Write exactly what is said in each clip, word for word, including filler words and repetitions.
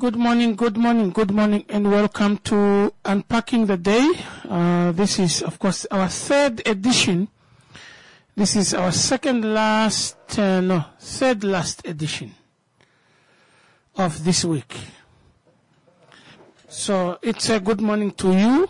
Good morning, good morning, good morning, and welcome to Unpacking the Day. Uh, this is, of course, our third edition. This is our second last, uh, no, third last edition of this week. So it's a good morning to you.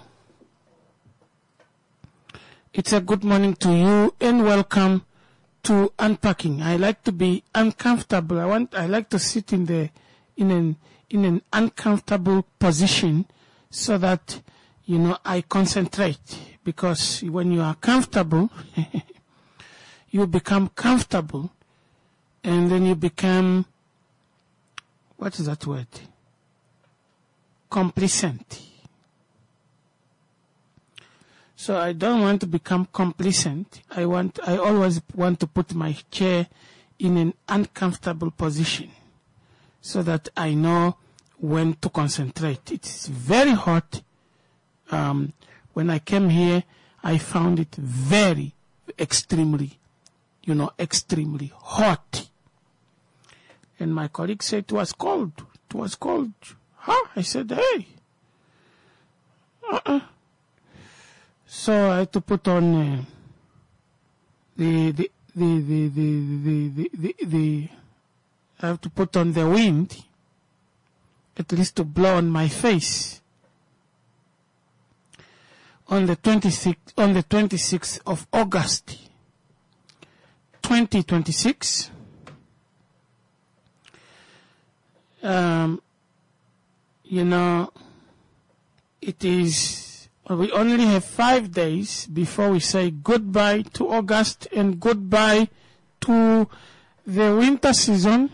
It's a good morning to you, and welcome to Unpacking. I like to be uncomfortable. I want, I like to sit in the, in an, in an uncomfortable position so that, you know, I concentrate. Because when you are comfortable, you become comfortable, and then you become, what is that word? Complacent. So I don't want to become complacent. I want, I always want to put my chair in an uncomfortable position so that I know when to concentrate. It's very hot. Um, when I came here, I found it very, extremely, you know, extremely hot. And my colleague said it was cold. It was cold. Huh? I said, hey. Uh-uh. So I had to put on uh, the, the, the, the, the, the, the, the, the, I have to put on the wind, at least to blow on my face. On the twenty-sixth, on the twenty-sixth of August, twenty twenty-six, um, you know, it is, we only have five days before we say goodbye to August and goodbye to the winter season.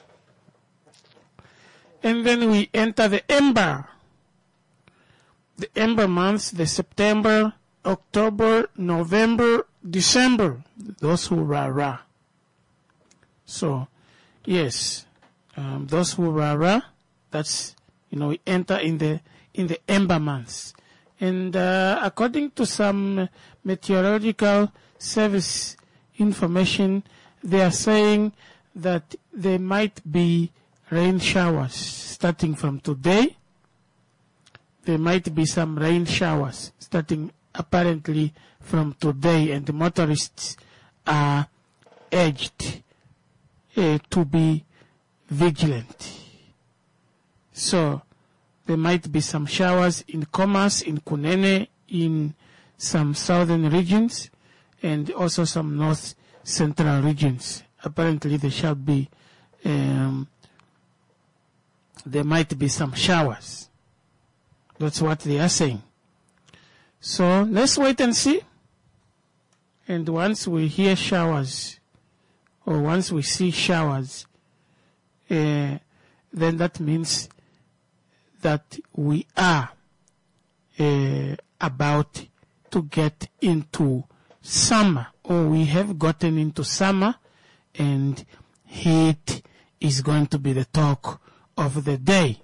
And then we enter the ember. The ember months, the September, October, November, December. Those who rah-rah. So, yes, um, those who rah-rah, that's, you know, we enter in the, in the ember months. And uh, according to some meteorological service information, they are saying that there might be rain showers starting from today. There might be some rain showers starting apparently from today, and the motorists are urged uh, to be vigilant. So there might be some showers in Comas, in Kunene, in some southern regions, and also some north central regions. Apparently there shall be, um, there might be some showers. That's what they are saying. So let's wait and see. And once we hear showers, or once we see showers, uh, then that means that we are uh, about to get into summer, or we have gotten into summer, and heat is going to be the talk of the day.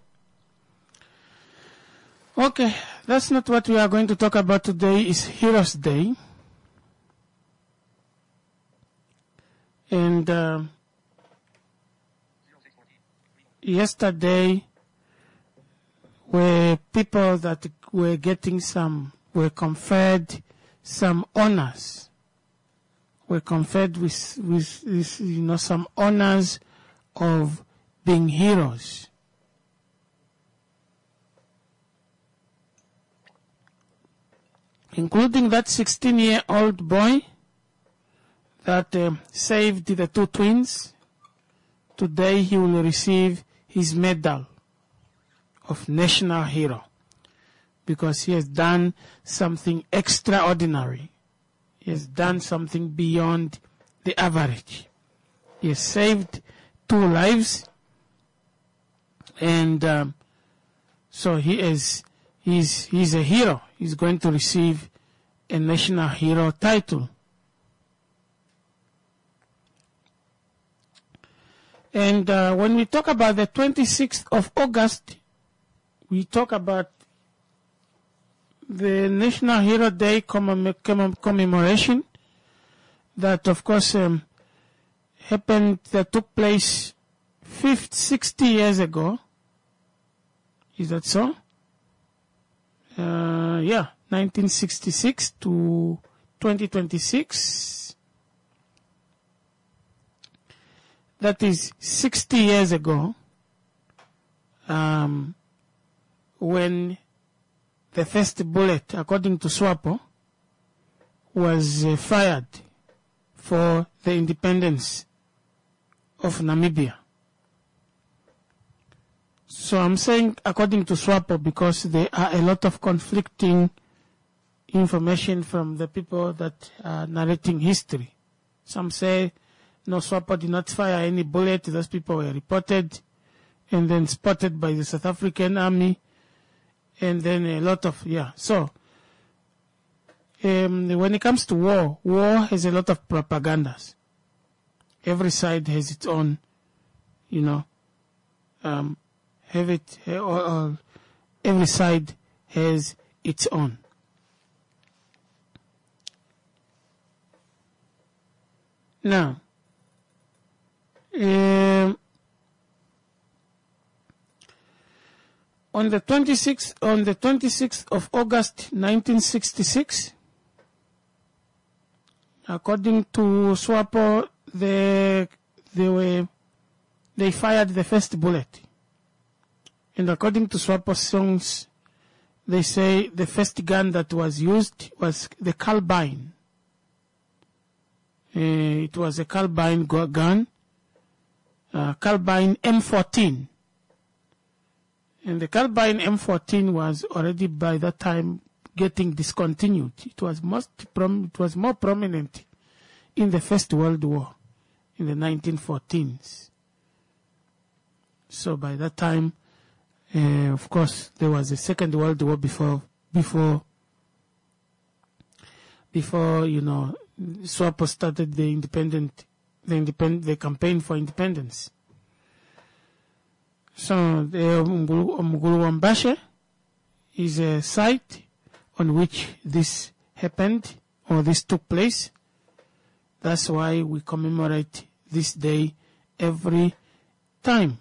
Okay, that's not what we are going to talk about today. It's Heroes Day. And uh, yesterday were people that were getting some, were conferred some honors. Were conferred with, with, with, you know, some honors of being heroes. Including that sixteen-year-old boy that uh, saved the two twins. Today he will receive his medal of national hero because he has done something extraordinary. He has done something beyond the average. He has saved two lives, and um, so he is he's he's a hero. He's going to receive a national hero title. And uh, when we talk about the twenty-sixth of August, we talk about the National Hero Day commem- commem- commemoration that, of course, um, happened, that took place fifty, sixty years ago Is that so? Uh, yeah, nineteen sixty-six to twenty twenty-six. That is sixty years ago, um, when the first bullet, according to SWAPO, was uh, fired for the independence of Namibia. So I'm saying according to SWAPO because there are a lot of conflicting information from the people that are narrating history. Some say, no, SWAPO did not fire any bullet. Those people were reported and then spotted by the South African army. And then a lot of, yeah. So, um, when it comes to war, war has a lot of propagandas. Every side has its own, you know, um, have it, or, or every side has its own. Now, um, on the twenty-sixth, on the twenty-sixth of August, nineteen sixty-six, according to SWAPO, they they were they fired the first bullet. And according to SWAPO songs, they say the first gun that was used was the carbine. Uh, it was a carbine gun, uh, carbine M fourteen. And the carbine M fourteen was already by that time getting discontinued. It was most prom- it was more prominent in the First World War in the nineteen fourteens. So by that time, Uh, of course, there was a Second World War before, before, before you know, SWAPO started the independent, the independent, the campaign for independence. So the Umguluwambashe is a site on which this happened or this took place. That's why we commemorate this day every time.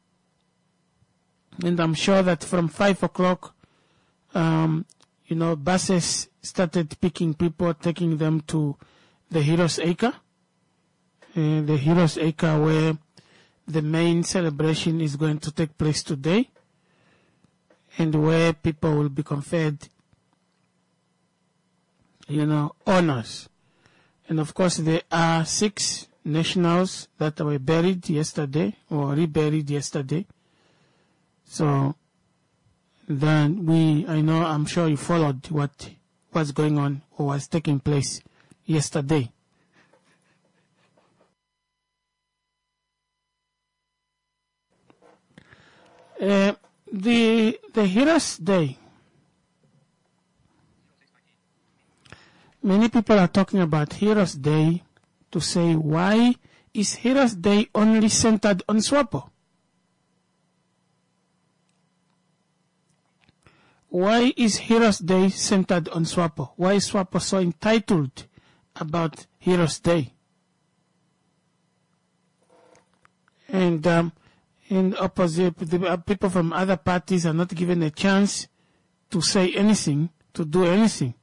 And I'm sure that from five o'clock, um, you know, buses started picking people, taking them to the Heroes Acre. Uh, the Heroes Acre where the main celebration is going to take place today. And where people will be conferred, you know, honors. And of course there are six nationals that were buried yesterday or reburied yesterday. So then we, I know, I'm sure you followed what was going on or was taking place yesterday. Uh, the the Heroes Day. Many people are talking about Heroes Day to say, why is Heroes Day only centered on SWAPO? Why is Heroes Day centered on SWAPO? Why is SWAPO so entitled about Heroes Day? And um, in opposite, the people from other parties are not given a chance to say anything, to do anything.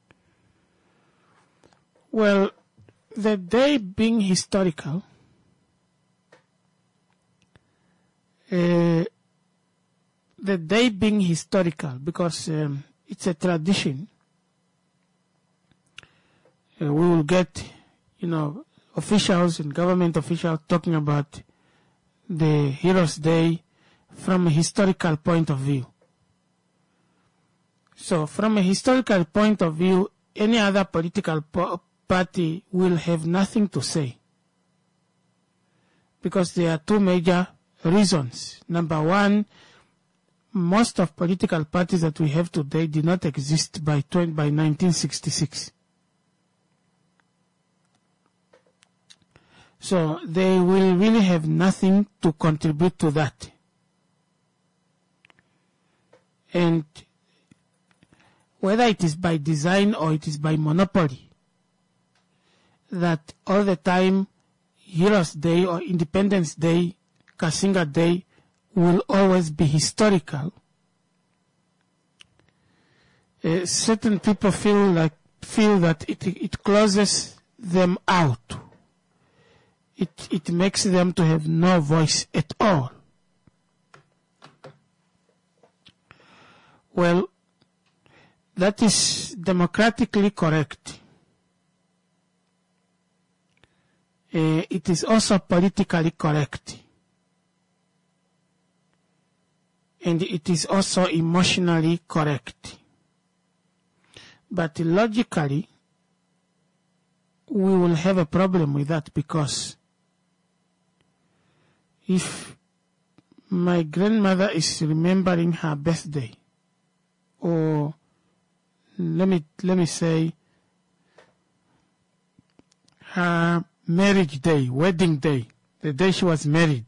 Well, the day being historical, uh, the day being historical, because um, it's a tradition, uh, we will get, you know, officials and government officials talking about the Heroes Day from a historical point of view. So from a historical point of view, any other political po- party will have nothing to say. Because there are two major reasons. Number one, most of political parties that we have today did not exist by by nineteen sixty-six. So they will really have nothing to contribute to that. And whether it is by design or it is by monopoly, that all the time Heroes Day or Independence Day, Kasinga Day will always be historical, uh, certain people feel like feel that it it closes them out. It it makes them to have no voice at all. Well, that is democratically correct. Uh, it is also politically correct. And it is also emotionally correct. But logically, we will have a problem with that, because if my grandmother is remembering her birthday, or let me let me say her marriage day, wedding day, the day she was married,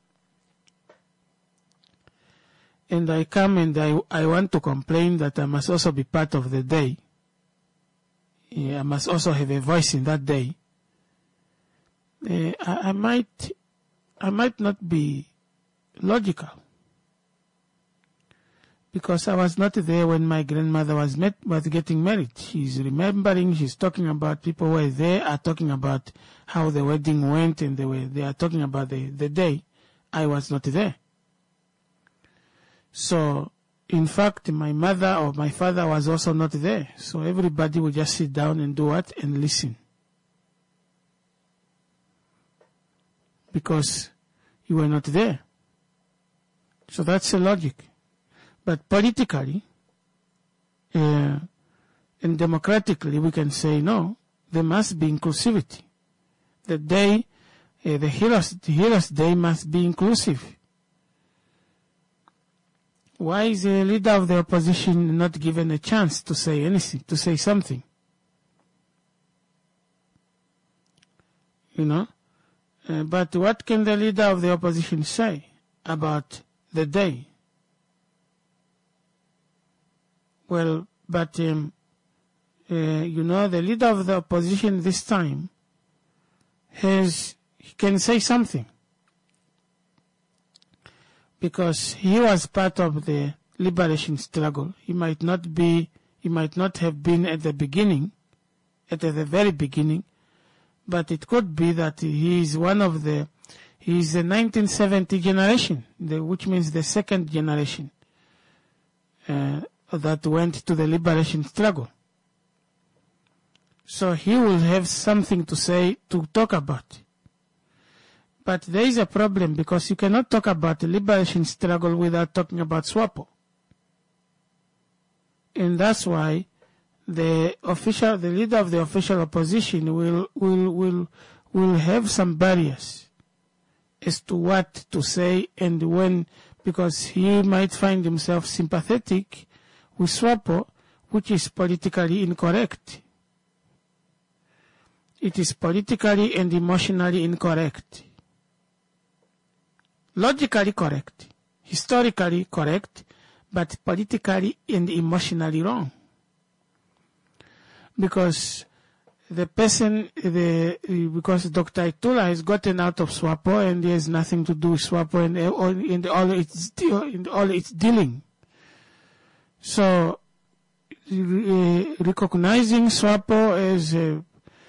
and I come and I, I want to complain that I must also be part of the day, yeah, I must also have a voice in that day, uh, I, I might I might not be logical, because I was not there when my grandmother was met, was getting married. She's remembering, she's talking about people who were there, are talking about how the wedding went, and they were they are talking about the, the day. I was not there. So, in fact, my mother or my father was also not there. So everybody would just sit down and do what? And listen. Because you were not there. So that's the logic. But politically uh, and democratically, we can say, no, there must be inclusivity. The day, uh, the Heroes, the Heroes Day must be inclusive. Why is the leader of the opposition not given a chance to say anything, to say something? You know? Uh, but what can the leader of the opposition say about the day? Well, but, um, uh, you know, the leader of the opposition this time has, he can say something. Because he was part of the liberation struggle. He might not be, he might not have been at the beginning, at the very beginning, but it could be that he is one of the, he is the nineteen seventy generation, the, which means the second generation uh, that went to the liberation struggle. So he will have something to say, to talk about. But there is a problem, because you cannot talk about the liberation struggle without talking about SWAPO. And that's why the official, the leader of the official opposition will, will, will, will have some barriers as to what to say and when, because he might find himself sympathetic with SWAPO, which is politically incorrect. It is politically and emotionally incorrect. Logically correct, historically correct, but politically and emotionally wrong. Because the person, the because Doctor Itula has gotten out of SWAPO and he has nothing to do with SWAPO and all, and all its in all its dealing. So, uh, recognizing SWAPO as a,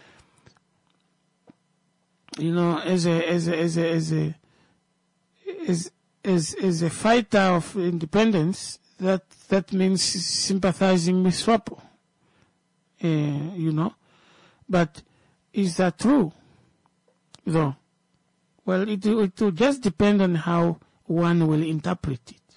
you know, as a as a as a as a As, as, as a fighter of independence, that, that means sympathizing with SWAPO, uh, you know. But is that true, though? Well, it, it will just depend on how one will interpret it.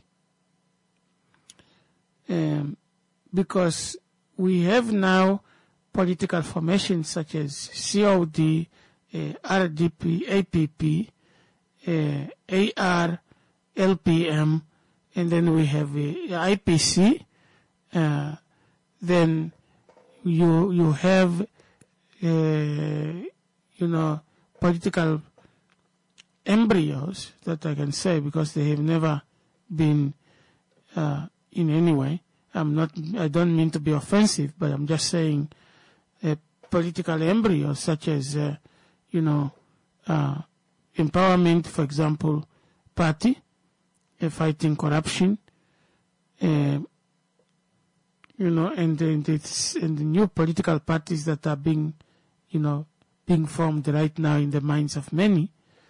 Um, because we have now political formations such as C O D, uh, R D P, A P P, Uh, A R, L P M, and then we have uh, I P C. Uh, then you you have uh, you know political embryos that I can say, because they have never been uh, in any way. I'm not. I don't mean to be offensive, but I'm just saying uh, political embryos such as uh, you know. Uh, Empowerment, for example, party, uh, fighting corruption, uh, you know, and, and, it's, and the new political parties that are being, you know, being formed right now in the minds of many,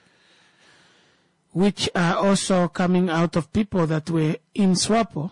which are also coming out of people that were in SWAPO.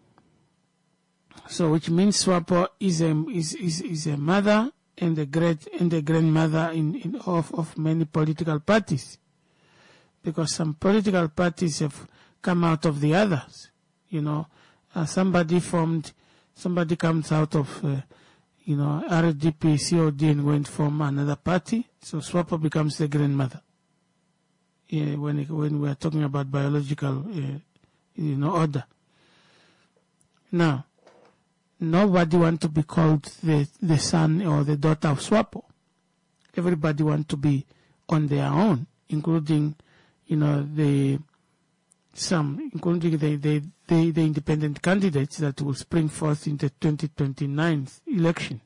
So, which means SWAPO is a is is, is a mother and a great and a grandmother in, in of of many political parties, because some political parties have come out of the others. You know, uh, somebody formed, somebody comes out of, uh, you know, R D P, C O D, and went to form another party. So SWAPO becomes the grandmother. Yeah, when it, when we are talking about biological, uh, you know, order. Now, nobody wants to be called the, the son or the daughter of SWAPO. Everybody wants to be on their own, including, you know, the some, including the, the, the, the independent candidates that will spring forth in the twenty twenty-nine election.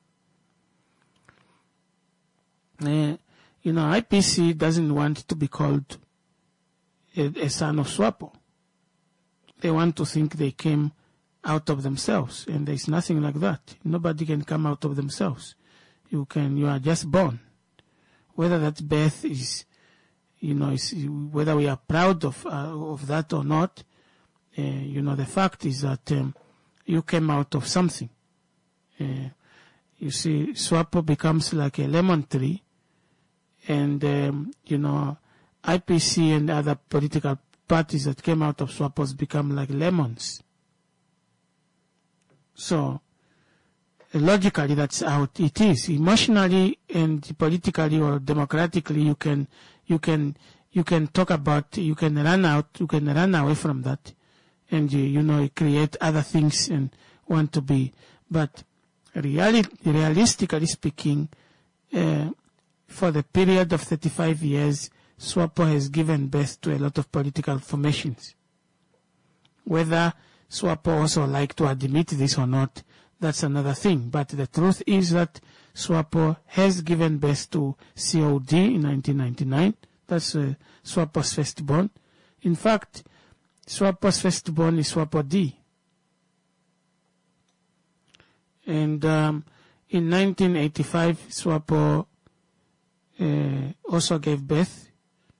Uh, you know, I P C doesn't want to be called a, a son of SWAPO. They want to think they came out of themselves, and there's nothing like that. Nobody can come out of themselves. You can, you are just born. Whether that birth is, you know, is, whether we are proud of uh, of that or not, uh, you know, the fact is that um, you came out of something. Uh, you see, SWAPO becomes like a lemon tree, and um, you know, I P C and other political parties that came out of SWAPOs become like lemons. So, logically, that's how it is. Emotionally and politically or democratically, you can, you can, you can talk about, you can run out, you can run away from that, and you, you know, create other things and want to be. But really, realistically speaking, uh, for the period of thirty-five years, SWAPO has given birth to a lot of political formations. Whether SWAPO also like to admit this or not, that's another thing. But the truth is that SWAPO has given birth to C O D in nineteen ninety-nine. That's uh, SWAPO's firstborn. In fact, SWAPO's firstborn is SWAPO D. And um, in nineteen eighty-five, SWAPO uh, also gave birth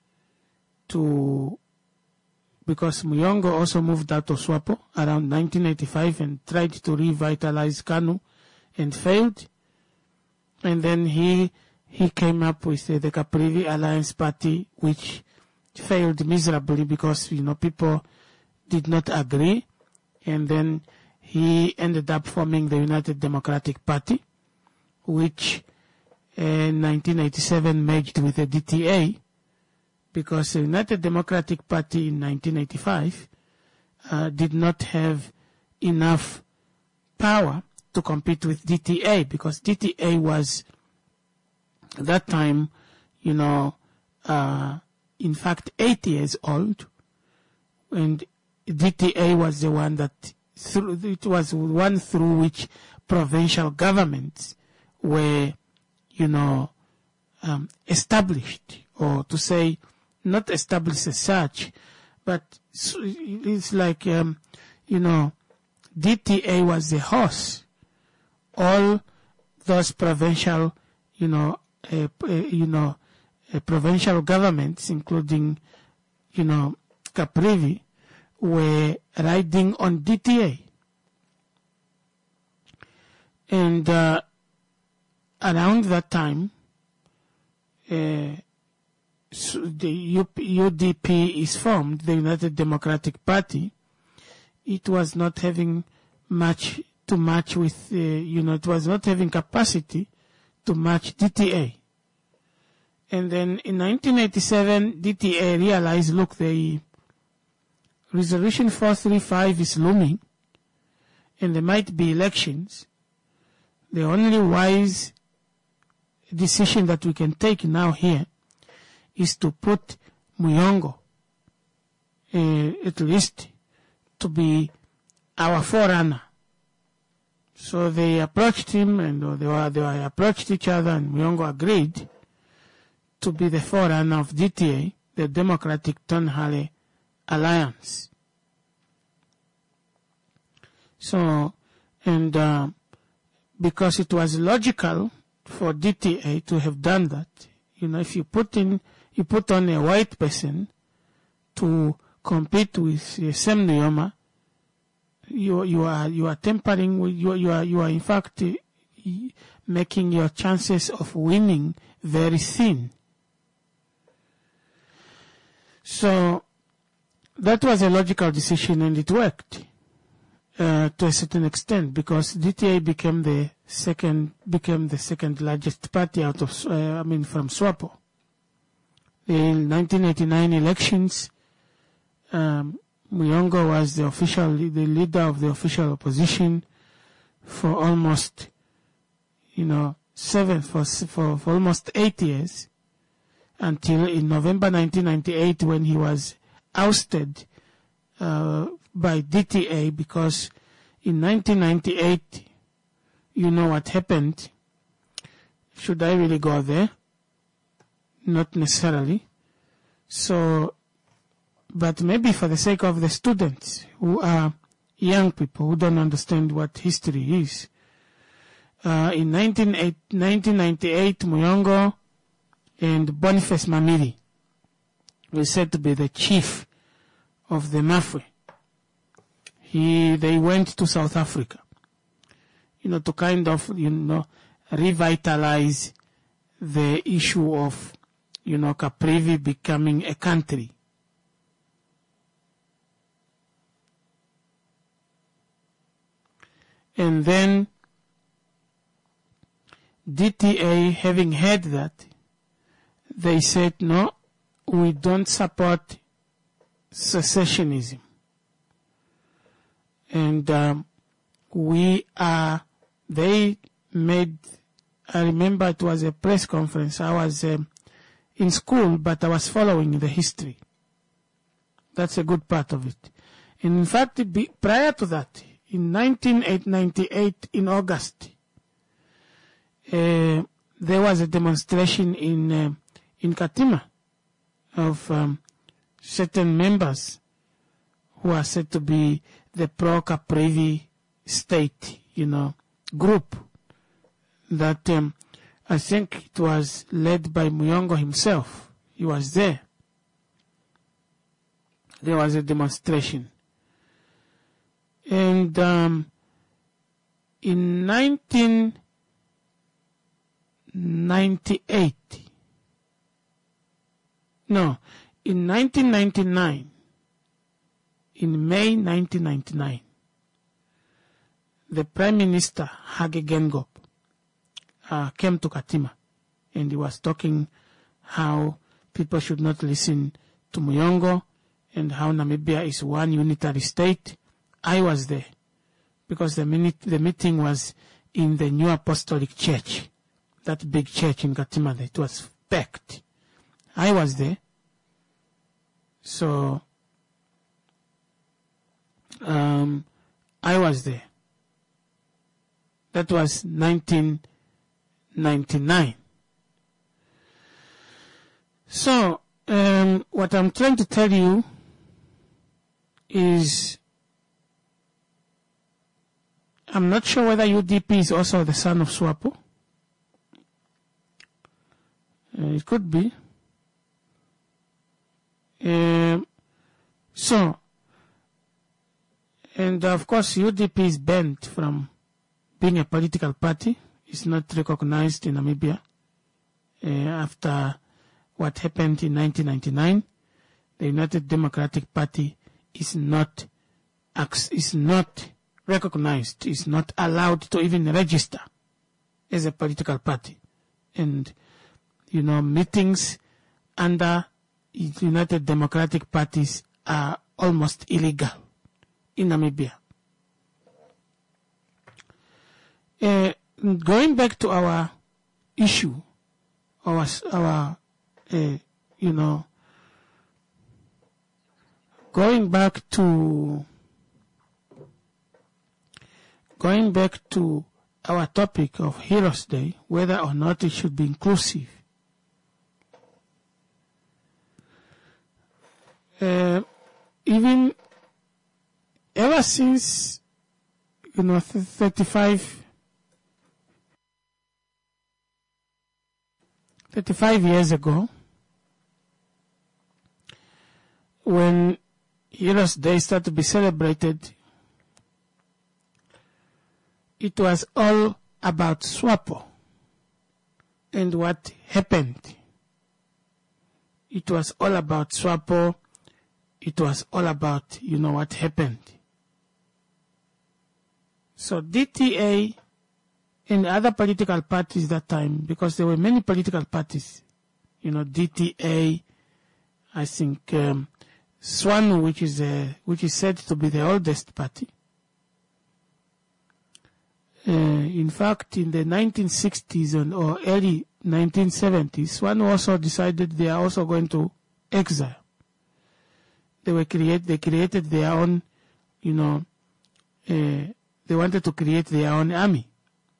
to, because Muyongo also moved out of SWAPO around nineteen eighty-five and tried to revitalize KANU and failed. And then he he came up with uh, the Caprivi Alliance Party, which failed miserably because, you know, people did not agree. And then he ended up forming the United Democratic Party, which uh, in nineteen eighty-seven merged with the D T A, because the United Democratic Party in nineteen eighty-five uh, did not have enough power to compete with D T A, because D T A was, at that time, you know, uh, in fact, eight years old, and D T A was the one that, through, it was one through which provincial governments were, you know, um, established, or to say, not established as such, but it's like, um, you know, D T A was the horse. All those provincial, you know, uh, uh, you know, uh, provincial governments, including, you know, Caprivi, were riding on D T A. And uh, around that time, uh, so the U D P is formed, the United Democratic Party. It was not having much to match with, uh, you know, it was not having capacity to match D T A. And then in nineteen eighty-seven, D T A realized, look, the Resolution four thirty-five is looming, and there might be elections. The only wise decision that we can take now here is to put Muyongo, uh, at least, to be our forerunner. So they approached him, and they were, they were approached each other, and Muyongo agreed to be the forerunner of D T A, the Democratic Tonhale Alliance. So And uh, because it was logical for D T A to have done that, you know, if you put in, you put on a white person to compete with uh, Sam Nujoma, you you are you are tampering with you you are you are in fact uh, making your chances of winning very thin. So that was a logical decision, and it worked uh, to a certain extent, because D T A became the second became the second largest party out of uh, I mean from SWAPO. In nineteen eighty-nine elections, um, Muyongo was the official the leader of the official opposition for almost, you know, seven for for, for almost eight years, until in November nineteen ninety-eight, when he was ousted uh, by D T A, because in nineteen ninety-eight, you know what happened. Should I really go there? Not necessarily. So, but maybe for the sake of the students who are young people who don't understand what history is, uh, in nineteen ninety-eight, Muyongo and Boniface Mamiri were said to be the chief of the Mafwe. He, they went to South Africa, you know, to kind of, you know, revitalize the issue of, you know, Caprivi becoming a country. And then D T A, having heard that, they said, no, we don't support secessionism. And um, we are, they made, I remember it was a press conference. I was um, in school, but I was following the history. That's a good part of it. And in fact, be, prior to that, in nineteen ninety-eight, in August, uh, there was a demonstration in uh, in Katima of um, certain members who are said to be the pro-Caprivi state, you know, group that um, I think it was led by Muyongo himself. He was there. There was a demonstration. And um, in nineteen ninety-eight, no, in nineteen ninety-nine, in May nineteen ninety-nine, the Prime Minister, Hage Geingob, uh, came to Katima, and he was talking how people should not listen to Muyongo, and how Namibia is one unitary state. I was there, because the, minute, the meeting was in the New Apostolic Church, that big church in Katima. It was packed. I was there. So, um, I was there. That was nineteen ninety-nine. So, um, what I'm trying to tell you is, I'm not sure whether U D P is also the son of SWAPO. Uh, it could be. Uh, so, and of course U D P is banned from being a political party. It's not recognized in Namibia. Uh, after what happened in nineteen ninety-nine, the United Democratic Party is not, is not recognized, is not allowed to even register as a political party. And, you know, meetings under United Democratic Parties are almost illegal in Namibia. Uh, going back to our issue, our, our uh, you know, going back to Going back to our topic of Heroes Day, whether or not it should be inclusive. Uh, even ever since you know, thirty-five, thirty-five years ago, when Heroes Day started to be celebrated, it was all about SWAPO and what happened. It was all about SWAPO. It was all about, you know, what happened. So D T A and other political parties that time, because there were many political parties, you know, D T A, I think um, SWANU, which is uh, which is said to be the oldest party. Uh, in fact, in the nineteen sixties and or early nineteen seventies, SWANU also decided they are also going to exile. They were create. They created their own, you know. Uh, they wanted to create their own army.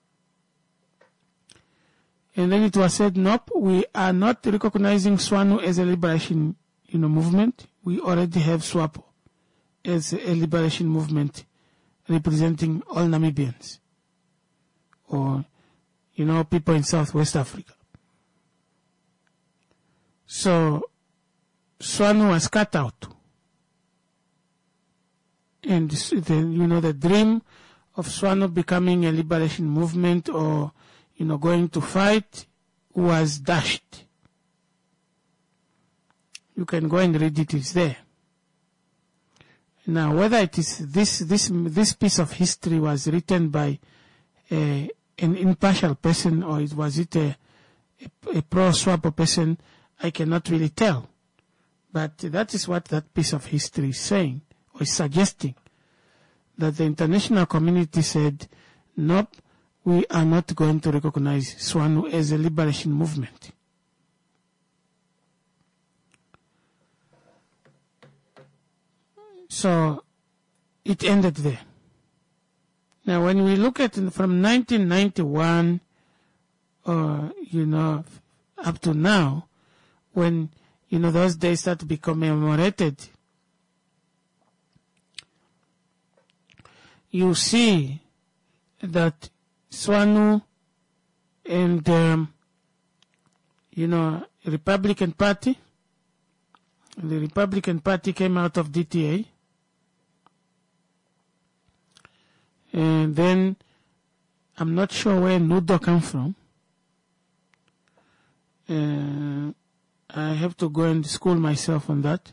And then it was said, nope, we are not recognizing SWANU as a liberation, you know, movement. We already have SWAPO as a liberation movement representing all Namibians, or, you know, people in Southwest Africa. So SWANU was cut out. And the, you know, the dream of SWANU becoming a liberation movement or, you know, going to fight was dashed. You can go and read it, it's there. Now, whether it is this, this, this piece of history was written by a, an impartial person or it was it a, a, a pro-SWAPO person, I cannot really tell. But that is what that piece of history is saying, or is suggesting, that the international community said, nope, we are not going to recognize SWANU as a liberation movement. So it ended there. Now, when we look at it from nineteen ninety-one, uh, you know, up to now, when, you know, those days start to be commemorated, you see that SWANU and, um, you know, Republican Party, the Republican Party came out of D T A. And then, I'm not sure where NUDO came from. Uh, I have to go and school myself on that.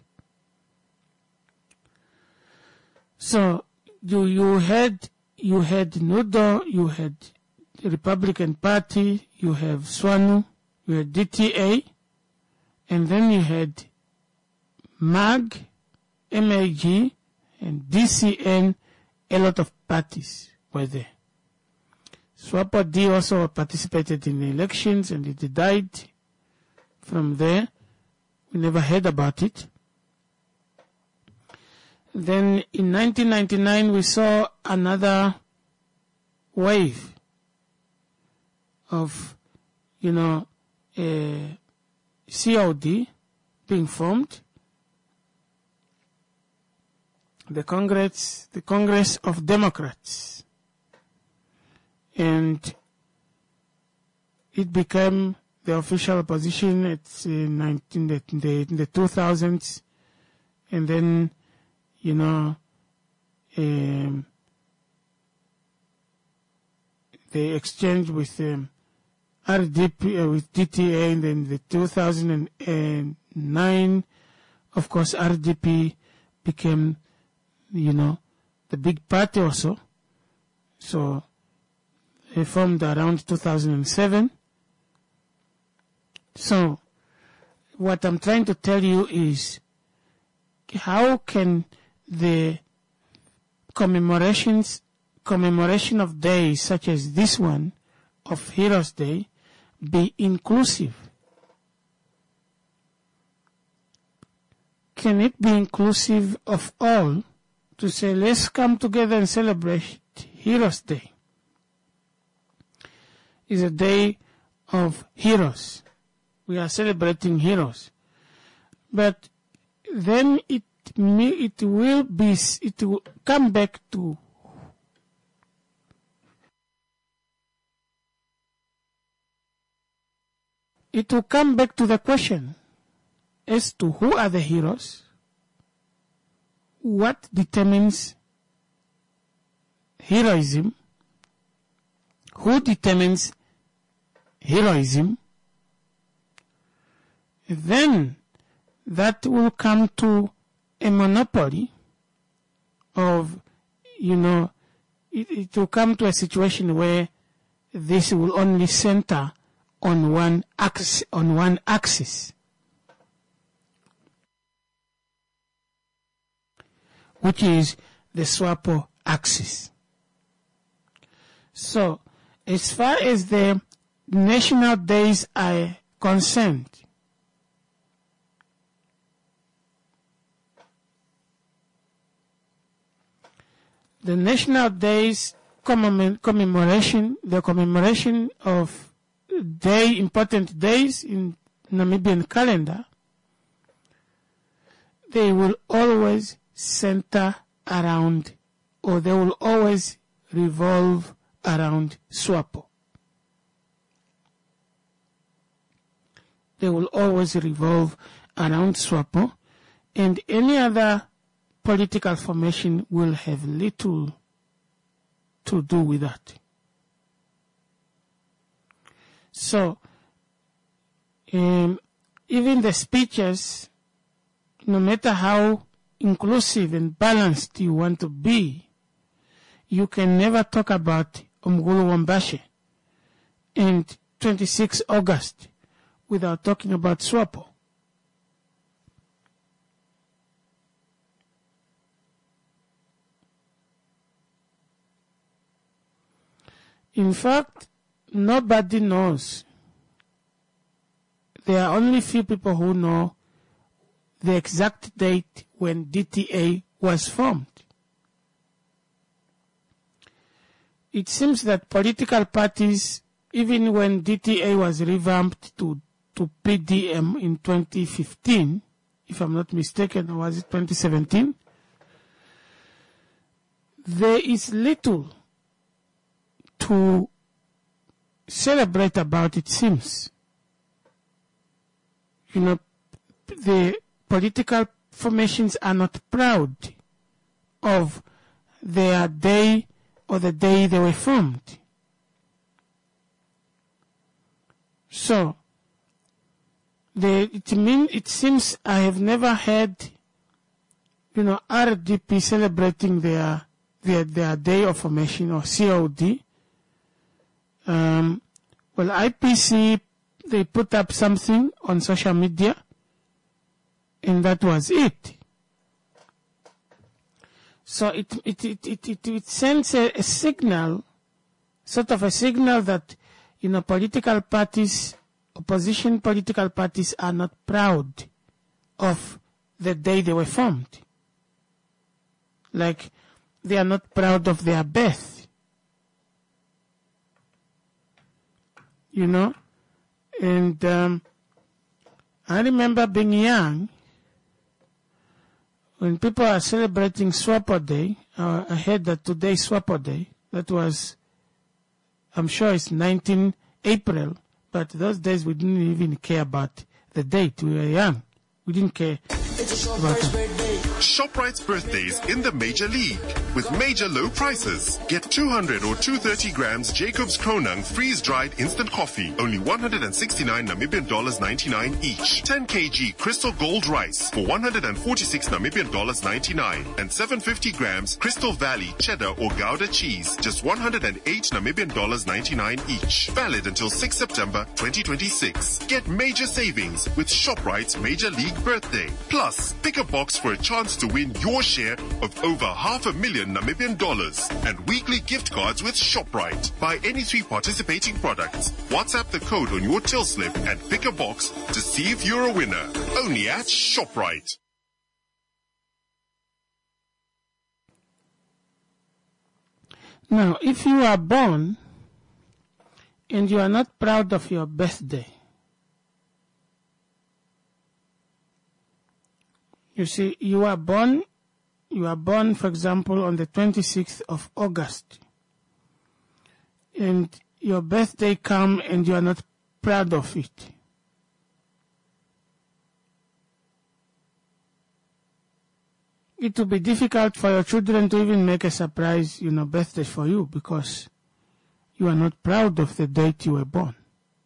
So, you, you had, you had NUDO, you had the Republican Party, you have SWANU, you had D T A, and then you had M A G, M A G, and D C N. A lot of parties were there. SWAPO D also participated in the elections and it died from there. We never heard about it. Then in nineteen ninety-nine we saw another wave of, you know, a C O D being formed. The Congress, the Congress of Democrats. And it became the official opposition. It's in, nineteen, in, the, in the two thousands. And then, you know, um, they exchanged with um, R D P, uh, with D T A, and then in the two thousand nine, of course, R D P became, you know, the big party also. So, they formed around two thousand seven. So, what I'm trying to tell you is, how can the commemorations, commemoration of days such as this one, of Heroes Day, be inclusive? Can it be inclusive of all? To say, let's come together and celebrate Heroes Day. It's a day of heroes. We are celebrating heroes. But then it it will be, it will come back to it will come back to the question as to who are the heroes, what determines heroism, who determines heroism, then that will come to a monopoly of, you know, it, it will come to a situation where this will only center on one axis, on one axis, which is the SWAPO axis. So, as far as the national days are concerned, the national days commemoration, the commemoration of day, important days in Namibian calendar, they will always center around, or they will always revolve around SWAPO. They will always revolve around SWAPO, and any other political formation will have little to do with that. So, um, even the speeches, no matter how inclusive and balanced you want to be, you can never talk about Umgulu Wambashe and twenty-sixth of August without talking about SWAPO. In fact, nobody knows. There are only few people who know the exact date when D T A was formed. It seems that political parties, even when D T A was revamped to, to P D M in twenty fifteen, if I'm not mistaken, or was it twenty seventeen, there is little to celebrate about, it seems. You know, the political formations are not proud of their day or the day they were formed. So, the, it mean, it seems I have never heard, you know, R D P celebrating their, their, their day of formation, or C O D. Um, well, I P C, they put up something on social media, and that was it. So it it it it, it, it sends a, a signal, sort of a signal that, you know, political parties, opposition political parties are not proud of the day they were formed. Like, they are not proud of their birth. You know, and um, I remember being young, when people are celebrating SWAPO Day. uh, I heard that today is SWAPO Day. That was, I'm sure it's nineteenth April, but those days we didn't even care about the date. We were young. We didn't care about it. ShopRite's birthdays in the Major League. With major low prices. Get two hundred or two hundred thirty grams Jacob's Kronung freeze-dried instant coffee. Only one hundred sixty-nine Namibian dollars ninety-nine each. ten kilograms Crystal Gold rice for one hundred forty-six Namibian dollars ninety-nine. And seven hundred fifty grams Crystal Valley cheddar or Gouda cheese. Just one hundred eight Namibian dollars ninety-nine each. Valid until sixth September twenty twenty-six. Get major savings with ShopRite's Major League birthday. Plus, pick a box for a chance to win your share of over half a million Namibian dollars and weekly gift cards with ShopRite. Buy any three participating products. WhatsApp the code on your till slip and pick a box to see if you're a winner. Only at ShopRite. Now, if you are born and you are not proud of your birthday, you see, you are born, you are born, for example, on the twenty-sixth of August, and your birthday comes and you are not proud of it. it will be difficult for your children to even make a surprise, you know, birthday for you because you are not proud of the date you were born.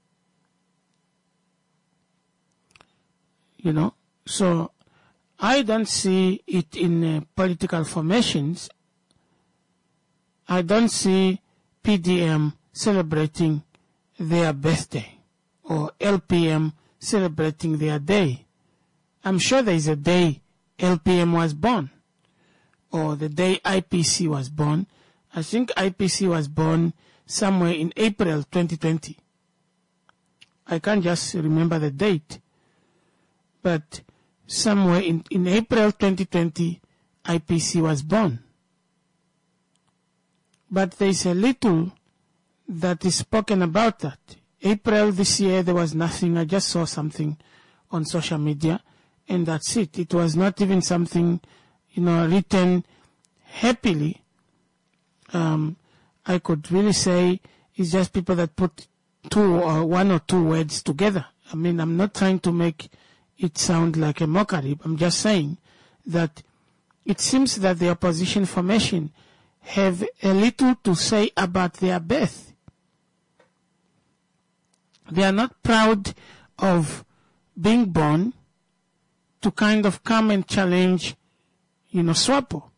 You know, so I don't see it in uh, political formations. I don't see P D M celebrating their birthday or L P M celebrating their day. I'm sure there is a day L P M was born or the day I P C was born. I think I P C was born somewhere in April twenty twenty. I can't just remember the date, but somewhere in, in April twenty twenty, I P C was born. But there is a little that is spoken about that. April this year, there was nothing. I just saw something on social media, and that's it. It was not even something, you know, written happily. Um, I could really say it's just people that put two or one or two words together. I mean, I'm not trying to make it sound like a mockery. I'm just saying that it seems that the opposition formation have a little to say about their birth. They are not proud of being born to kind of come and challenge, you know, SWAPO.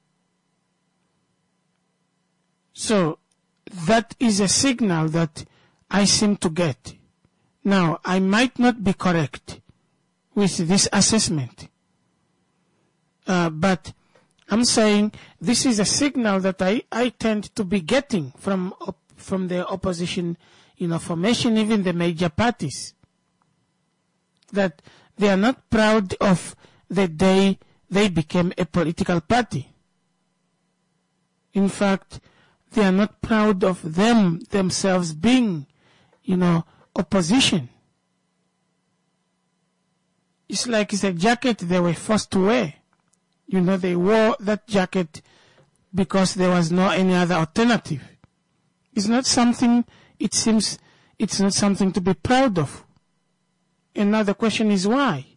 So that is a signal that I seem to get. Now, I might not be correct with this assessment, uh, but I'm saying this is a signal that I, I tend to be getting from op- from the opposition, you know, formation, even the major parties, that they are not proud of the day they became a political party. In fact, they are not proud of them themselves being, you know, opposition. It's like it's a jacket they were forced to wear. You know, they wore that jacket because there was no any other alternative. It's not something, it seems, it's not something to be proud of. And now the question is why?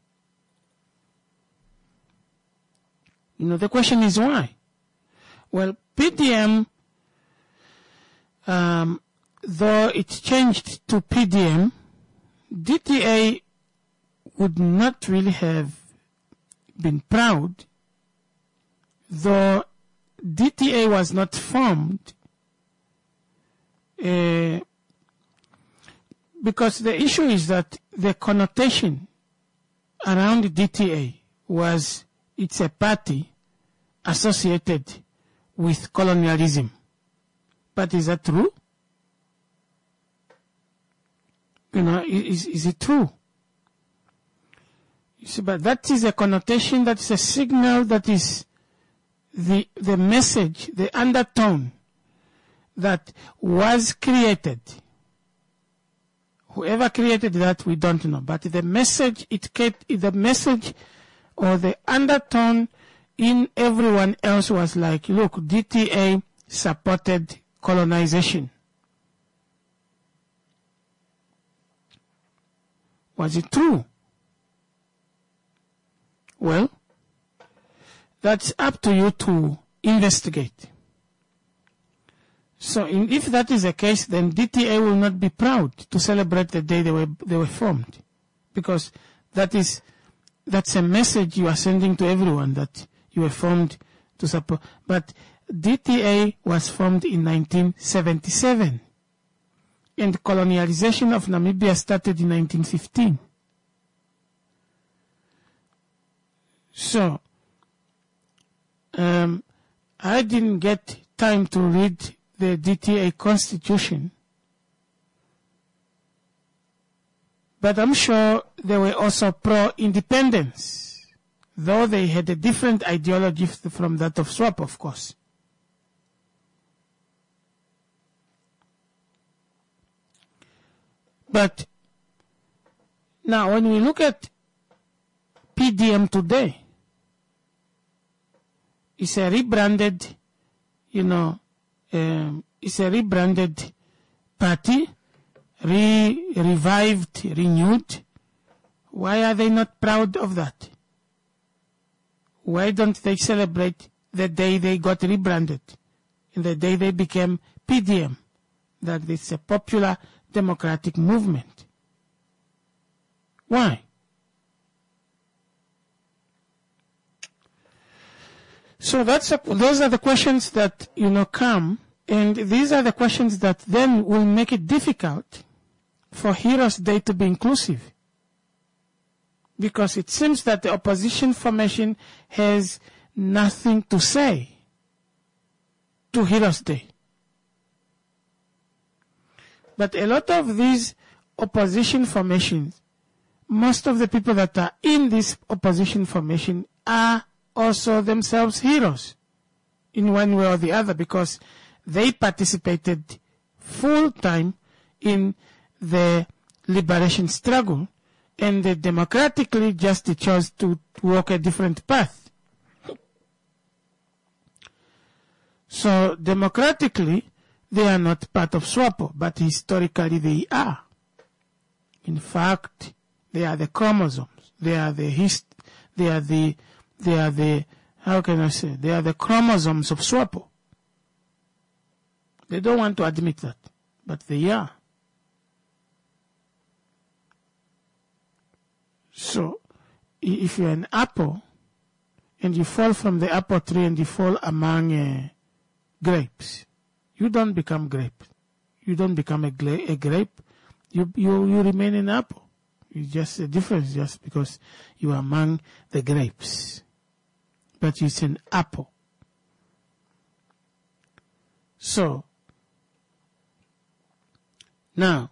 You know, the question is why? Well, P D M, um, though it changed to P D M, D T A would not really have been proud, though D T A was not formed, uh, because the issue is that the connotation around D T A was it's a party associated with colonialism. But is that true? You know, is, is it true? You see, but that is a connotation, that's a signal, that is the, the message, the undertone that was created. Whoever created that, we don't know. But the message, it kept, the message or the undertone in everyone else was like, look, D T A supported colonization. Was it true? Well, that's up to you to investigate. So in, if that is the case, then D T A will not be proud to celebrate the day they were, they were formed. Because that is, that's a message you are sending to everyone that you were formed to support. But D T A was formed in nineteen seventy-seven. And colonialization of Namibia started in nineteen fifteen. So, um, I didn't get time to read the D T A constitution, but I'm sure they were also pro-independence, though they had a different ideology from that of SWAPO, of course. But now when we look at P D M today, it's a rebranded, you know, um, it's a rebranded party, re revived, renewed. Why are they not proud of that? Why don't they celebrate the day they got rebranded, and the day they became P D M, that it's a popular democratic movement? Why? So that's a, those are the questions that, you know, come, and these are the questions that then will make it difficult for Heroes Day to be inclusive. Because it seems that the opposition formation has nothing to say to Heroes Day. But a lot of these opposition formations, most of the people that are in this opposition formation are also themselves heroes in one way or the other, because they participated full time in the liberation struggle, and they democratically just chose to walk a different path. So democratically, they are not part of SWAPO, but historically they are. In fact, they are the chromosomes. They are the hist. They are the. They are the. How can I say? They are the chromosomes of SWAPO. They don't want to admit that, but they are. So, if you're an apple, and you fall from the apple tree and you fall among uh, grapes, you don't become grape. You don't become a, gra- a grape. You, you you remain an apple. It's just a difference, just because you are among the grapes. But it's an apple. So, now,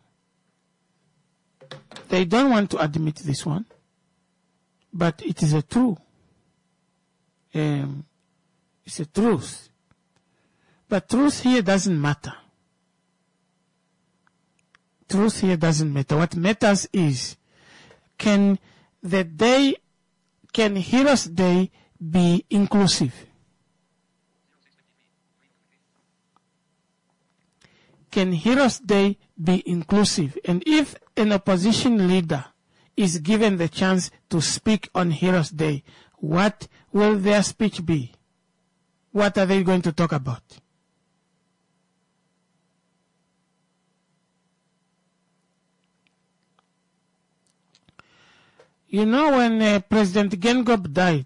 they don't want to admit this one, but it is a true. Um, it's a truth. But truth here doesn't matter. Truth here doesn't matter. What matters is, can the day, can Heroes Day be inclusive? Can Heroes Day be inclusive? And if an opposition leader is given the chance to speak on Heroes Day, what will their speech be? What are they going to talk about? You know, when uh, President Geingob died,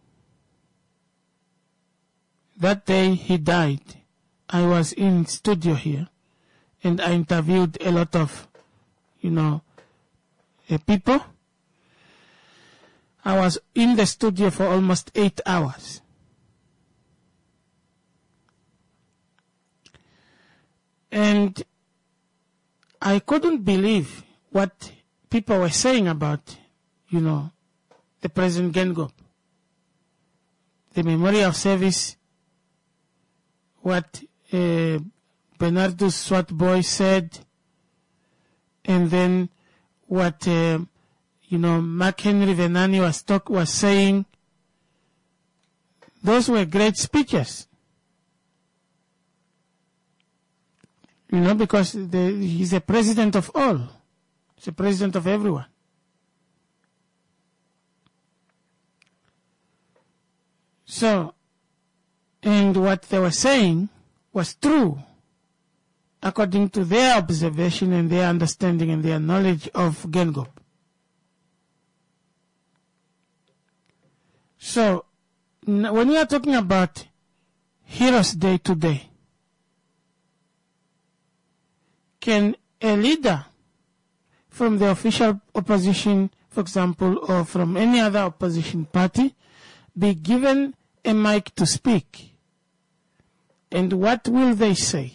that day he died, I was in studio here, and I interviewed a lot of, you know, uh, people. I was in the studio for almost eight hours. And I couldn't believe what people were saying about, you know, the President Geingob. The memorial service, what uh, Bernardo Swartboy said, and then what, uh, you know, Mark Henry Venani was, talk, was saying. Those were great speeches. You know, because the, he's a president of all. He's a president of everyone. So, and what they were saying was true, according to their observation and their understanding and their knowledge of Geingob. So, when we are talking about Heroes Day today, can a leader from the official opposition, for example, or from any other opposition party, be given a mic to speak? And what will they say?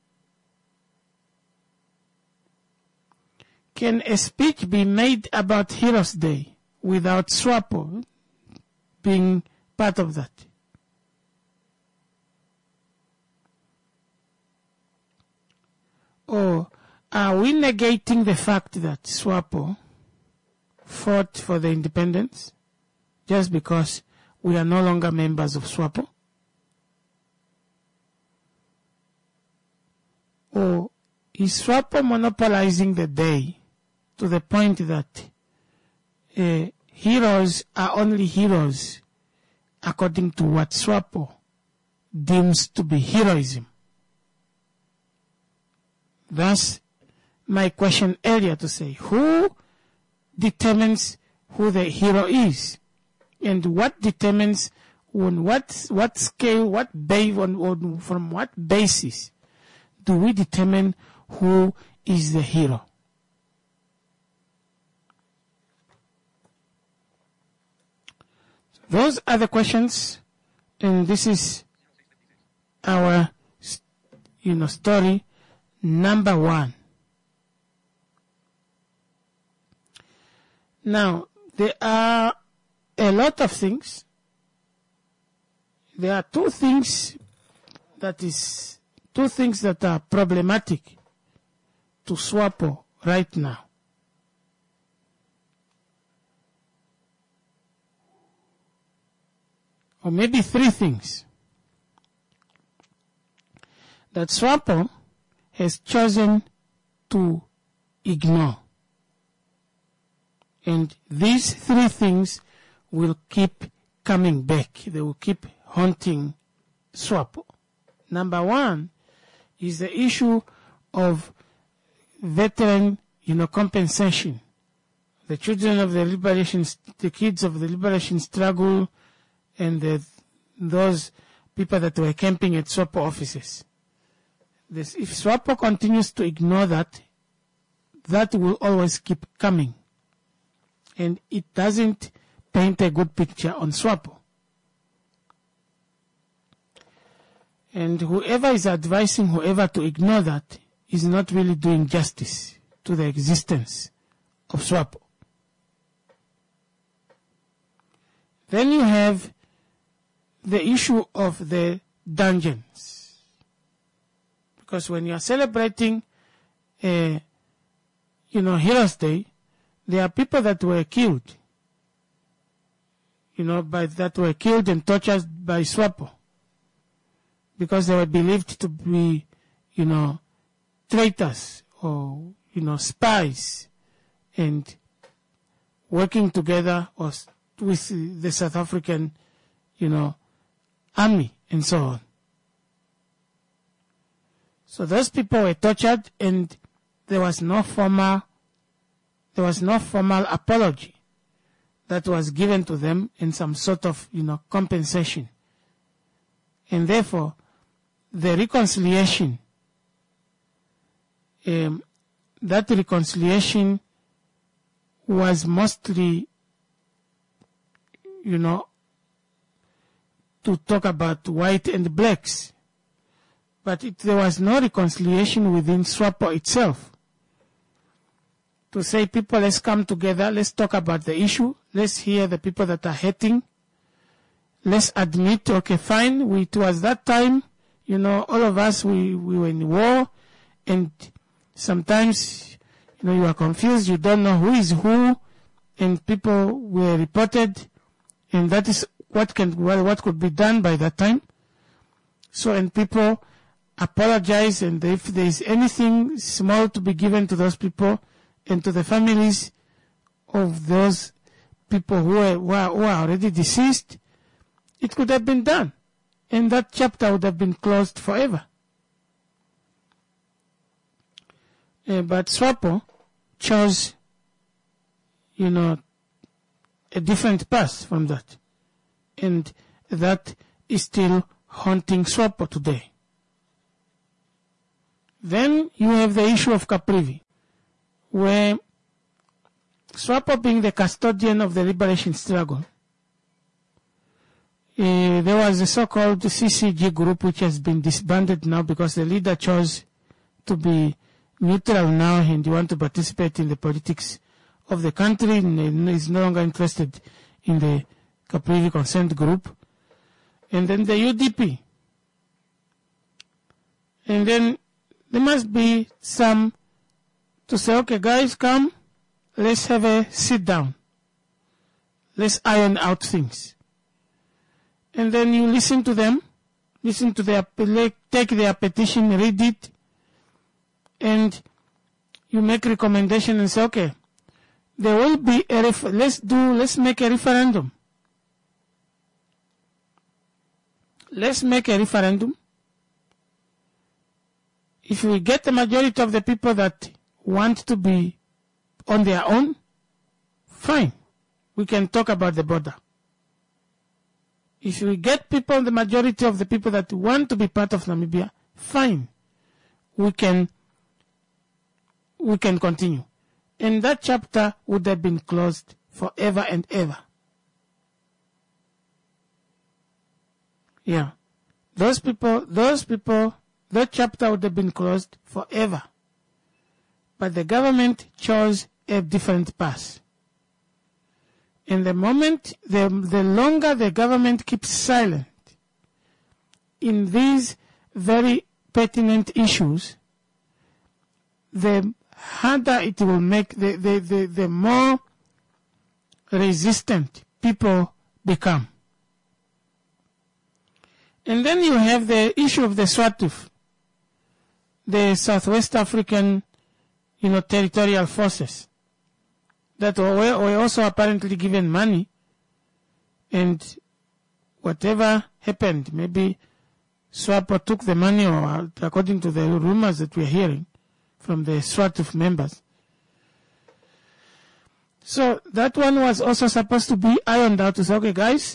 Can a speech be made about Heroes Day without SWAPO being part of that? Or are we negating the fact that SWAPO fought for the independence just because we are no longer members of SWAPO? Or is SWAPO monopolizing the day to the point that uh, heroes are only heroes according to what SWAPO deems to be heroism. Thus, my question earlier to say, who determines who the hero is? And what determines on what what scale, what ba- on, on, from what basis do we determine who is the hero? Those are the questions, and this is our, you know, story number one. Now, there are a lot of things. There are two things that is two things that are problematic to SWAPO right now. Or maybe three things that SWAPO has chosen to ignore. And these three things will keep coming back. They will keep haunting SWAPO. Number one is the issue of veteran, you know, compensation. The children of the liberation, the kids of the liberation struggle, and the, those people that were camping at SWAPO offices. This, if SWAPO continues to ignore that, that will always keep coming. And it doesn't paint a good picture on SWAPO. And whoever is advising whoever to ignore that is not really doing justice to the existence of SWAPO. Then you have the issue of the dungeons. Because when you are celebrating a, you know, Heroes Day, there are people that were killed, you know, by, that were killed and tortured by SWAPO because they were believed to be, you know, traitors or, you know, spies and working together or with the South African, you know, army and so on. So those people were tortured, and there was no formal, there was no formal apology that was given to them in some sort of, you know, compensation. And therefore, the reconciliation, um, that reconciliation was mostly, you know, to talk about white and blacks. But it, there was no reconciliation within SWAPO itself. To say, people, let's come together, let's talk about the issue, let's hear the people that are hating, let's admit, okay, fine, we, it was that time, you know, all of us, we, we were in war, and sometimes, you know, you are confused, you don't know who is who, and people were reported, and that is what can, well, what could be done by that time. So, and people apologize, and if there is anything small to be given to those people and to the families of those people who are, who are, who are already deceased, it could have been done, and that chapter would have been closed forever. Uh, but SWAPO chose, you know, a different path from that. And that is still haunting SWAPO today. Then you have the issue of Caprivi, where SWAPO, being the custodian of the liberation struggle, uh, there was a so-called C C G group which has been disbanded now because the leader chose to be neutral now and he wants to participate in the politics of the country and is no longer interested in the Caprivi Consent Group. And then the U D P. And then there must be some to say, okay, guys, come, let's have a sit down. Let's iron out things. And then you listen to them, listen to their, take their petition, read it, and you make recommendation and say, okay, there will be a, ref- let's do, let's make a referendum. let's make a referendum. If we get the majority of the people that want to be on their own, fine. We can talk about the border. If we get people, the majority of the people that want to be part of Namibia, fine. We can, we can continue. And that chapter would have been closed forever and ever. Yeah. Those people, those people, that chapter would have been closed forever. But the government chose a different path. And the moment, the, the longer the government keeps silent in these very pertinent issues, the harder it will make, the, the, the, the more resistant people become. And then you have the issue of the SWATUF, the Southwest African, you know, territorial forces that were, were also apparently given money, and whatever happened, maybe SWAPO took the money, or according to the rumors that we're hearing from the SWATUF members. So that one was also supposed to be ironed out to say, okay, guys,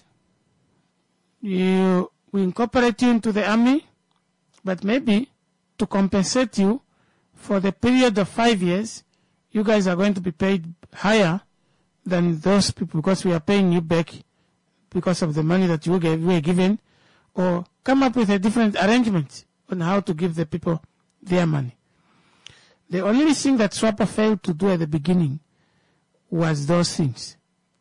you, we incorporate you into the army, but maybe to compensate you for the period of five years, you guys are going to be paid higher than those people because we are paying you back because of the money that you gave, were given, or come up with a different arrangement on how to give the people their money. The only thing that SWAPO failed to do at the beginning was those things.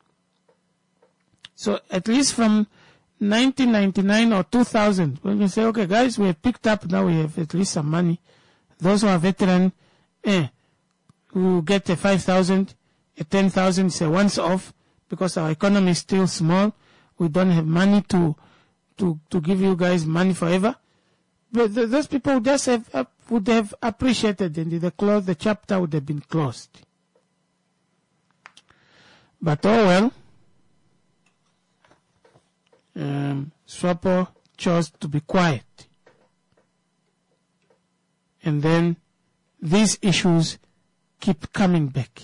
So at least from nineteen ninety-nine or two thousand, when we say, okay, guys, we have picked up, now we have at least some money. Those who are veteran, eh, who get a five thousand, a ten thousand, it's a once off, because our economy is still small. We don't have money to, to, to give you guys money forever. But th- those people would just have, uh, would have appreciated, and the close, the chapter would have been closed. But oh well, um, SWAPO chose to be quiet. And then these issues keep coming back.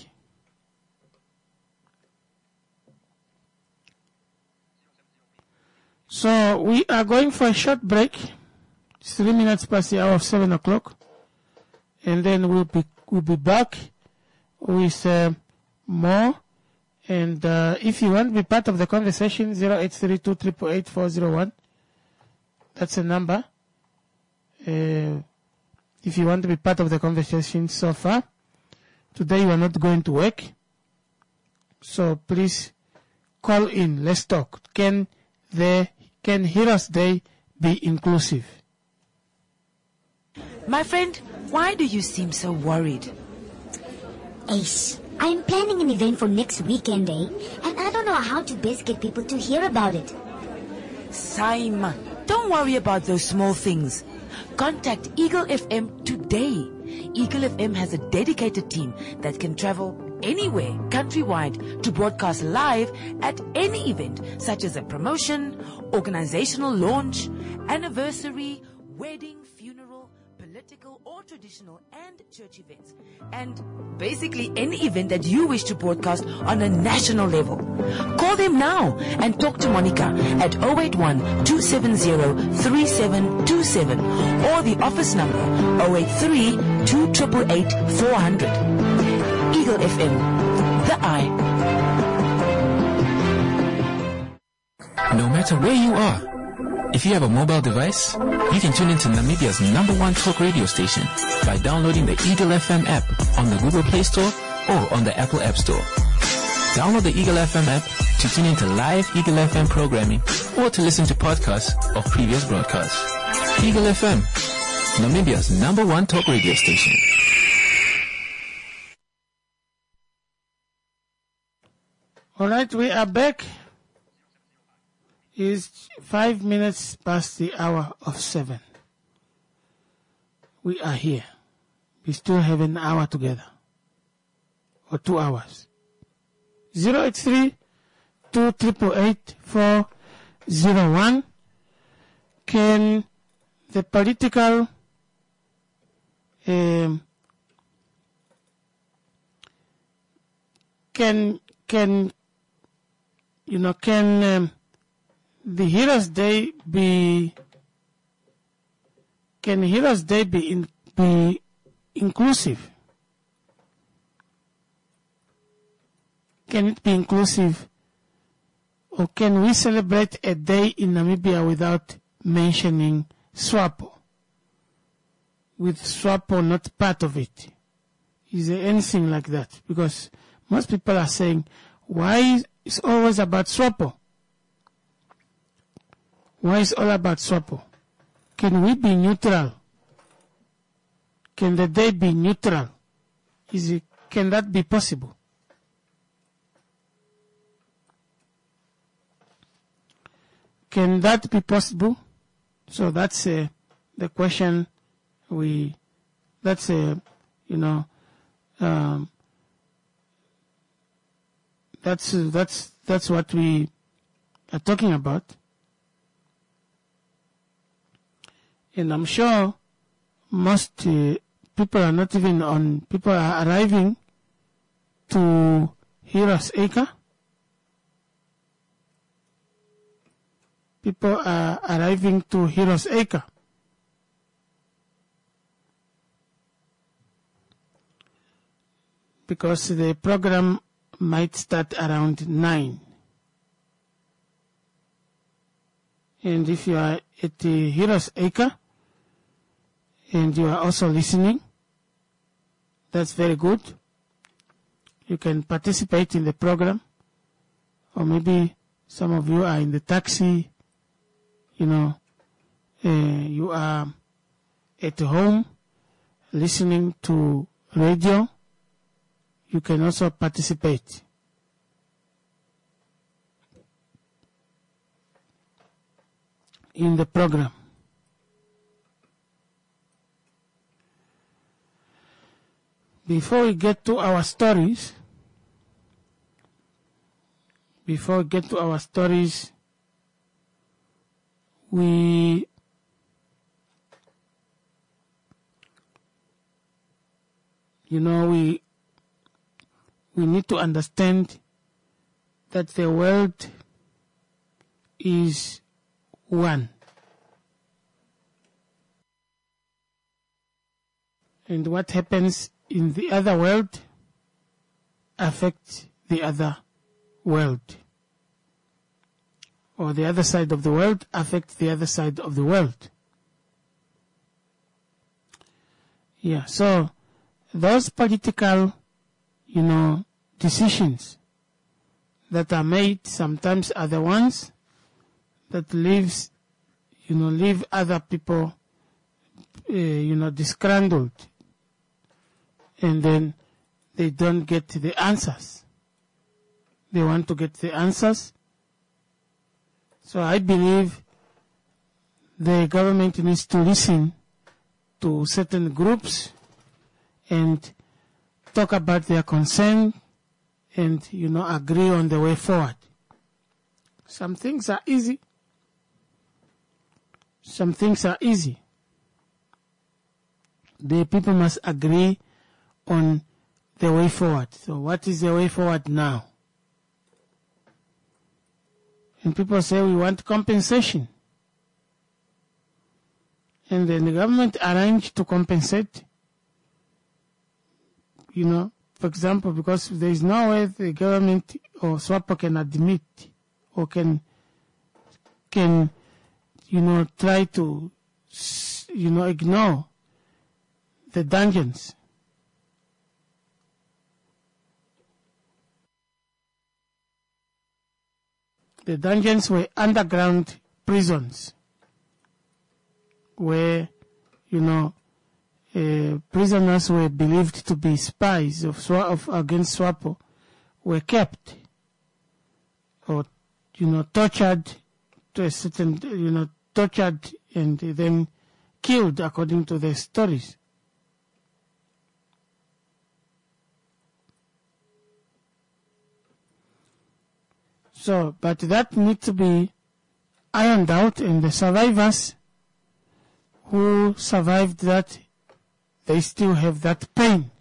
So we are going for a short break. It's three minutes past the hour of seven o'clock. And then we'll be, we'll be back with uh, more. And uh, if you want to be part of the conversation, zero eight three two, eight eight eight, four zero one. That's a number. Uh, if you want to be part of the conversation so far. Today you are not going to work. So please call in. Let's talk. Can the, can Heroes Day be inclusive? My friend, why do you seem so worried? Ace, I'm planning an event for next weekend, eh? And I don't know how to best get people to hear about it. Simon, don't worry about those small things. Contact Eagle F M today. Eagle F M has a dedicated team that can travel anywhere countrywide to broadcast live at any event, such as a promotion, organizational launch, anniversary, wedding, funeral, political or traditional and church events, and basically any event that you wish to broadcast on a national level. Call them now and talk to Monica at zero eight one, two seven zero, three seven two seven or the office number zero eight three, two eight eight, eight, four hundred. Eagle F M, the eye. No matter where you are, if you have a mobile device, you can tune into Namibia's number one talk radio station by downloading the Eagle F M app on the Google Play Store or on the Apple App Store. Download the Eagle F M app to tune into live Eagle F M programming or to listen to podcasts of previous broadcasts. Eagle F M, Namibia's number one talk radio station. All right, we are back. It's five minutes past the hour of seven. We are here. We still have an hour together. Or two hours. zero eight three, two eight eight, four zero one. can the political um, can can you know can um, the Heroes Day be can Heroes Day be in, be inclusive? Can it be inclusive? Or can we celebrate a day in Namibia without mentioning SWAPO? With SWAPO not part of it? Is there anything like that? Because most people are saying, why is it always about SWAPO? Why is it all about SWAPO? Can we be neutral? Can the day be neutral? Is it, can that be possible? Can that be possible? So that's uh, the question we, that's, uh, you know, um, that's, uh, that's, that's what we are talking about. And I'm sure most uh, people are not even on, people are arriving to Heroes Acre. People are arriving to Heroes Acre. Because the program might start around nine. And if you are at the Heroes Acre and you are also listening, that's very good. You can participate in the program. Or maybe some of you are in the taxi. You know, uh, you are at home listening to radio. You can also participate. In the program. Before we get to our stories, before we get to our stories, we you know we we need to understand that the world is one, and what happens in the other world affects the other world, or the other side of the world affects the other side of the world. Yeah, so those political, you know, decisions that are made sometimes are the ones that leaves, you know, leave other people, uh, you know, disgruntled, and then they don't get the answers. They want to get the answers. So I believe the government needs to listen to certain groups and talk about their concern and, you know, agree on the way forward. Some things are easy. Some things are easy. The people must agree on the way forward. So what is the way forward now? And people say we want compensation. And then the government arranged to compensate. You know, for example, because there is no way the government or SWAPO can admit or can, can, you know, try to, you know, ignore the dungeons. The dungeons were underground prisons where, you know, uh, prisoners were believed to be spies of, Swa- of against SWAPO were kept or, you know, tortured to a certain, you know, tortured and then killed according to their stories. So, but that needs to be ironed out, and the survivors who survived that, they still have that pain.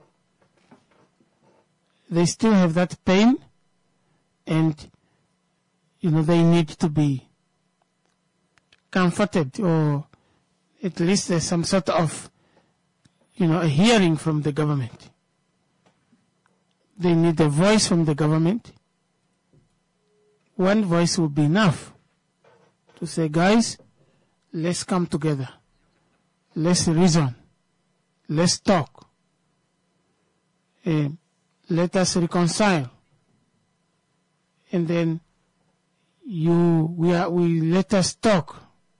They still have that pain, and, you know, they need to be comforted, or at least there's some sort of, you know, a hearing from the government. They need a voice from the government. One voice will be enough to say, guys, let's come together. Let's reason. Let's talk. Uh, let us reconcile. And then you, we are, we let us talk.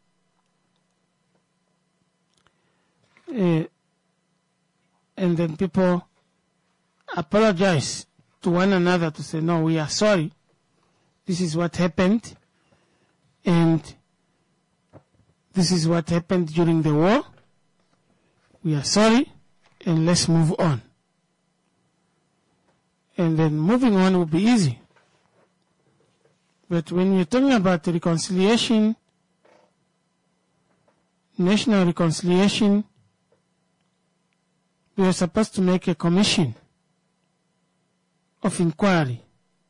Uh, and then people apologize to one another to say, no, we are sorry. This is what happened. And this is what happened during the war. We are sorry, and let's move on. And then moving on will be easy. But when you're talking about reconciliation, national reconciliation, we are supposed to make a commission of inquiry.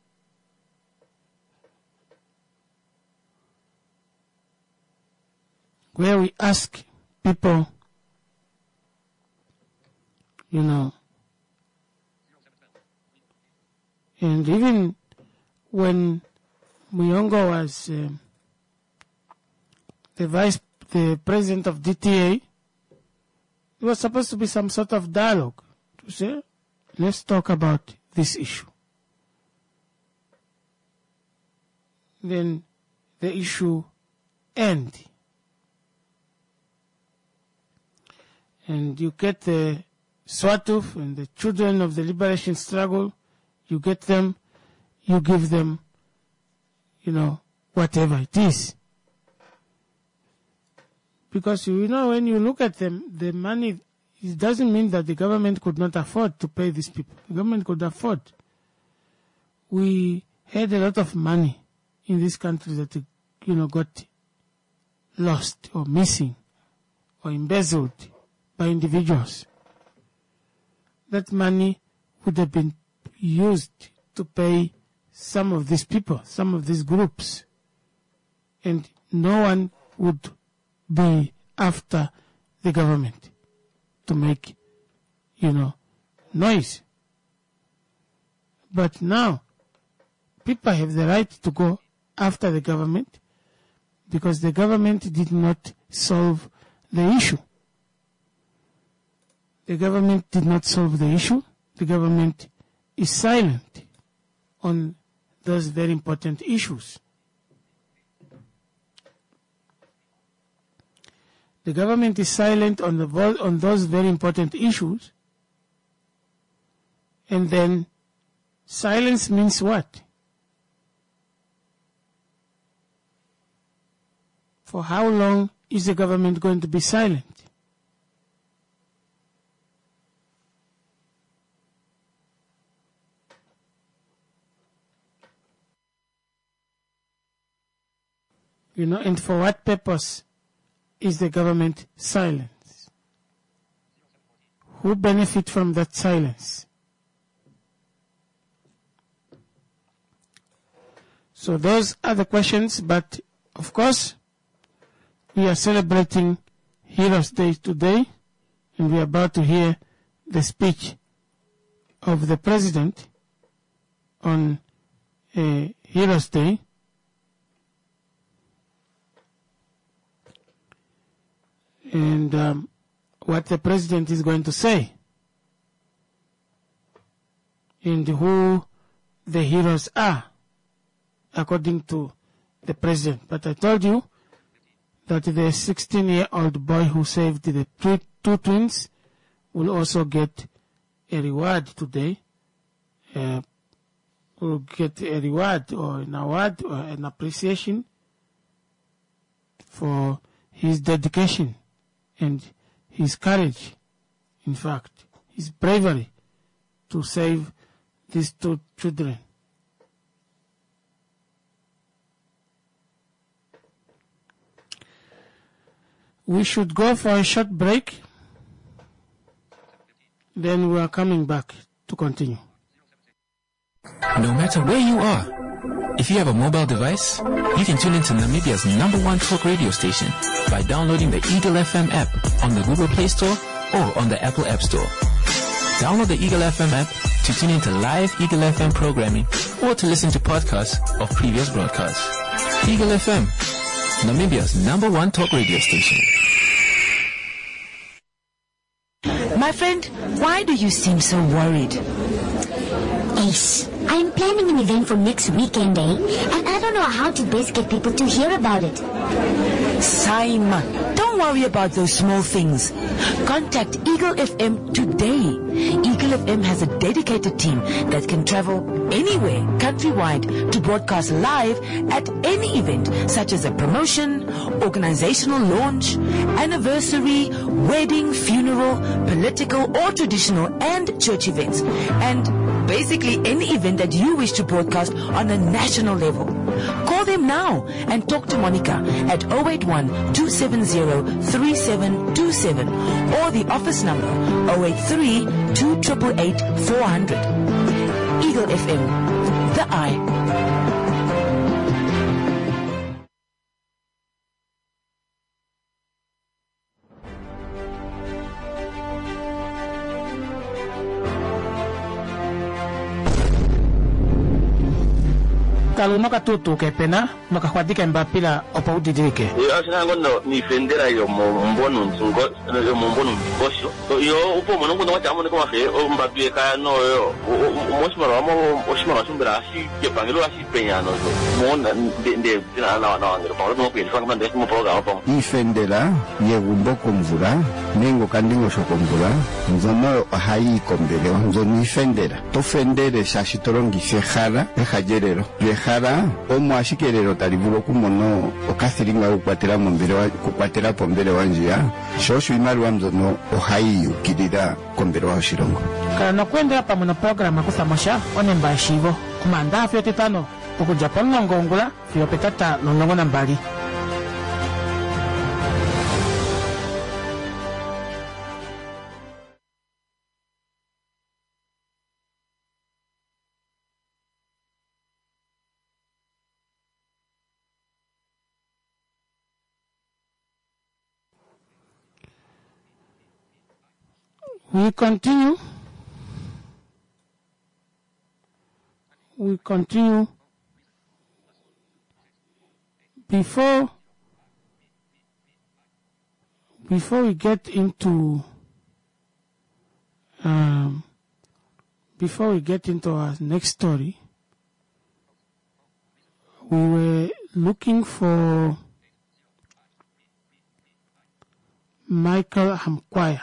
Where we ask people, you know, and even when Muyongo was uh, the vice, the president of D T A, there was supposed to be some sort of dialogue to say, let's talk about this issue. Then the issue end. And you get the Swatuf and the children of the liberation struggle, you get them, you give them, you know, whatever it is. Because, you know, when you look at them, the money, it doesn't mean that the government could not afford to pay these people. The government could afford. We had a lot of money in this country that, you know, got lost or missing or embezzled by individuals. That money would have been used to pay some of these people, some of these groups. And no one would be after the government to make, you know, noise. But now, people have the right to go after the government because the government did not solve the issue. The government did not solve the issue. The government is silent on those very important issues. The government is silent on, the, on those very important issues. And then silence means what? For how long is the government going to be silent? You know, and for what purpose is the government silent? Who benefit from that silence? So those are the questions, but of course, we are celebrating Heroes Day today, and we are about to hear the speech of the President on uh, Heroes Day. And um, what the President is going to say, and who the heroes are, according to the President. But I told you that the sixteen-year-old boy who saved the two, two twins will also get a reward today, uh, will get a reward or an award or an appreciation for his dedication and his courage, in fact, his bravery to save these two children. we should go for a short break. Then we are coming back to continue. No matter where you are, if you have a mobile device, you can tune into Namibia's number one talk radio station by downloading the Eagle F M app on the Google Play Store or on the Apple App Store. Download the Eagle F M app to tune into live Eagle F M programming or to listen to podcasts of previous broadcasts. Eagle F M, Namibia's number one talk radio station. My friend, why do you seem so worried? Ace, I'm planning an event for next weekend, eh? And I don't know how to best get people to hear about it. Saima, don't worry about those small things. Contact Eagle F M today. Eagle F M has a dedicated team that can travel anywhere countrywide to broadcast live at any event, such as a promotion, organizational launch, anniversary, wedding, funeral, political or traditional and church events, and basically any event that you wish to broadcast on a national level. Call them now and talk to Monica at zero eight one, two seven zero, three seven two seven or the office number zero eight three, two eight eight, four hundred. Eagle F M, the eye. Kalau maka tutu ke pena maka kwadika mbapila opa udidike. Yo asina ngono ni fendera yo mombono ntungo yo mombono mbosho. Yo upo mono ngono wacha mono kwa fe o mbapile ka no yo. Mosima ramo osima rasumbira asi ke pangelo asi peñano. Mona de de na na na ngero pa no pe fa ngande mo programa pa. Ni fendera ye gumbo komvura nengo kandingo shokomvura. Nzono hai kombele nzo ni fendera. To fendere shashitorongi sejara e hajerero. Jara omo ashikerero talivulo kumono okathiringa ukwatera mombere wa kukwatera pombere wanjia shoshu imaru wamzono ohai ukidira kombere wa shirongo kana kwenda hapa mna programa kusamasha onemba shivo kumanda afyo titano ukuja pongo ngongula fyo petata nongo na mbali. We continue. We continue. Before, before we get into, um, before we get into our next story, we were looking for Michael Hamkwaya.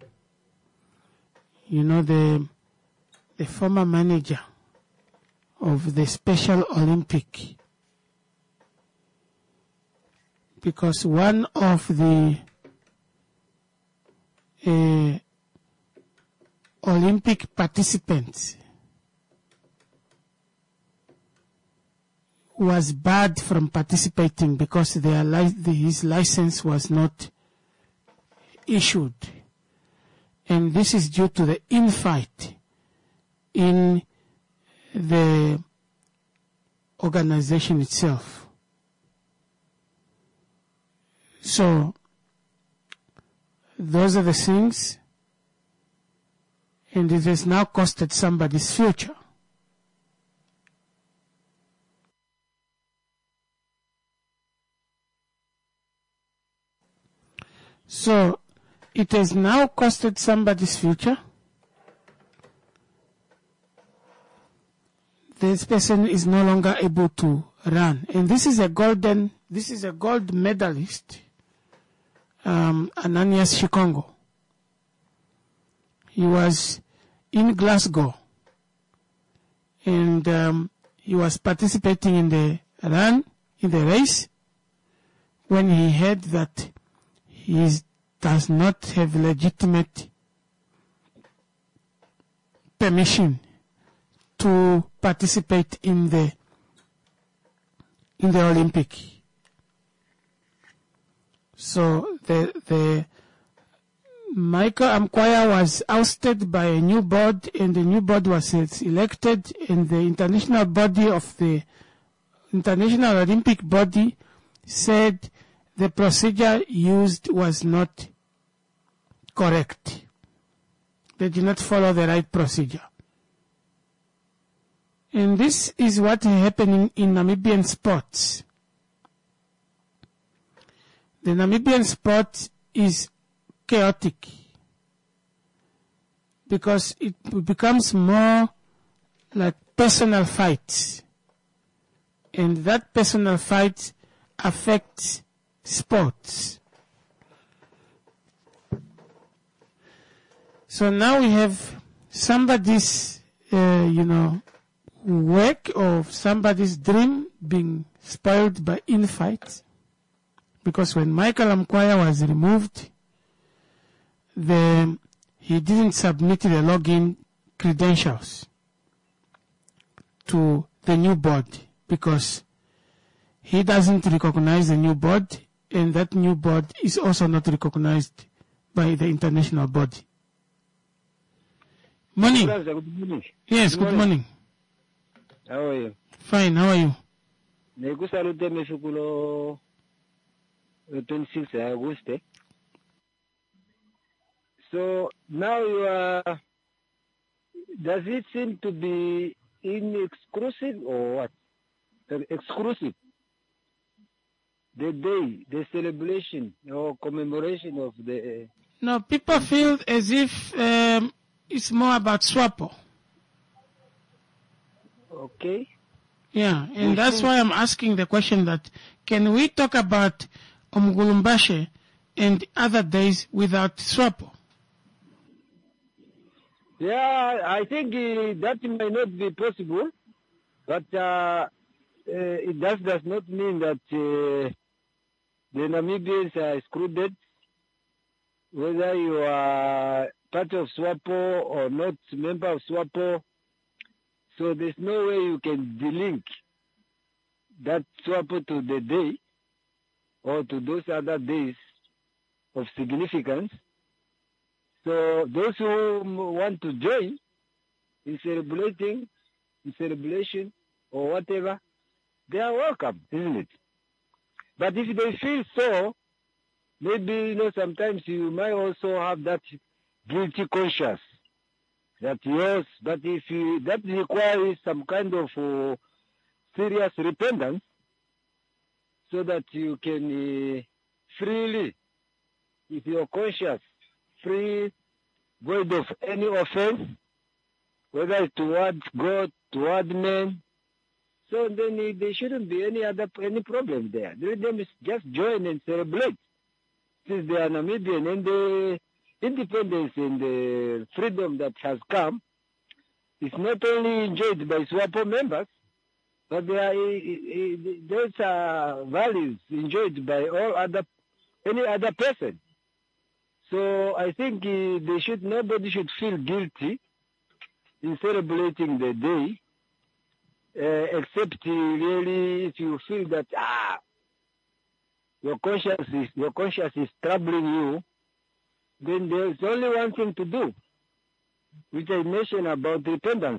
You know, the the former manager of the Special Olympic, because one of the uh, Olympic participants was barred from participating because their li- his license was not issued. And this is due to the infight in the organization itself. So, those are the things, and it has now costed somebody's future. So, it has now costed somebody's future. This person is no longer able to run. And this is a golden, this is a gold medalist, um, Ananias Shikongo. He was in Glasgow, and um, he was participating in the run, in the race, when he heard that he is does not have legitimate permission to participate in the in the Olympic. So the the Michael Amkwaya was ousted by a new board, and the new board was elected, and the international body of the International Olympic Body said the procedure used was not correct. They did not follow the right procedure. And this is what is happening in Namibian sports. The Namibian sport is chaotic because it becomes more like personal fights. And that personal fight affects sports. So now we have somebody's, uh, you know, work or somebody's dream being spoiled by infights. Because when Michael Amkwaya was removed, the, he didn't submit the login credentials to the new board because he doesn't recognize the new board, and that new board is also not recognized by the international body. Morning. Good morning. Yes, good morning. How are you? Fine, how are you? Nekusalute meshukulo twenty-sixth August. So now you are, does it seem to be inexclusive or what? Exclusive. The day, the celebration or commemoration of the... No, people feel as if um, it's more about SWAPO. Okay. Yeah, and that's why I'm asking the question that, can we talk about Umgulumbashe and other days without SWAPO? Yeah, I think uh, that may not be possible, but uh, uh, it does, does not mean that uh, the Namibians are excluded, whether you are part of SWAPO or not member of SWAPO. So there's no way you can delink that SWAPO to the day or to those other days of significance. So those who want to join in celebrating, in celebration or whatever, they are welcome, isn't it? But if they feel so, maybe, you know, sometimes you might also have that guilty conscience that yes, but if you, that requires some kind of uh, serious repentance so that you can uh, freely, if your conscience free, void of any offense, whether it's towards God, toward men. So then uh, there shouldn't be any other any problem there. Let them just join and celebrate. Since they are Namibian and the independence and the freedom that has come is not only enjoyed by SWAPO members, but they are, those are values enjoyed by all other, any other person. So I think uh, they should, nobody should feel guilty in celebrating the day, uh, except uh, really if you feel that ah, your conscience is your conscience is troubling you, then there's only one thing to do, which I mentioned about repentance,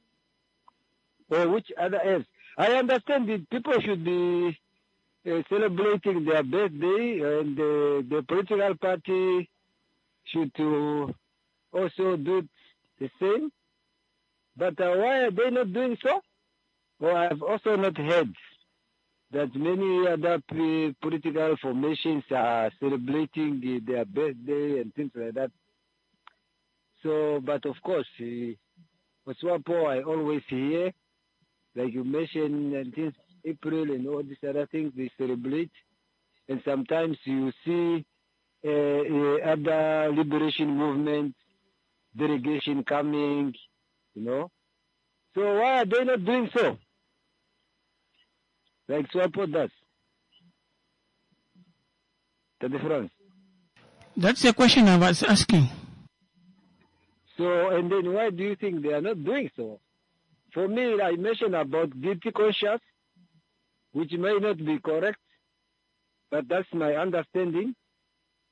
or which other else. I understand that people should be uh, celebrating their birthday, and uh, the political party should uh, also do the same. But uh, why are they not doing so? Well, I've also not heard that many other p- political formations are celebrating the, their birthday and things like that. So, but of course, uh, for SWAPO, I always hear, like you mentioned, nineteenth April and all these other things, they celebrate. And sometimes you see uh, uh, other liberation movements, delegation coming, you know. So why are they not doing so? Like SWAPO does. The difference. That's the question I was asking. So, and then why do you think they are not doing so? For me, I mentioned about guilty conscience, which may not be correct, but that's my understanding.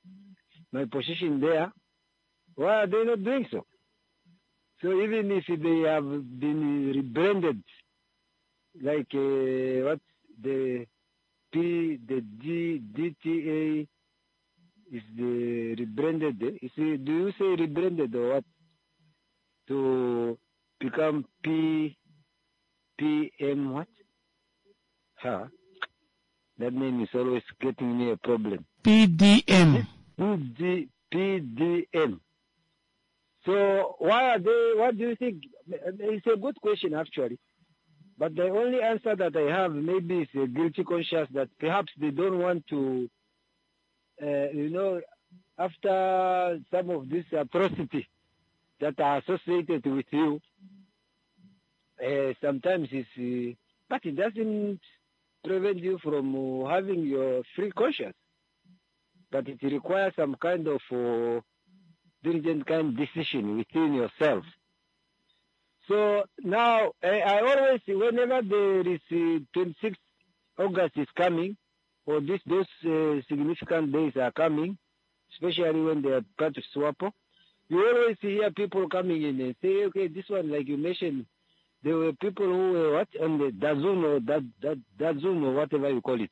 my position there, why are they not doing so? So even if they have been rebranded, like uh, what the P, the D, D T A is the rebranded. Is it, do you say rebranded or what? To become P, P M what? Huh? That name is always getting me a problem. P D M. P D, P D M. So why are they, what do you think? It's a good question actually. But the only answer that I have maybe is a guilty conscience that perhaps they don't want to, uh, you know, after some of this atrocity that are associated with you, uh, sometimes it's, uh, but it doesn't prevent you from uh, having your free conscience. But it requires some kind of uh, diligent kind of decision within yourself. So now, I, I always, whenever there is uh, twenty-sixth August is coming, or this, those uh, significant days are coming, especially when they are part of SWAPO, you always hear people coming in and say, okay, this one, like you mentioned, there were people who were what, on the DAZN or that, that, DAZN or whatever you call it.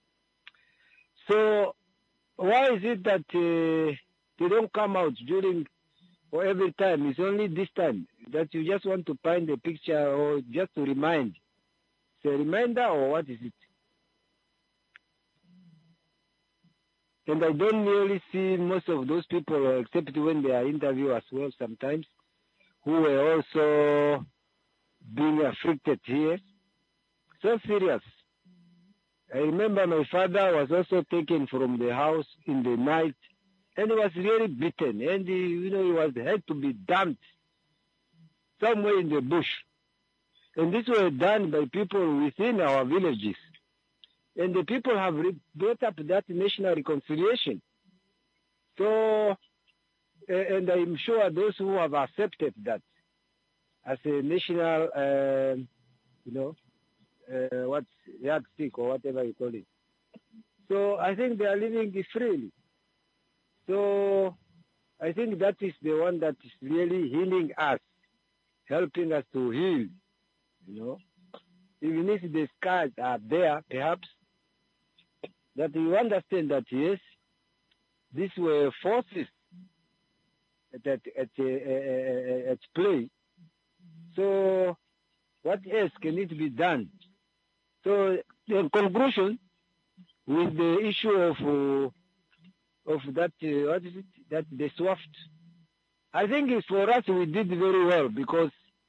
So why is it that uh, they don't come out during or every time? It's only this time that you just want to find a picture or just to remind. It's a reminder or what is it? And I don't really see most of those people, except when they are interviewed as well sometimes, who were also being afflicted here. So serious. I remember my father was also taken from the house in the night, and he was really beaten, and he, you know, he was had to be dumped somewhere in the bush. And this was done by people within our villages. And the people have re- brought up that national reconciliation. So, uh, and I'm sure those who have accepted that as a national, uh, you know, uh, what, yardstick or whatever you call it. So I think they are living freely. So I think that is the one that is really healing us, helping us to heal, you know. Even if the scars are there, perhaps, that you understand that, yes, these were forces at, at, at, uh, at play. So what else can it be done? So in conclusion, with the issue of uh, of that, uh, what is it, that the SWAFT, I think it's for us we did very well because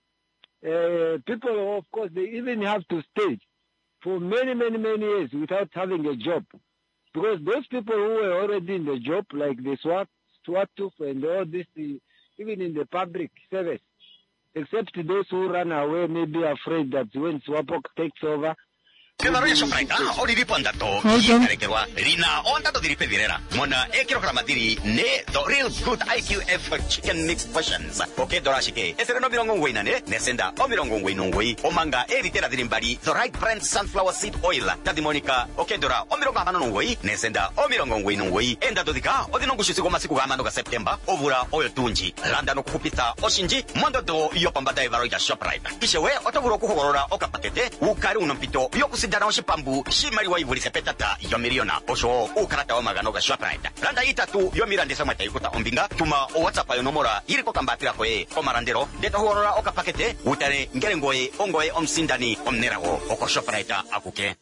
uh, people, of course, they even have to stay for many, many, many years without having a job. Because those people who were already in the job, like the SWAT, SWAT-TUF and all this, uh, even in the public service, except those who run away, maybe afraid that when SWAPO takes over, Kedaroya sopraita, ori riponda to, kare kerwa, rina onda to diri pedirera, mona e kilograma diri ne the real good I Q F chicken mix portions. Oke dorashike, esere no birongo wena ne, nesenda o birongo wena ngoi, omanga e ritera dirimbari, the right brand sunflower seed oil, tadimonika, oke dora o birongo amano ngoi, nesenda o birongo wena ngoi, enda dodika, odinongo shisigo masiku gamano ga September, ovura oil tunji, landa no kupita oshinji, mondo do yopambata evaro ya Shoprite. Ishewe otoburo kuhorora okapakete, ukari unompito, yokusi Dana Shipambu, Shimari Wai Sepetata, Yomiriona, Osho, Ukarata Omaganoga Shoprite. Randa Itatu, Yomirande Samata Yukuta Ombinga, Tuma, Whatsapp Nomora, Iriko Kambatira Hoe, Omarandero, Deta Hora Okapakete, Utare, Gerengoe, Ongoe, Omsindani, Omnerago, Oko Shoprite, Akuke.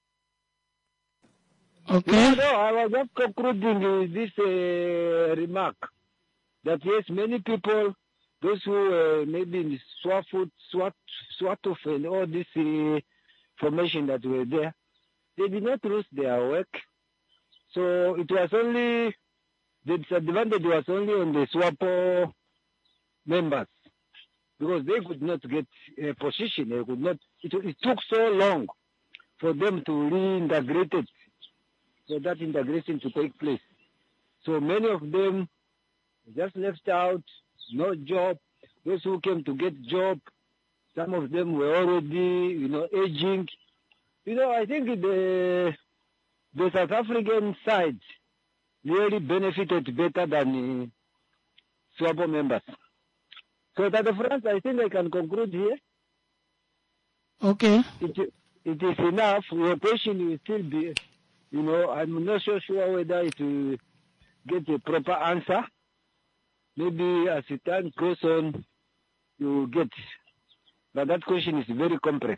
Okay. No, no, I was just concluding uh, this uh, remark that yes, many people, those who uh, maybe in Swafut, Swat, Swatuf and all this uh, formation that were there, they did not lose their work. So it was only, the disadvantage was only on the SWAPO members because they could not get a position. They could not, it, it took so long for them to reintegrate it, for that integration to take place. So many of them just left out, no job. Those who came to get job, some of them were already, you know, aging. You know, I think the the South African side really benefited better than uh, SWAPO members. So, Tata France, I think I can conclude here. Okay. It, it is enough. Your question will still be, you know, I'm not so sure whether it will get a proper answer. Maybe as the time goes on, you will get. But that question is very complex.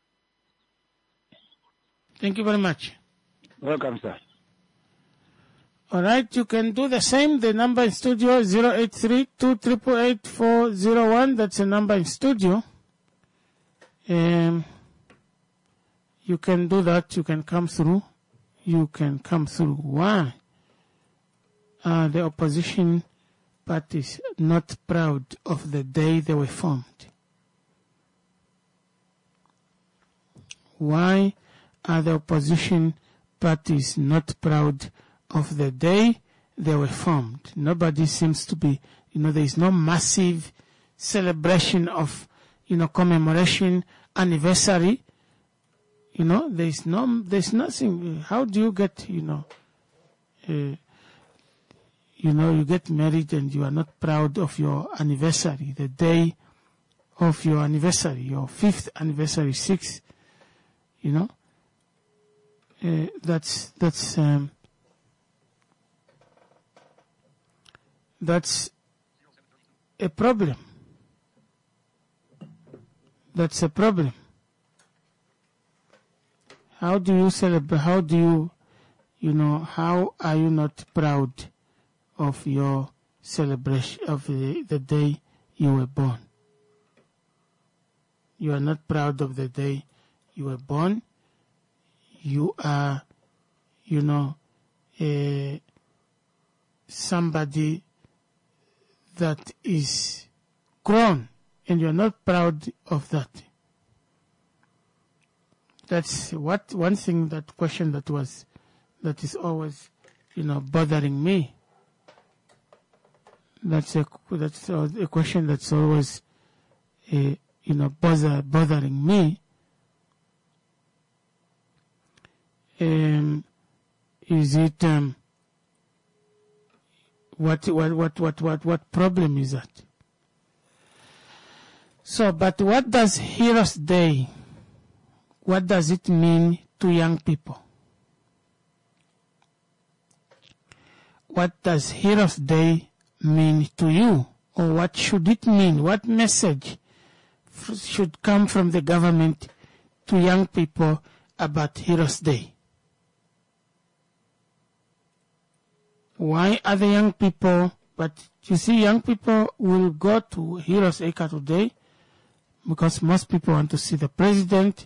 Thank you very much. Welcome, sir. All right, you can do the same. The number in studio, zero eight three, two eight eight, four zero one. That's the number in studio. Um, you can do that. You can come through. You can come through. Why? Uh, the opposition parties not proud of the day they were formed. Why are the opposition parties not proud of the day they were formed? Nobody seems to be, you know, there is no massive celebration of, you know, commemoration, anniversary. You know, there is no, there's nothing. How do you get, you know, uh, you know, you get married and you are not proud of your anniversary, the day of your anniversary, your fifth anniversary, sixth, you know? Uh, that's, that's, um, that's a problem. That's a problem. How do you celebrate, how do you, you know, how are you not proud of your celebration, of the, the day you were born? You are not proud of the day you were born. You are, you know, uh, somebody that is grown, and you are not proud of that. That's what one thing, that question that was, that is always, you know, bothering me. That's a that's a question that's always, uh, you know, bother bothering me. Um, is it um, what what what what what what problem is that? So, but what does Heroes Day? What does it mean to young people? What does Heroes Day mean to you? Or what should it mean? What message f- should come from the government to young people about Heroes Day? Why are the young people, but you see, young people will go to Heroes Acre today because most people want to see the president.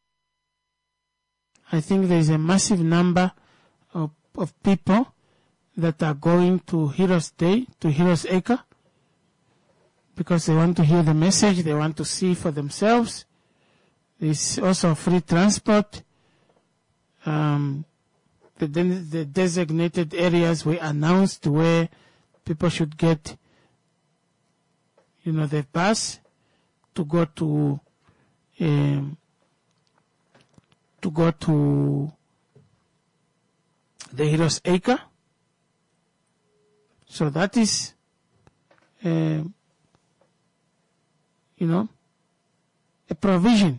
I think there is a massive number of, of people that are going to Heroes Day, to Heroes Acre, because they want to hear the message, they want to see for themselves. There's also free transport. Um, the, the designated areas were announced where people should get, you know, the bus to go to, um, to go to the Heroes Acre. So that is, uh, you know, a provision.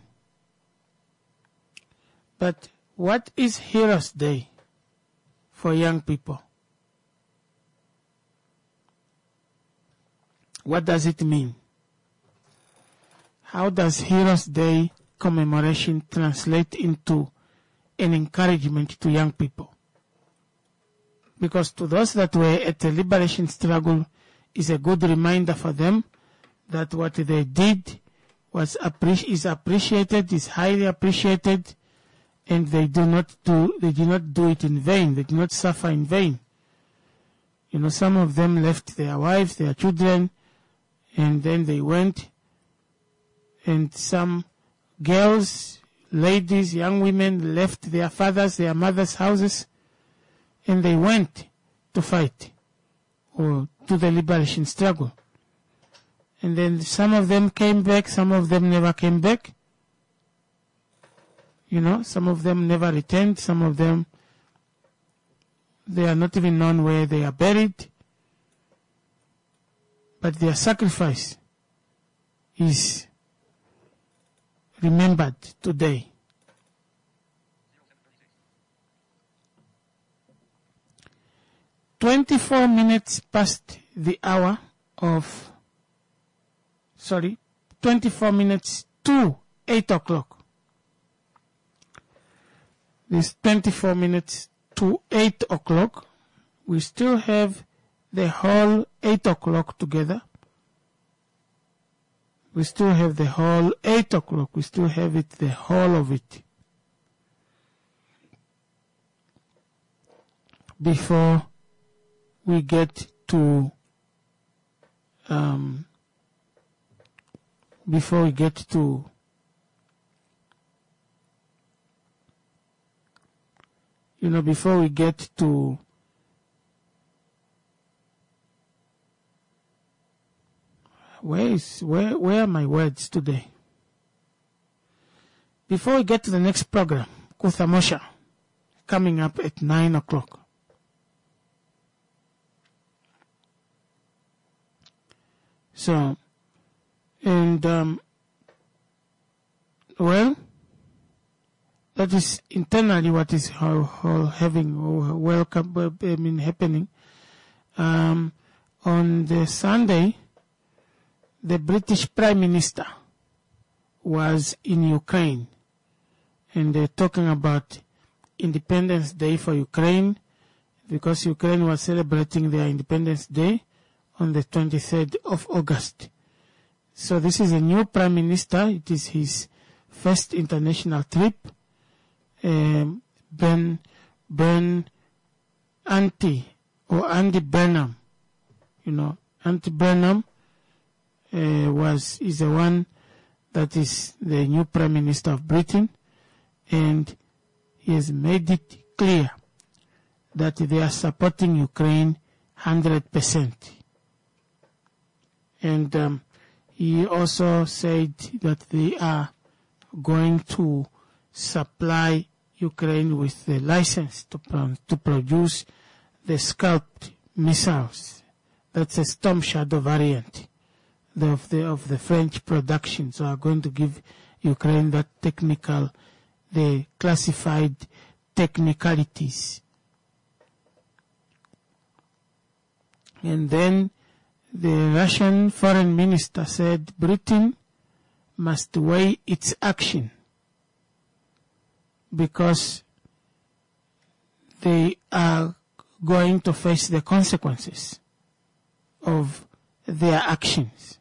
But what is Heroes Day for young people? What does it mean? How does Heroes Day commemoration translate into an encouragement to young people? Because to those that were at the liberation struggle, is a good reminder for them that what they did was appreci- is appreciated, is highly appreciated, and they do not do they did not do it in vain. They did not suffer in vain. You know, some of them left their wives, their children, and then they went. And some girls, ladies, young women left their fathers, their mothers' houses, and they went to fight or to the liberation struggle. And then some of them came back, some of them never came back. You know, some of them never returned, some of them They are not even known where they are buried, but their sacrifice is remembered today. Twenty-four minutes past the hour of, sorry, twenty-four minutes to eight o'clock. This twenty-four minutes to eight o'clock. We still have the whole eight o'clock together. We still have the whole eight o'clock. We still have it, the whole of it. Before we get to, um, before we get to you know, before we get to where is where where are my words today? Before we get to the next program, Kuthamosha, coming up at nine o'clock. So, and um, well, that is internally what is how, how having welcome I mean happening. Um, on the Sunday, the British Prime Minister was in Ukraine, and they're talking about Independence Day for Ukraine, because Ukraine was celebrating their Independence Day on the twenty-third of August. So this is a new Prime Minister. It is his first international trip. Um, Ben, Ben, Anti, or Andy Burnham, you know, Andy Burnham uh, was, is the one that is the new Prime Minister of Britain, and he has made it clear that they are supporting Ukraine one hundred percent. And um, he also said that they are going to supply Ukraine with the license to, to produce the Scalp missiles. That's a Storm Shadow variant of the, of the French production. So are going to give Ukraine that technical, the classified technicalities. And then the Russian foreign minister said Britain must weigh its action, because they are going to face the consequences of their actions.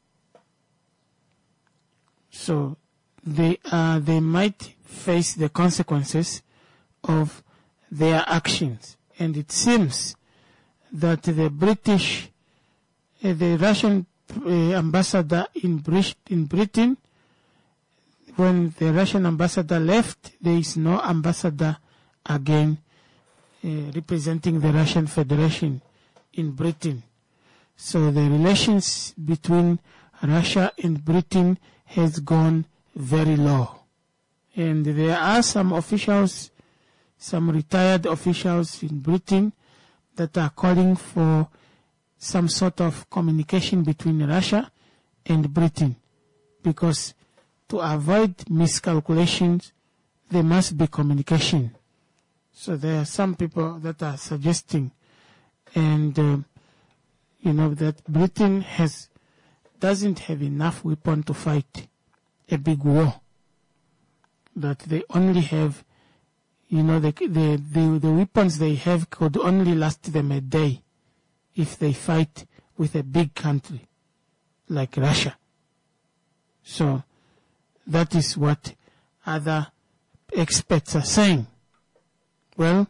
So they are, they might face the consequences of their actions. And it seems that the British, uh, the Russian uh, ambassador in, Brit- in Britain, when the Russian ambassador left, there is no ambassador again uh, representing the Russian Federation in Britain. So the relations between Russia and Britain has gone very low. And there are some officials, some retired officials in Britain that are calling for some sort of communication between Russia and Britain, because to avoid miscalculations, there must be communication. So there are some people that are suggesting, and uh, you know, that Britain has doesn't have enough weapon to fight a big war. That they only have, you know, the the the, the weapons they have could only last them a day if they fight with a big country like Russia. So that is what other experts are saying. Well,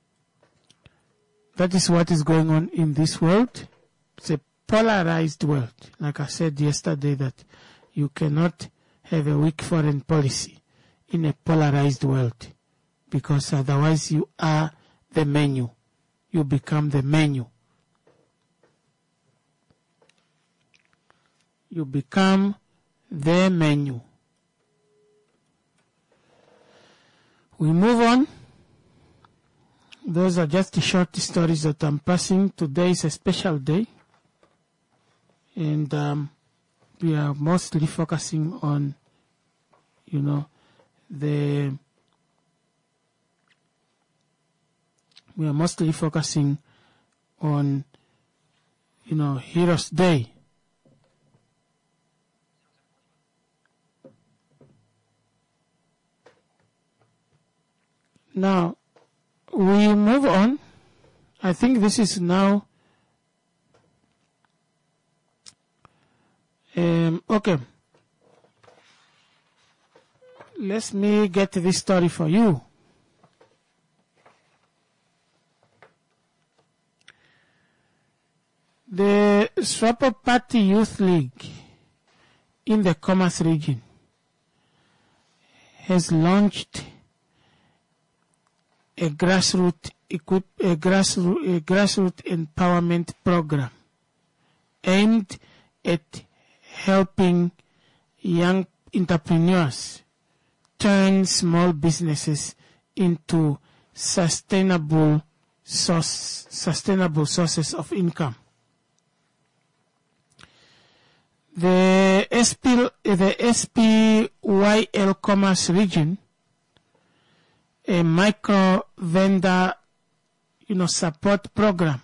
that is what is going on in this world. It's a polarized world. Like I said yesterday, that you cannot have a weak foreign policy in a polarized world, because otherwise you are the menu. You become the menu. You become the menu. We move on. those are just the short stories that I'm passing. Today is a special day, and um, we are mostly focusing on, you know, the we are mostly focusing on, you know, Heroes Day. Now, we move on. I think this is now, um, okay. Let me get this story for you. The Swapo Party Youth League in the Commerce region has launched a grassroots equip, a grassroots, a grassroots empowerment program aimed at helping young entrepreneurs turn small businesses into sustainable source, sustainable sources of income. The S P, the S P Y L Commerce region, a micro vendor, you know, support program,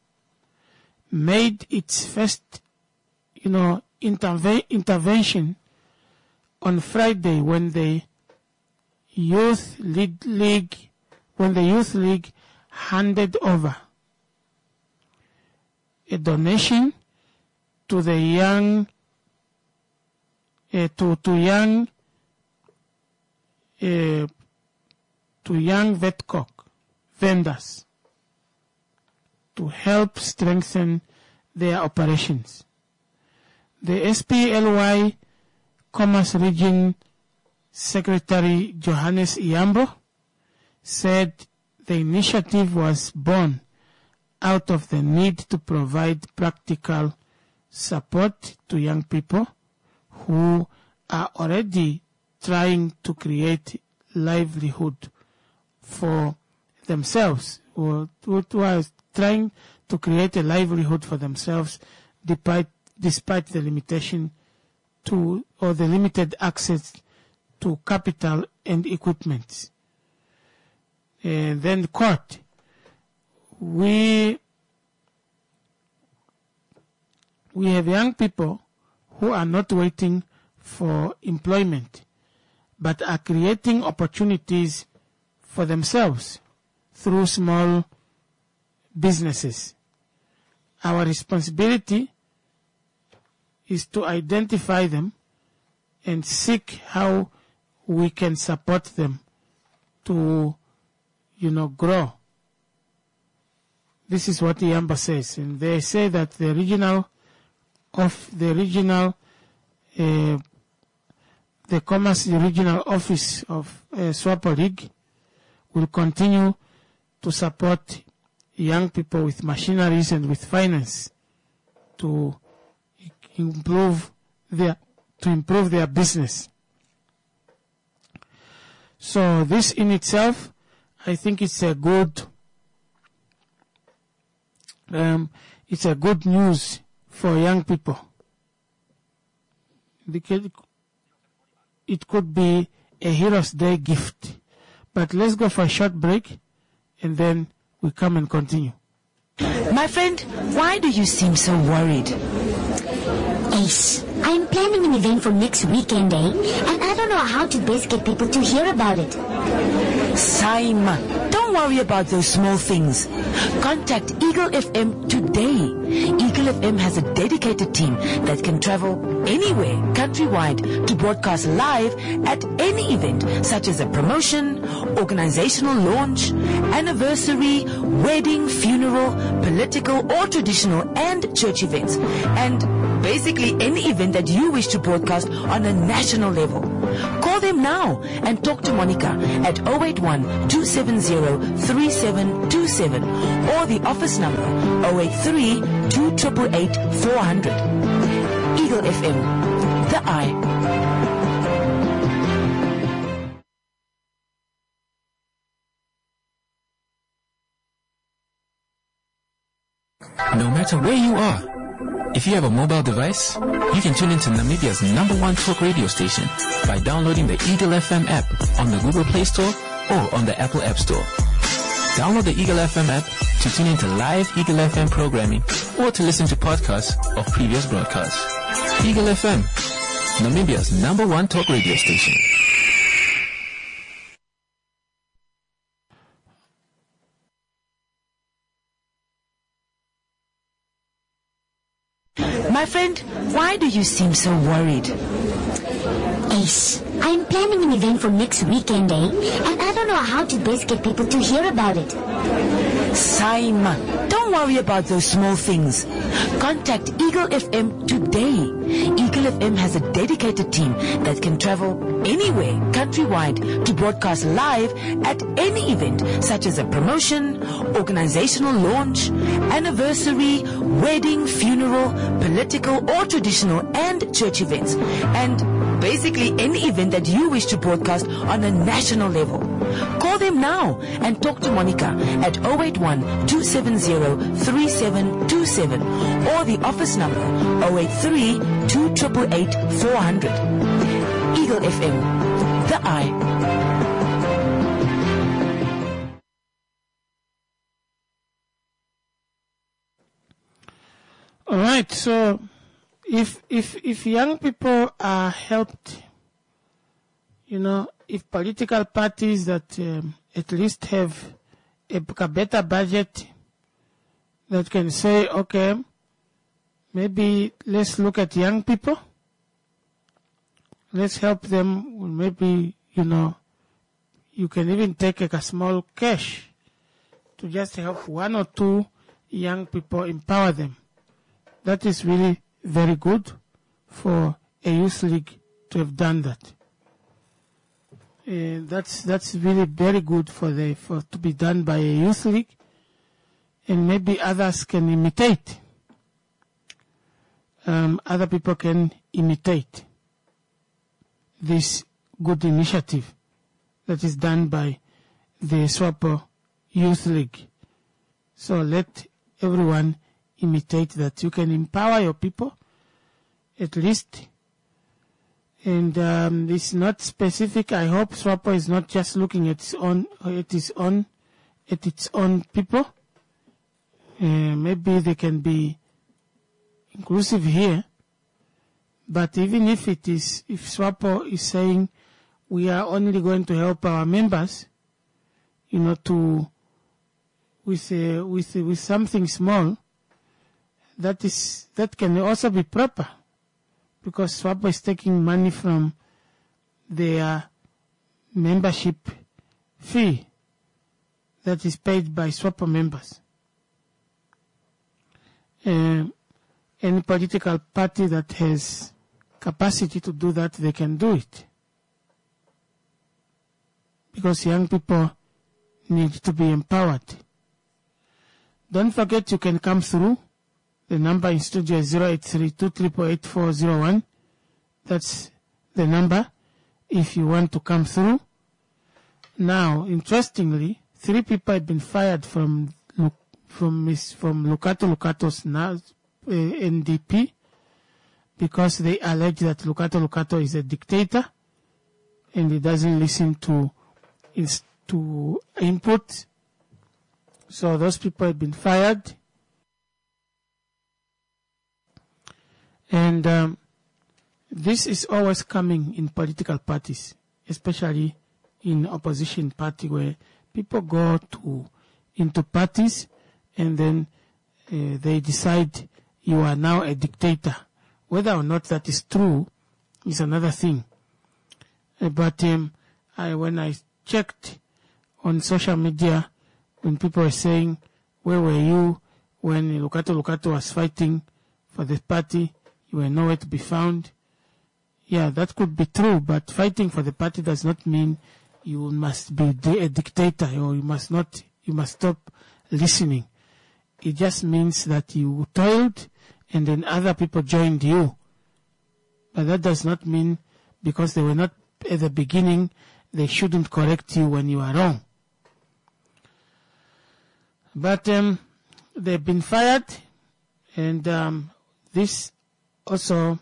made its first, you know, interve- intervention on Friday when the youth league, when the youth league handed over a donation to the young, uh, to to young. Uh, to young Vetcock vendors to help strengthen their operations. The S P L Y Commerce Region Secretary Johannes Iambo said the initiative was born out of the need to provide practical support to young people who are already trying to create livelihood for themselves, or who are trying to create a livelihood for themselves despite, despite the limitation to, or the limited access to capital and equipment. And then quote, we, we have young people who are not waiting for employment, but are creating opportunities for themselves through small businesses. Our responsibility is to identify them and seek how we can support them to, you know, grow. This is what Iamba says, and they say that the regional of the regional, uh, the Commerce Regional Office of uh, Swapo League will continue to support young people with machineries and with finance to improve their to improve their business. So this in itself, I think it's a good um, it's a good news for young people. Because it could be a Heroes Day gift. But let's go for a short break, and then we come and continue. My friend, why do you seem so worried? Ace, I'm planning an event for next weekend, eh? And I don't know how to best get people to hear about it. Saima, don't worry about those small things. Contact Eagle F M today. Eagle F M has a dedicated team that can travel anywhere, countrywide, to broadcast live at any event, such as a promotion, organizational launch, anniversary, wedding, funeral, political or traditional, and church events. And basically any event that you wish to broadcast on a national level. Call them now and talk to Monica at zero eight one, two seven zero, three seven two seven or the office number zero eight three, two eight eight, eight, four hundred. Eagle F M, the eye. matter where you are. If you have a mobile device, you can tune into Namibia's number one talk radio station by downloading the Eagle F M app on the Google Play Store or on the Apple App Store. Download the Eagle F M app to tune into live Eagle F M programming or to listen to podcasts of previous broadcasts. Eagle F M, Namibia's number one talk radio station. My friend, why do you seem so worried? Ace, I'm planning an event for next weekend, eh? And I don't know how to best get people to hear about it. Saima, don't worry about those small things. Contact Eagle F M today. Eagle F M has a dedicated team that can travel anywhere, countrywide, to broadcast live at any event, such as a promotion, organizational launch, anniversary, wedding, funeral, political or traditional, and church events. And basically any event that you wish to broadcast on a national level. Call them now and talk to Monica at zero eight one, two seven zero, three seven two seven or the office number zero eight three, two eight eight, four hundred. Eagle F M, the eye. All right, so if if if young people are helped, you know, if political parties that um, at least have a, a better budget that can say, okay, maybe let's look at young people, let's help them, maybe, you know, you can even take like a small cash to just help one or two young people, empower them. That is really very good for a youth league to have done that. Uh, that's that's really very good for the for to be done by a youth league, and maybe others can imitate. Um, other people can imitate this good initiative that is done by the SWAPO Youth League. So let everyone imitate that. You can empower your people, at least. And um, it's not specific. I hope SWAPO is not just looking at its own, at its own, at its own people. Uh, maybe they can be inclusive here. But even if it is, if SWAPO is saying we are only going to help our members, you know, to with uh, with uh, with something small, that is that can also be proper. Because SWAPO is taking money from their membership fee that is paid by SWAPO members. Uh, any political party that has capacity to do that, they can do it. Because young people need to be empowered. Don't forget you can come through. The number in studio is zero eight three, two eight eight, four zero one. That's the number if you want to come through. Now, interestingly, three people have been fired from from Miss from Lucato Lucato's now, uh, N D P because they allege that Lucato Lucato is a dictator and he doesn't listen to his, to input. So those people have been fired. And um, this is always coming in political parties, especially in opposition party, where people go to into parties and then uh, they decide you are now a dictator. Whether or not that is true is another thing. Uh, but um, I, when I checked on social media, when people were saying, where were you when Lucato Lucato was fighting for the party? You were nowhere to be found. Yeah, that could be true, but fighting for the party does not mean you must be a dictator or you must not, you must stop listening. It just means that you toiled and then other people joined you. But that does not mean because they were not at the beginning, they shouldn't correct you when you are wrong. But um, they've been fired. And um, this also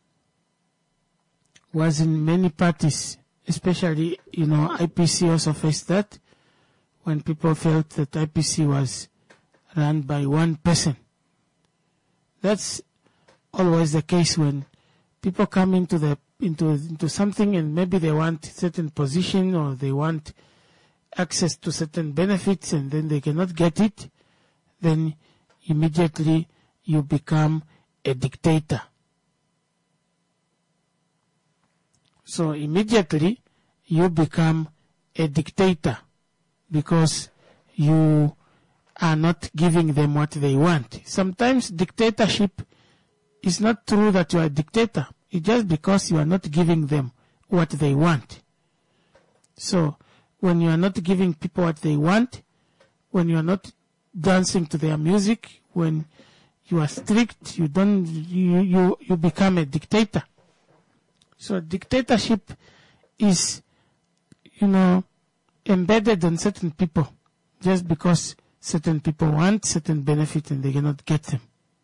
was in many parties, especially, you know, I P C also faced that when people felt that I P C was run by one person. That's always the case when people come into the into into something and maybe they want certain position or they want access to certain benefits and then they cannot get it, then immediately you become a dictator. So immediately you become a dictator because you are not giving them what they want. Sometimes dictatorship is not true that you are a dictator. It's just because you are not giving them what they want. So when you are not giving people what they want, when you are not dancing to their music, when you are strict, you don't, you, you, you become a dictator. So dictatorship is, you know, embedded on certain people just because certain people want certain benefit and they cannot get them.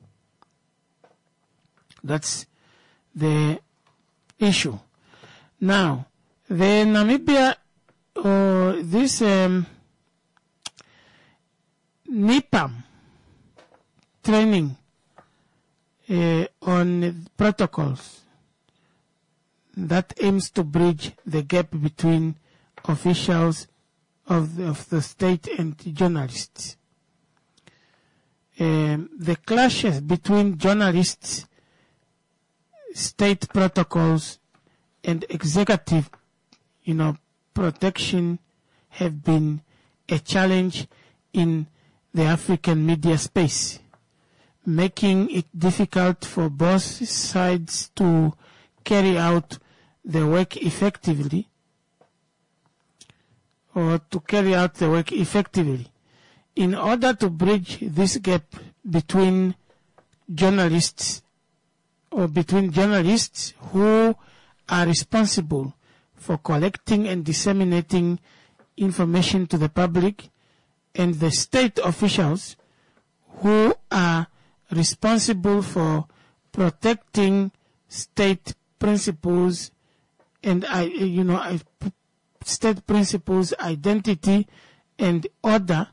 That's the issue. Now, the Namibia, uh, this um, NIPAM training uh, on protocols that aims to bridge the gap between officials of the, of the state and journalists. Um, the clashes between journalists, state protocols, and executive, you know, protection have been a challenge in the African media space, making it difficult for both sides to carry out the work effectively or to carry out the work effectively. In order to bridge this gap between journalists or between journalists who are responsible for collecting and disseminating information to the public and the state officials who are responsible for protecting state principles and, you know, state principles, identity, and order.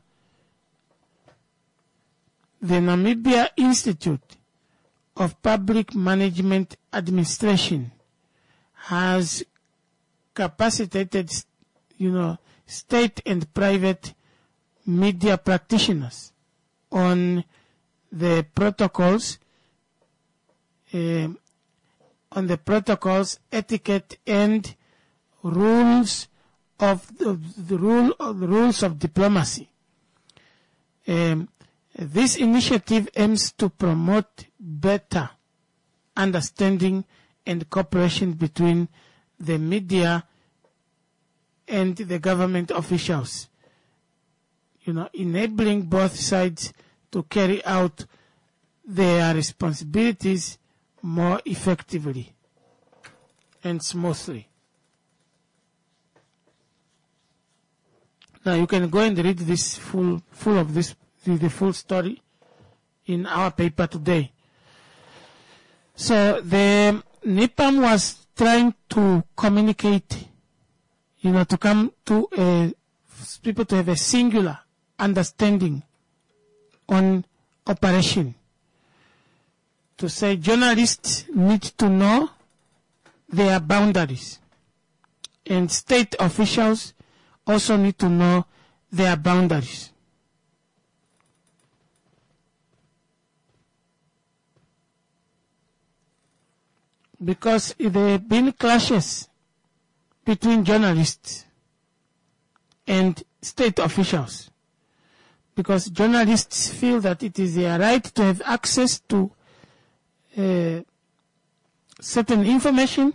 The Namibia Institute of Public Management Administration has capacitated, you know, state and private media practitioners on the protocols, uh, on the protocols, etiquette, and rules of the, the rule of the rules of diplomacy. Um, this initiative aims to promote better understanding and cooperation between the media and the government officials, you know, enabling both sides to carry out their responsibilities more effectively and smoothly. Now you can go and read this full, full of this, the, the full story in our paper today. So the NIPAM was trying to communicate, you know, to come to a, people to have a singular understanding on operation. To say journalists need to know their boundaries, and state officials also need to know their boundaries. Because there have been clashes between journalists and state officials. Because journalists feel that it is their right to have access to uh, certain information,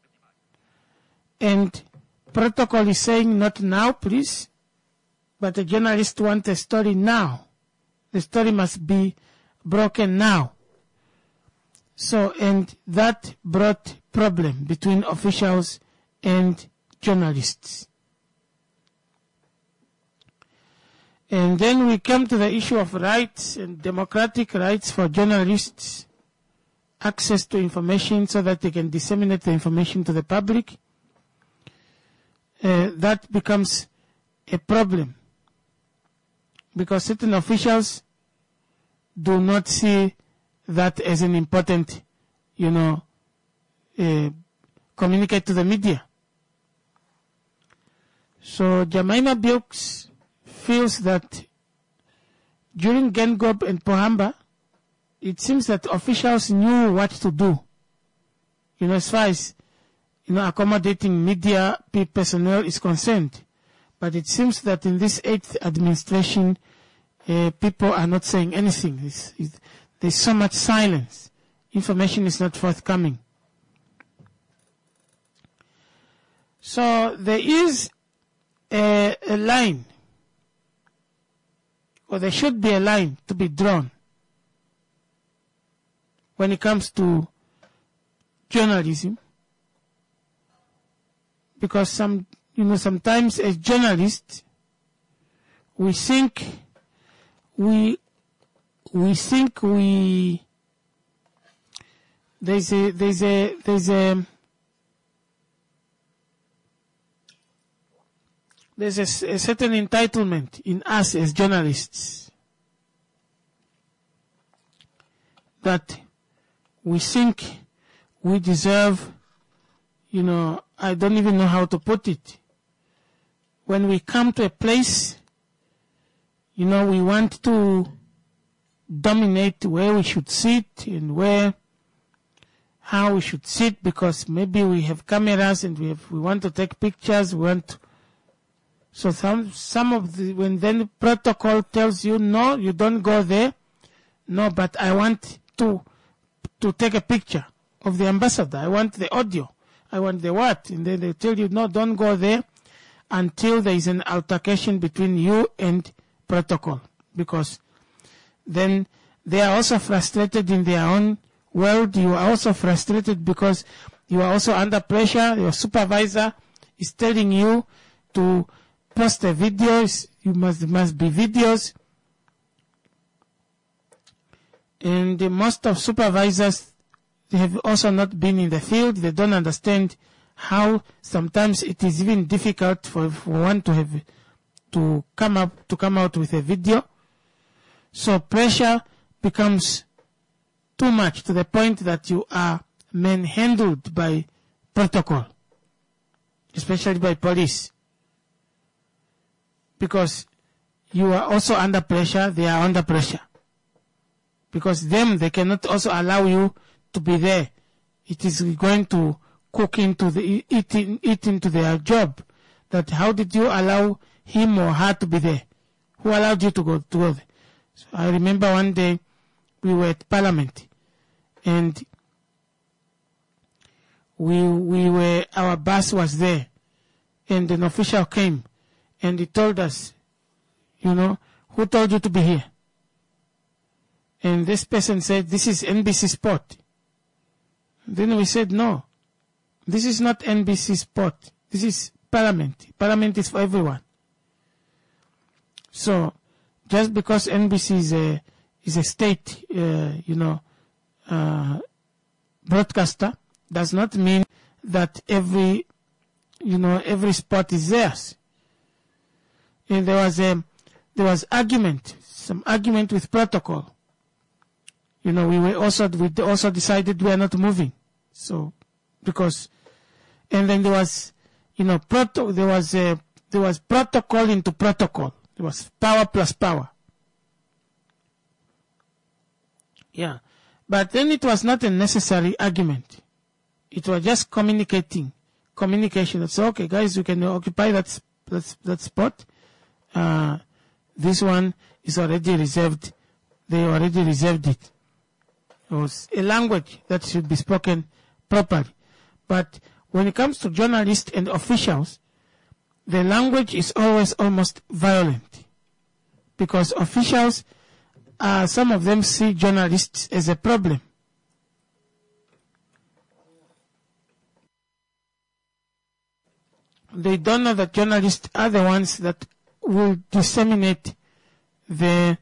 and protocol is saying not now, please, but the journalist wants a story now. The story must be broken now. So, and that brought problem between officials and journalists. And then we come to the issue of rights and democratic rights for journalists, access to information so that they can disseminate the information to the public. Uh, that becomes a problem because certain officials do not see that as an important, you know, uh, communicate to the media. So Jemima Bilks feels that during Gengob and Pohamba, it seems that officials knew what to do, you know, as far as, you know, accommodating media personnel is concerned. But it seems that in this eighth administration, uh, people are not saying anything. It's, it's, there's so much silence. Information is not forthcoming. So there is a, a line, or there should be a line to be drawn when it comes to journalism, because some, you know, sometimes as journalists, we think we we think we there's a there's a there's a there's a, a certain entitlement in us as journalists that we think we deserve, you know, I don't even know how to put it. When we come to a place, you know, we want to dominate where we should sit and where, how we should sit, because maybe we have cameras and we have, we want to take pictures, we want to, so some, some of the, when then protocol tells you, no, you don't go there, no, but I want to, to take a picture of the ambassador, I want the audio, I want the what, and then they tell you, no, don't go there until there is an altercation between you and protocol, because then they are also frustrated in their own world. You are also frustrated because you are also under pressure. Your supervisor is telling you to post the videos. You must, must be videos. And uh, most of supervisors, they have also not been in the field. They don't understand how sometimes it is even difficult for, for one to have to come up to come out with a video. So pressure becomes too much to the point that you are manhandled by protocol, especially by police, because you are also under pressure. They are under pressure because them they cannot also allow you to be there. It is going to cook into the eat, in, eat into their job. That how did you allow him or her to be there? Who allowed you to go to go there? So I remember one day we were at Parliament, and we we were our bus was there, and an official came, and he told us, you know, who told you to be here? And this person said, this is N B C Sport. Then we said, no, this is not N B C Sport. This is Parliament. Parliament is for everyone. So, just because N B C is a is a state, uh, you know, uh, broadcaster, does not mean that every, you know, every sport is theirs. And there was a there was argument, some argument with protocol. You know, we were also we also decided we are not moving. So, because, and then there was, you know, proto there was a there was protocol into protocol. It was power plus power. Yeah. But then it was not a necessary argument. It was just communicating. Communication. That's okay, guys, you can occupy that, that, that spot. Uh, this one is already reserved. They already reserved it. It was a language that should be spoken properly. But when it comes to journalists and officials, the language is always almost violent, because officials, uh, some of them see journalists as a problem. They don't know that journalists are the ones that will disseminate the,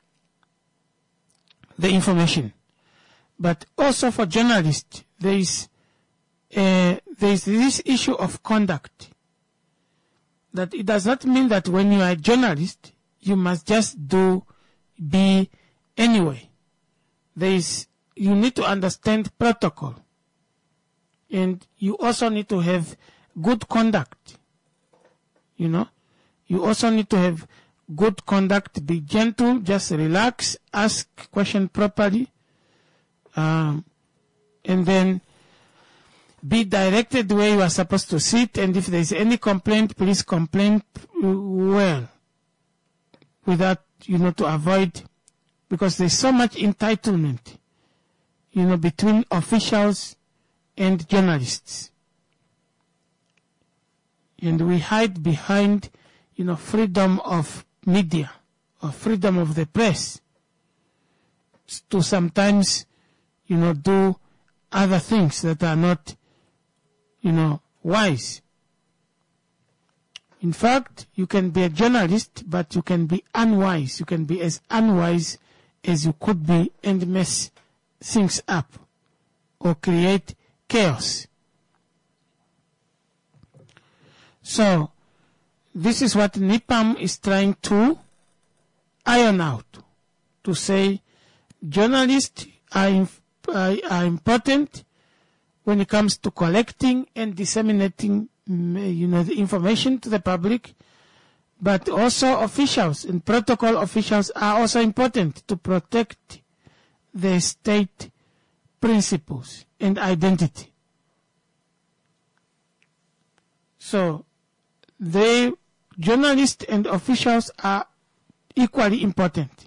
the information. But also for journalists, there is, uh, there is this issue of conduct. That it does not mean that when you are a journalist, you must just do, be anyway. There is, you need to understand protocol. And you also need to have good conduct. You know, you also need to have good conduct, be gentle, just relax, ask question properly, um, and then be directed where you are supposed to sit, and if there is any complaint, please complain well, without, you know, to avoid, because there's so much entitlement, you know, between officials and journalists. And we hide behind, you know, freedom of media, or freedom of the press, to sometimes, you know, do other things that are not, you know, wise. In fact, you can be a journalist, but you can be unwise. You can be as unwise as you could be and mess things up or create chaos. So, this is what NIPAM is trying to iron out, to say journalists are, inf- are, are important when it comes to collecting and disseminating, you know, the information to the public, but also officials and protocol officials are also important to protect the state principles and identity. So, the journalists and officials are equally important.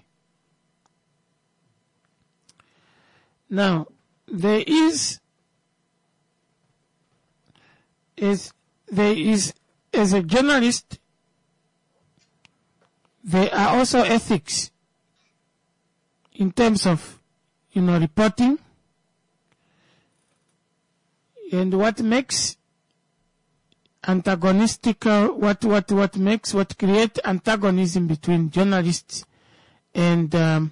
Now, there is, is there is, as a journalist, there are also ethics in terms of, you know, reporting, and what makes antagonistic, uh, what, what, what makes, what create antagonism between journalists and, um,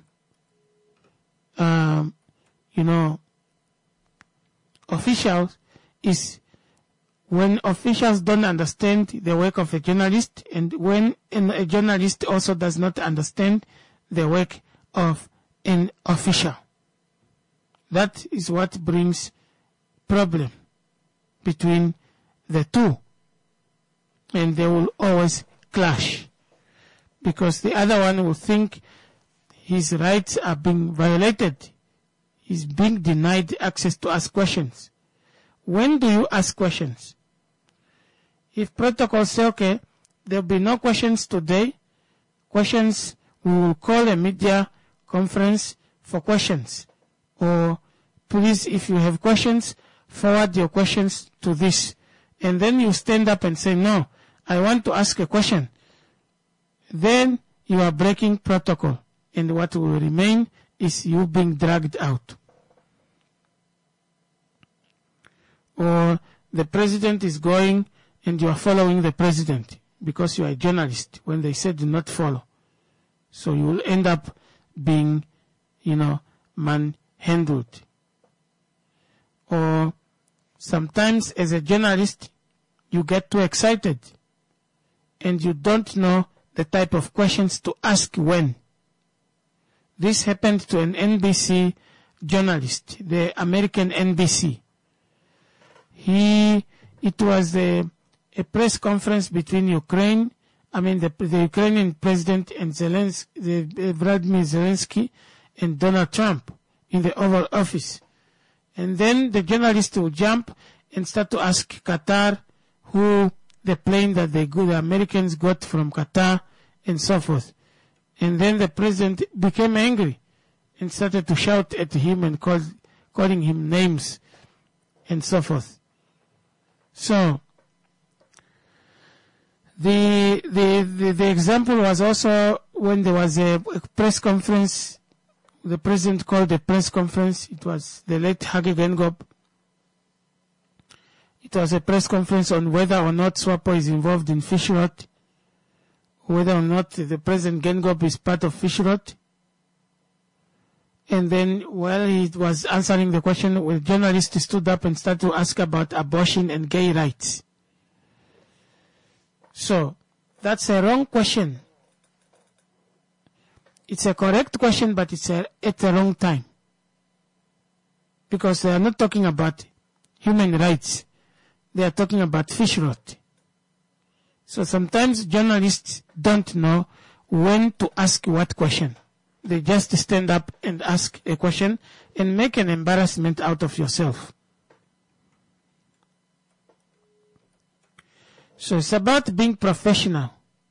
um, you know, officials is when officials don't understand the work of a journalist, and when a journalist also does not understand the work of an official. That is what brings problem between the two. And they will always clash, because the other one will think his rights are being violated. He's being denied access to ask questions. When do you ask questions? If protocols say, okay, there'll be no questions today, questions, we will call a media conference for questions. Or please, if you have questions, forward your questions to this. And then you stand up and say, no, I want to ask a question. Then you are breaking protocol. And what will remain is you being dragged out. Or the president is going and you are following the president because you are a journalist when they said do not follow. So you will end up being, you know, manhandled. Or sometimes as a journalist, you get too excited and you don't know the type of questions to ask when. This happened to an N B C journalist, the American N B C. He, it was a, a press conference between Ukraine, I mean the, the Ukrainian president and Zelensky, the, uh, Vladimir Zelensky and Donald Trump in the Oval Office. And then the journalist will jump and start to ask Qatar who the plane that they go, the Americans got from Qatar and so forth. And then the president became angry and started to shout at him and call, calling him names and so forth. So, the, the, the, the example was also when there was a, a press conference, the president called a press conference. It was the late Hage Geingob. It was a press conference on whether or not SWAPO is involved in fish rot, whether or not the President Geingob is part of Fish-Rot. And then while he was answering the question, a journalist stood up and started to ask about abortion and gay rights. So, that's a wrong question. It's a correct question, but it's a, at the wrong time. Because they are not talking about human rights. They are talking about Fish-Rot. So sometimes journalists don't know when to ask what question. They just stand up and ask a question and make an embarrassment out of yourself. So it's about being professional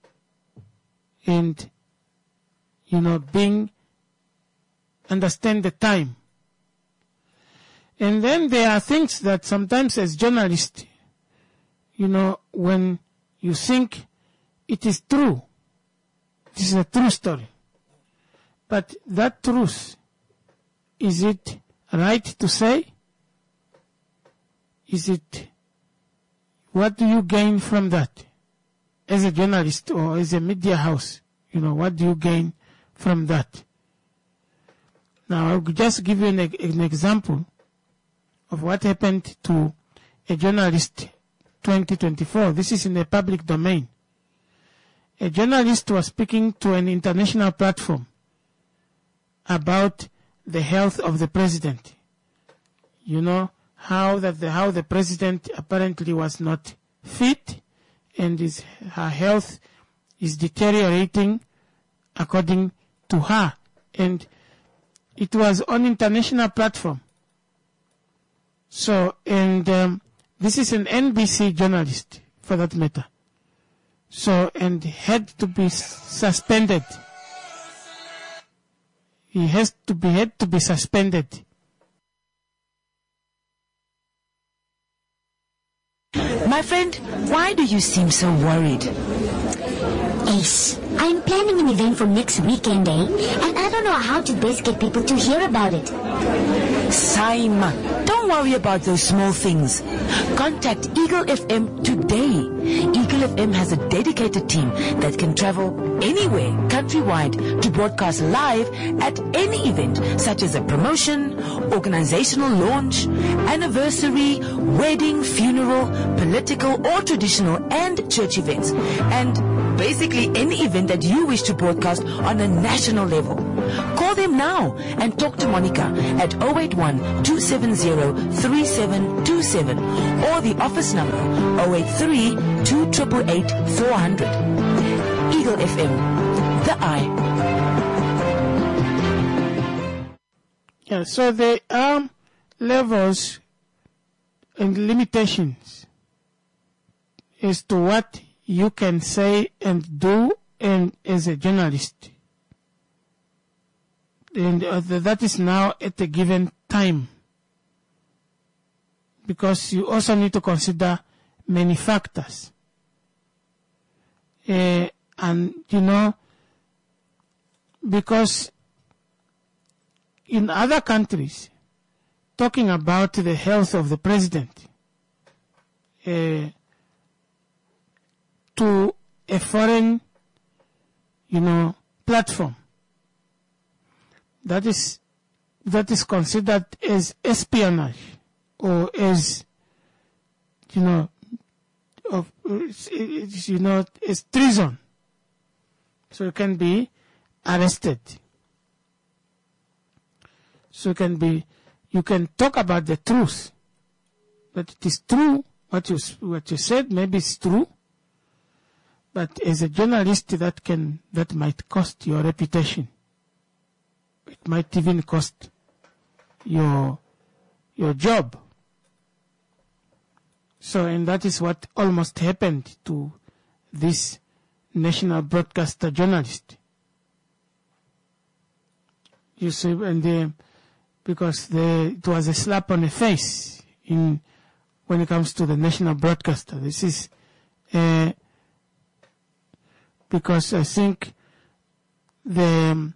and, you know, being, understand the time. And then there are things that sometimes as journalists, you know, when you think it is true, this is a true story. But that truth, is it right to say? Is it, what do you gain from that? As a journalist or as a media house, you know, what do you gain from that? Now, I'll just give you an, an example of what happened to a journalist twenty twenty-four. This is in the public domain. A journalist was speaking to an international platform about the health of the president. You know, how that the, how the president apparently was not fit and his, her health is deteriorating according to her. And it was on international platform. So, and um, this is an N B C journalist, for that matter. So, and had to be suspended. He has to be, had to be suspended. My friend, why do you seem so worried? Ace, I'm planning an event for next weekend, eh? And I don't know how to best get people to hear about it. Saima, don't worry about those small things. Contact Eagle F M today. Eagle F M has a dedicated team that can travel anywhere countrywide to broadcast live at any event, such as a promotion, organizational launch, anniversary, wedding, funeral, political or traditional and church events, and basically any event that you wish to broadcast on a national level. Call them now and talk to Monica at zero eight one, two seven zero, three seven two seven or the office number zero eight three, two eight eight, four hundred. Eagle F M, the eye. Yeah, so there are levels and limitations as to what you can say and do and as a journalist. And uh, that is now at a given time. Because you also need to consider many factors. Uh, and, you know, because in other countries, talking about the health of the president, uh, to a foreign, you know, platform, that is, that is considered as espionage or as, you know, of, you know, as treason. So you can be arrested. So you can be, you can talk about the truth, that it is true, what you, what you said, maybe it's true, but as a journalist, that can, that might cost your reputation. It might even cost your, your job. So, and that is what almost happened to this national broadcaster journalist. You see, and the, because the, it was a slap on the face in, when it comes to the national broadcaster. This is, uh, because I think the,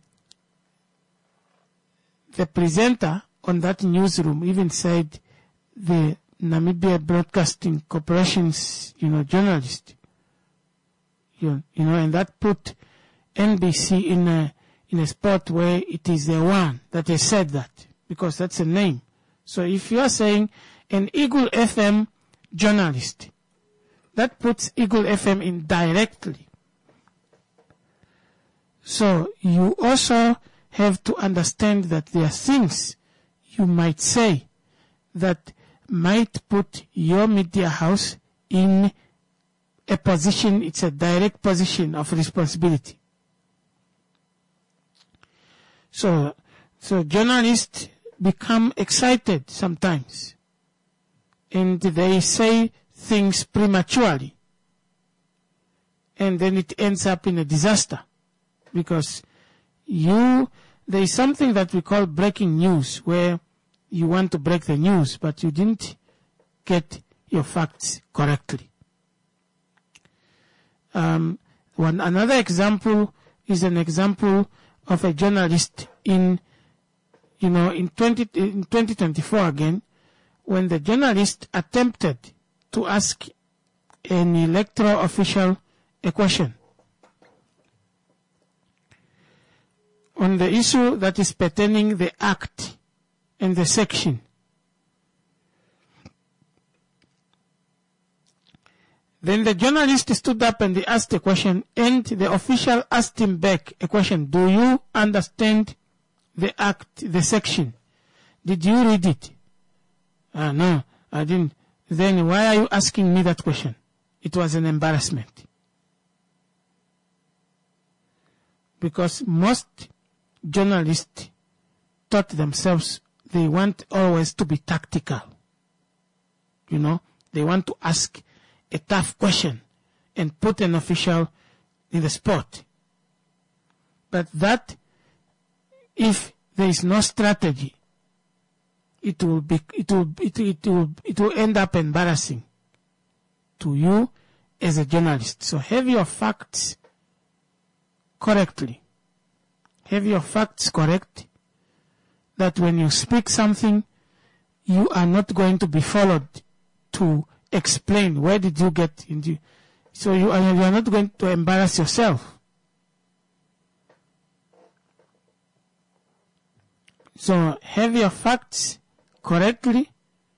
the presenter on that newsroom even said the Namibia Broadcasting Corporation's, you know, journalist, You, you know, and that put N B C in a, in a spot where it is the one that has said that, because that's a name. So if you are saying an Eagle F M journalist, that puts Eagle F M in directly. So you also have to understand that there are things you might say that might put your media house in a position, it's a direct position of responsibility. So, so journalists become excited sometimes, and they say things prematurely, and then it ends up in a disaster, because you, there is something that we call breaking news, where you want to break the news, but you didn't get your facts correctly. Um, one another example is an example of a journalist in, you know, in twenty in twenty twenty-four again, when the journalist attempted to ask an electoral official a question on the issue that is pertaining the act and the section. Then the journalist stood up and he asked a question, and the official asked him back a question. Do you understand the act, the section? Did you read it? Ah, no, I didn't. Then why are you asking me that question? It was an embarrassment. Because most journalists taught themselves they want always to be tactical. You know, they want to ask a tough question and put an official in the spot. But that, if there is no strategy, it will be, it will, it, it will, it will end up embarrassing to you as a journalist. So have your facts correctly. Have your facts correct, that when you speak something, you are not going to be followed to explain where did you get into. So you are, you are not going to embarrass yourself. So have your facts correctly.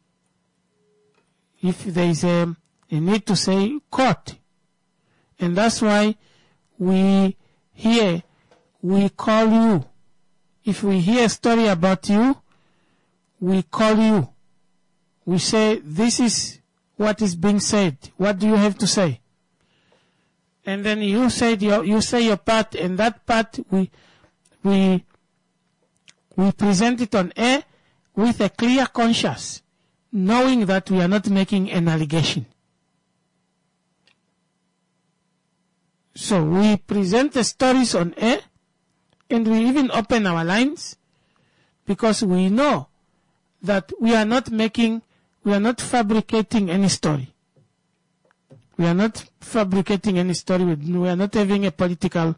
If there is a, a need to say court, and that's why we here we call you. If we hear a story about you, we call you. We say, this is what is being said. What do you have to say? And then you say your, you say your part, and that part we, we, we present it on air with a clear conscience, knowing that we are not making an allegation. So we present the stories on air, and we even open our lines, because we know that we are not making, we are not fabricating any story. We are not fabricating any story. We are not having a political.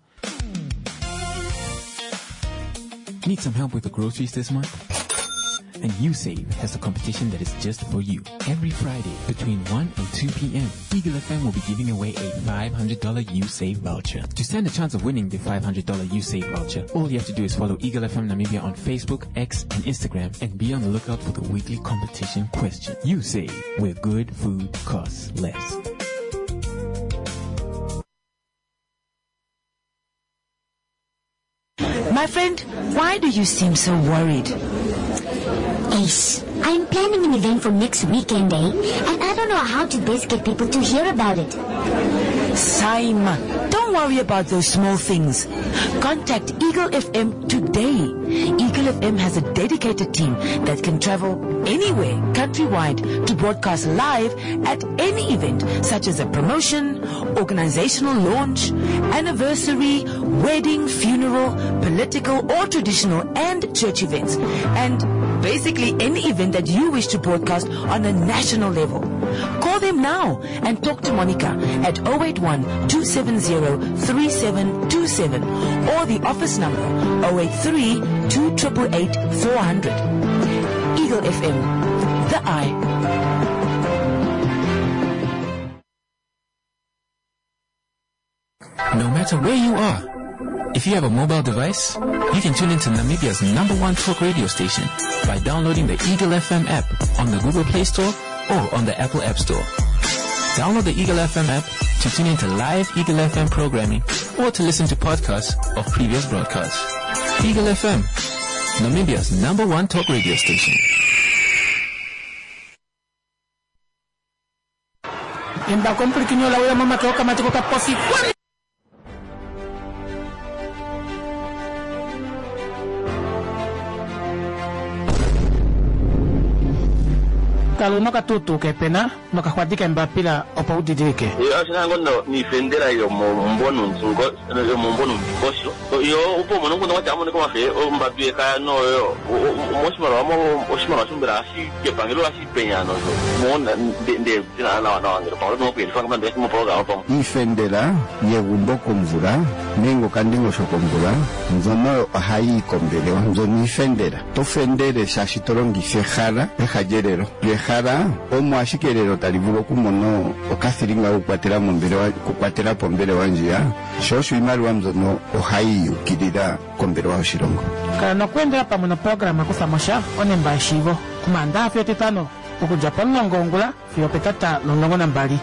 Need some help with the groceries this month? And USave has a competition that is just for you. Every Friday between one and two p.m., Eagle F M will be giving away a five hundred dollars USave voucher. To stand a chance of winning the five hundred dollars USave voucher, all you have to do is follow Eagle F M Namibia on Facebook, X, and Instagram, and be on the lookout for the weekly competition question. USave, where good food costs less. My friend, why do you seem so worried? Ace, I'm planning an event for next weekend, eh? And I don't know how to best get people to hear about it. Saima, don't worry about those small things. Contact Eagle F M today. Eagle F M has a dedicated team that can travel anywhere countrywide to broadcast live at any event, such as a promotion, organizational launch, anniversary, wedding, funeral, political or traditional, and church events. And basically any event that you wish to broadcast on a national level. Call them now and talk to Monica at zero eight one, two seven zero, three seven two seven or the office number zero eight three, two eight eight, eight, four hundred. Eagle F M, the eye. matter where you are. If you have a mobile device, you can tune into Namibia's number one talk radio station by downloading the Eagle F M app on the Google Play Store or on the Apple App Store. Download the Eagle F M app to tune into live Eagle F M programming or to listen to podcasts of previous broadcasts. Eagle F M, Namibia's number one talk radio station. En va compliquinho la voy mamá que mate coca posi. Kalau no katutu ke pena no kahwadika mbapila opa udidirike. Yo asina ngondo ni fendera yo mbonu ntungo yo mbonu mbosho. Yo upo mono ngondo wachamu ni kwa fe o mbapie kaya no yo moshimaro amo oshimaro shumbira asi ke pangelo asi peñano yo. Mona de de na na na ngiro pa no pe fanga mande mo program opo. Ni fendera yegumbo komvura nengo kandingo shokomvura nzono hayi kombele nzo ni fendera. To fendere shashitorongi sehara ehajerero. Hara omo ashikerero talivulo kumono okathiringa ukwatera mombere wa kukwatera pombere wanjia shoshu imali wa mzono ohai ukidida kombere wa shirongo kana kwenda pa mono program kufamasha onemba shivo kumanda afyo tetano ukuja pano ngongula fyo petata lolongo nambali.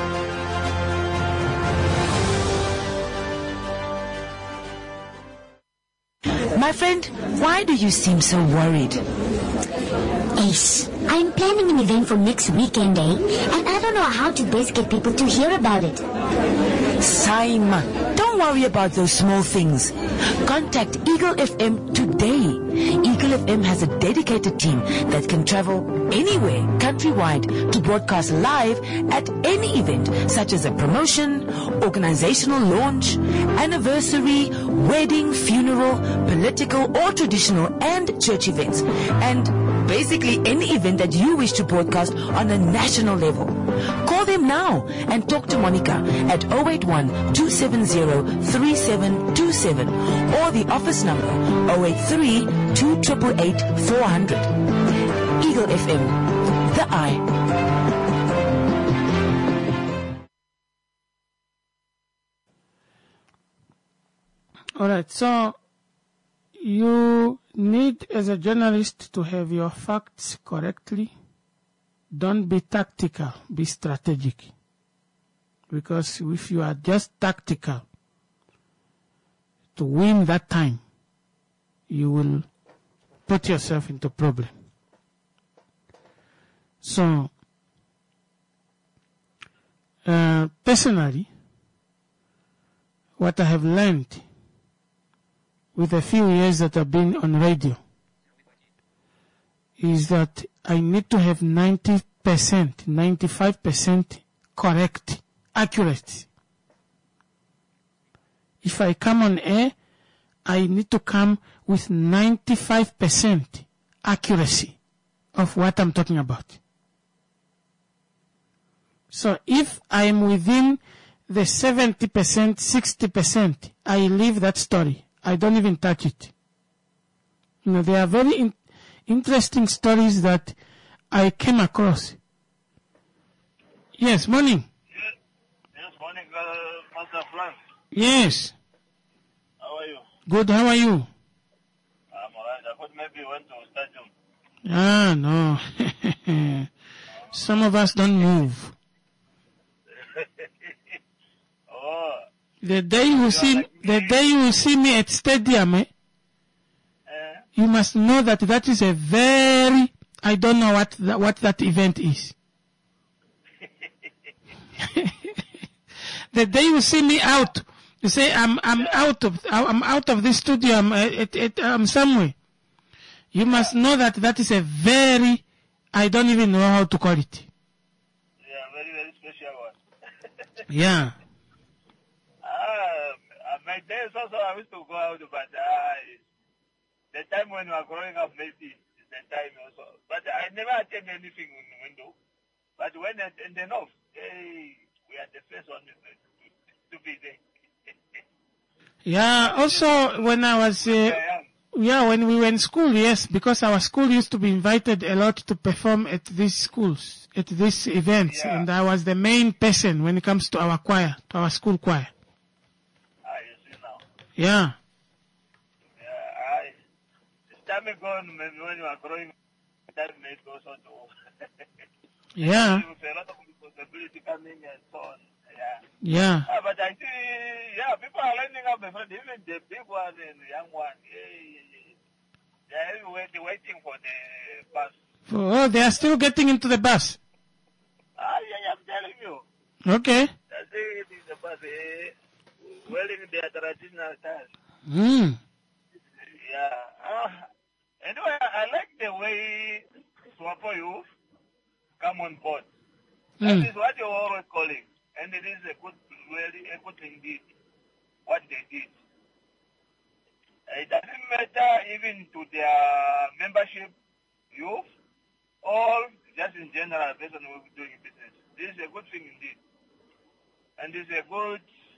My friend, why do you seem so worried? Ace, I'm planning an event for next weekend, eh? And I don't know how to best get people to hear about it. Simon, don't worry about those small things. Contact Eagle F M today. Eagle F M has a dedicated team that can travel anywhere, countrywide, to broadcast live at any event, such as a promotion, organizational launch, anniversary, wedding, funeral, political or traditional and church events, and basically any event that you wish to broadcast on a national level. Call them now and talk to Monica at zero eight one, two seven zero, three seven two seven or the office number zero eight three, two eight eight, four hundred. Eagle F M, the eye. All right, so you need, as a journalist, to have your facts correctly. Don't be tactical, be strategic. Because if you are just tactical to win that time, you will put yourself into problem. So, uh, personally, what I have learned with the few years that I've been on radio is that I need to have ninety percent, ninety-five percent correct, accuracy. If I come on air, I need to come with ninety-five percent accuracy of what I'm talking about. So if I am within the seventy percent, sixty percent, I leave that story. I don't even touch it. You know, there are very in- interesting stories that I came across. Yes, morning. Yes, yes morning, uh, Master Frank. Yes. How are you? Good, how are you? I'm alright. I thought maybe you went to stadium. Ah, no. Some of us don't move. Oh. The day you see, like the day you see me at stadium, eh, uh, you must know that that is a very, I don't know what the, what that event is. The day you see me out, you say I'm I'm out of I'm out of this studio. I'm it, it, I'm somewhere. You must know that that is a very, I don't even know how to call it. Yeah, very very special one. Yeah. My days also I used to go out, but uh, the time when we were growing up, maybe is the time also. But I never attend anything in the window. But when I in the north, hey, we are the first one to, to be there. Yeah. Also, when I was, uh, yeah, when we were in school, yes, because our school used to be invited a lot to perform at these schools, at these events, yeah. And I was the main person when it comes to our choir, to our school choir. Yeah. Yeah, I, it's time ago maybe when you are growing, that may also do. Yeah. With a lot of responsibility coming and so on. Yeah. Yeah. Uh, but I see, yeah, people are lining up, my friend, even the big one and the young one. Yeah, they're everywhere, they're waiting for the bus. Oh, they are still getting into the bus. Ah, yeah, yeah, I'm telling you. Okay. They're still getting the bus, eh, wearing their traditional attire. Hmm. Yeah. Uh, anyway, I like the way Swapo youth come on board. That Mm. is what you're always calling. And it is a good, really a good thing did, what they did. It doesn't matter even to their membership youth or just in general person who is doing business. This is a good thing indeed. And it's a good,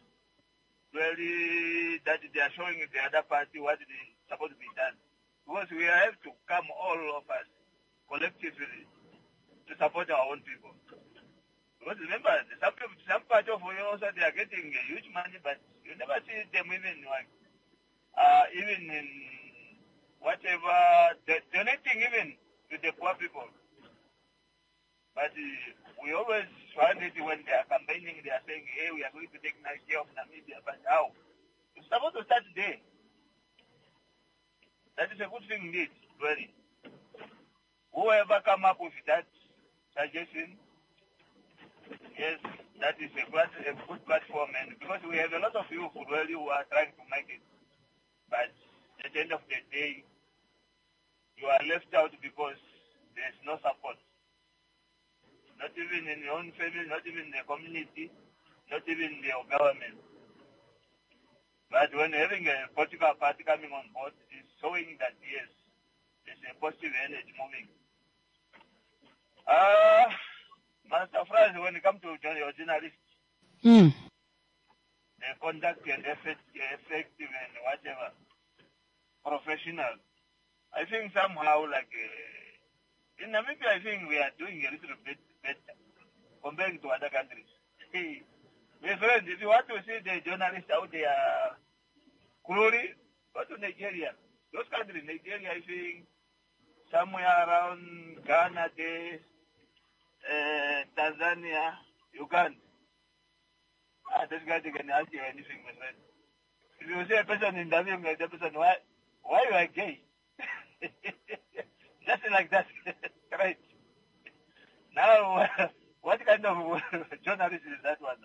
really, that they are showing the other party what is supposed to be done. Because we have to come, all of us, collectively, to support our own people. Because remember, some people, some part of you also, they are getting uh, huge money, but you never see them even like, uh, even in whatever, donating even to the poor people. But uh, we always find it when they are campaigning, they are saying, hey, we are going to take nice care of Namibia, but how? It's supposed to start today. That is a good thing indeed, really. Whoever come up with that suggestion, yes, that is a good, a good platform, and because we have a lot of youth really who are trying to make it, but at the end of the day, you are left out because there's no support. Not even in your own family, not even in the community, not even in your government. But when having a political party coming on board, it's showing that yes, there's a positive energy moving. Uh, Master Franz, when it comes to your journalists, Mm. the conduct and effect, effective and whatever, professional. I think somehow like uh, in Namibia, I think we are doing a little bit better compared to other countries. Hey, my friend, if you want to see the journalists out there, glory, go to Nigeria. Those countries, Nigeria, I think somewhere around Ghana, there, uh, Tanzania, Uganda. Ah, this guy, they can ask you anything, my friend. If you see a person interviewing the person, why, why you are gay? Just like that. Right. Now, what kind of journalist is that one?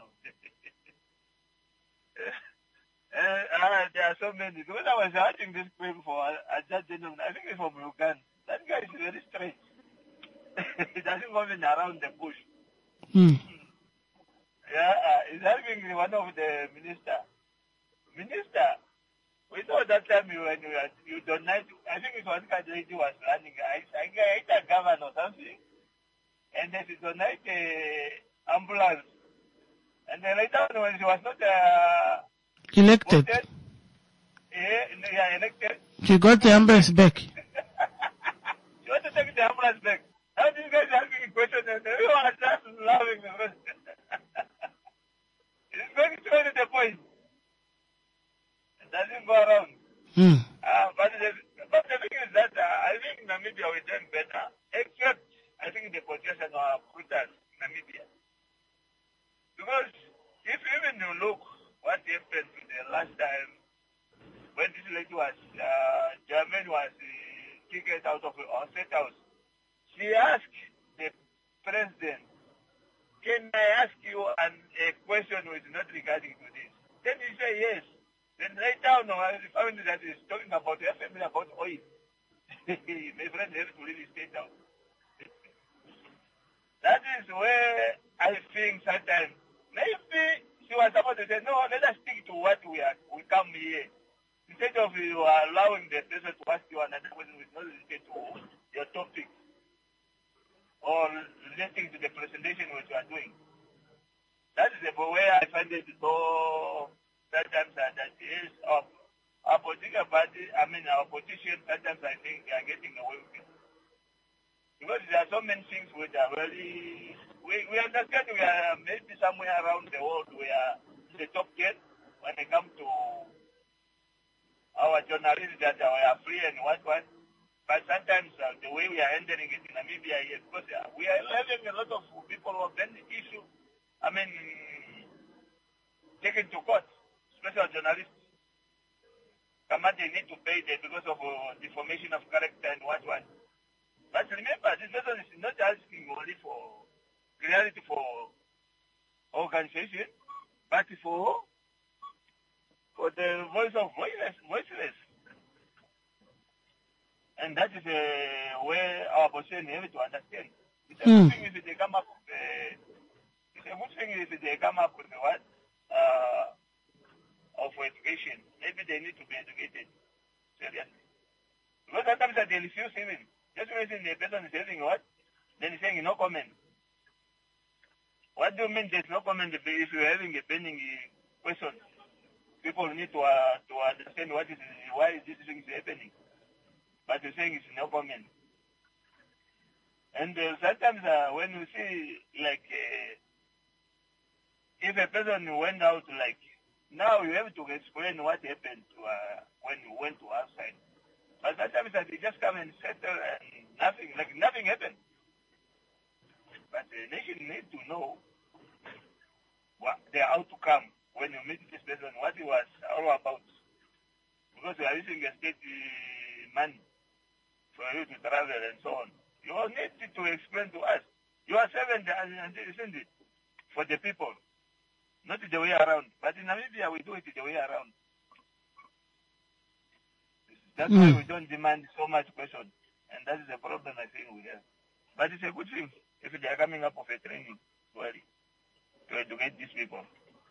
uh, uh, there are so many. When I was watching this film for a judge, I think it's from Uganda. That guy is very strange. He doesn't go in around the bush. Mm. Yeah, uh, he's helping one of the minister. Minister, we know that time you when you, you donate, I think it was one lady was running, I think a governor or something, and then she donate a ambulance. And then later on when she was not uh, Elected. voted, yeah, yeah, elected. She got the ambulance back. She wants to take the ambulance back. How these guys asking a question and everyone is just laughing. It's going straight to the point. It doesn't go around. Mm. Uh, but, the, but the thing is that uh, I think Namibia will done better, except I think the politicians are brutal in Namibia. Because if even you look what happened to the last time when this lady was, uh, German was uh, kicked out of our state house, she asked the president, can I ask you an, a question which is not regarding to this? Then he said yes. Then right now, no, I found that he's talking about F M about oil. My friend has to really stay down. That is where I think sometimes maybe she was supposed to say, no, let us stick to what we are. We come here. Instead of you allowing the person to ask you another question which is not related to your topic or relating to the presentation which you are doing. That is the way I find it so sometimes uh, that is of our political party, I mean our politicians, sometimes I think they are getting away with it. Because there are so many things which are really, we, we understand we are maybe somewhere around the world we are the top ten when it comes to our journalists that are free and what what. But sometimes uh, the way we are handling it in Namibia here, because uh, we are having a lot of people who have been issue, I mean, taken to court, special journalists. Come out, they need to pay them because of uh, deformation of character and what what. But remember, this person is not asking only for reality for organization, but for for the voice of voiceless, voiceless. And that is uh, where our position have to understand. It's a Mm. good thing if they come up with uh, it's a good thing if they come up with what uh, of education. Maybe they need to be educated. Seriously. Because sometimes they refuse even. Just when the person is having what? Then he's saying no comment. What do you mean there's no comment if you're having a pending question? People need to uh, to understand what is why is this thing is happening. But you're saying it's no comment. And uh, sometimes uh, when you see, like, uh, if a person went out, like, now you have to explain what happened to, uh, when you went to outside. But sometimes uh, they just come and settle and nothing, like nothing happened. But the nation needs to know what the outcome when you meet this person, what it was all about. Because you are using a state uh, money for you to travel and so on. You all need to explain to us. You are servant, isn't it, for the people, not the way around. But in Namibia, we do it the way around. That's Mm. why we don't demand so much question. And that is the problem I think we have. But it's a good thing if they are coming up with a training well, to educate these people.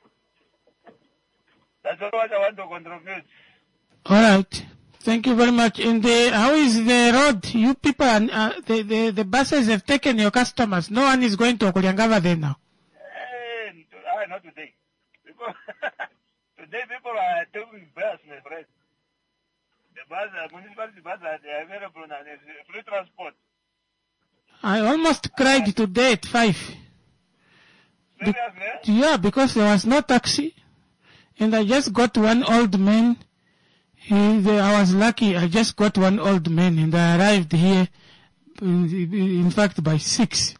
That's all what I want to contribute. All right. Thank you very much. In the, how is the road? You people, uh, the, the, the buses have taken your customers. No one is going to Okuliangava there now. And, uh, not today. Because today people are taking bus, my friend. The bus, uh, municipality bus, uh, they are available now. There's free transport. I almost cried today at five. Be- Seriously? yeah, because there was no taxi. And I just got one old man. He, the, I was lucky. I just got one old man and I arrived here, in, in fact, by six.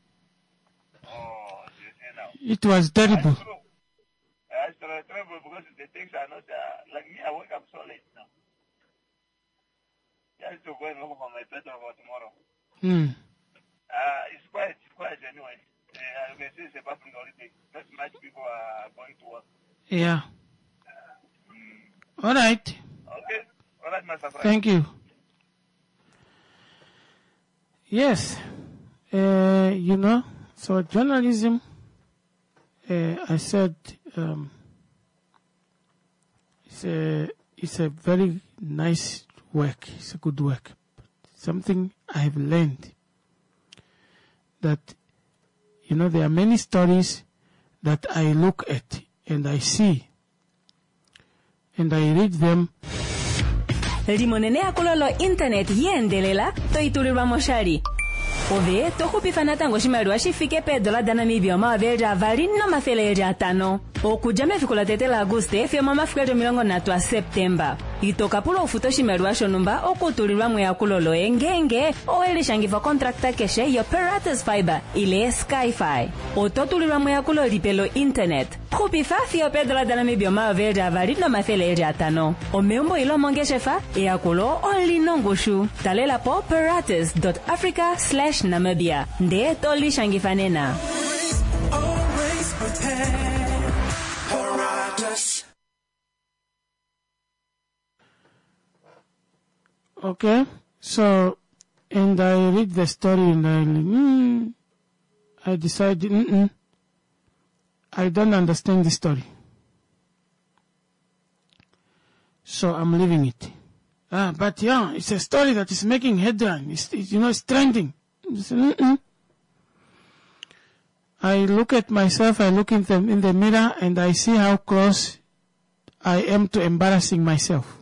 Oh, you see now. It was terrible. That's true. That's true, terrible because the things are not, uh, like me, I wake up so late now. Just to go and look for my petrol for tomorrow. Hmm. Uh, it's quiet, it's quiet anyway. Uh, you can see it's a public holiday. Not much people are going to work. Yeah. All right. Okay. All right, Master Frank. Thank you. Yes. Uh, you know, so journalism, uh, I said, um, it's a, it's a very nice work. It's a good work. Something I have learned that, you know, there are many stories that I look at and I see and I read them. Limonene akulolo internet yendelela toitulirwa moshari. Ove tokupifana tango shimaruwa shifike pe dola da Namibia mawaveri avari no mafeleri atano. Okujame fikula tetela Aguste fio mama fikleto milongo natwa Septemba. Itoka pulo ufuto shimaruwa shonumba okutulirwa mwe akulolo engenge oeli shangifa kontrakta keshe yo Pirates Fiber ile Skyfi. Ototulirwa mwe akulolo lipelo internet. Kupifa fio pe dola da Namibia mawaveri avari no mafeleri atano. Omeumbo ilo mongeshefa e akulo only nongushu. Talela po pirates dot africa slash Namibia. Nde toli shangifanena. Always prepare. Paratus. Okay, so, and I read the story and I, mm, I decided, mm-mm, I don't understand the story. So I'm leaving it. Ah, but yeah, it's a story that is making headline. It's, it's, you know, it's trending. It's, mm-mm. I look at myself, I look in the, in the mirror and I see how close I am to embarrassing myself.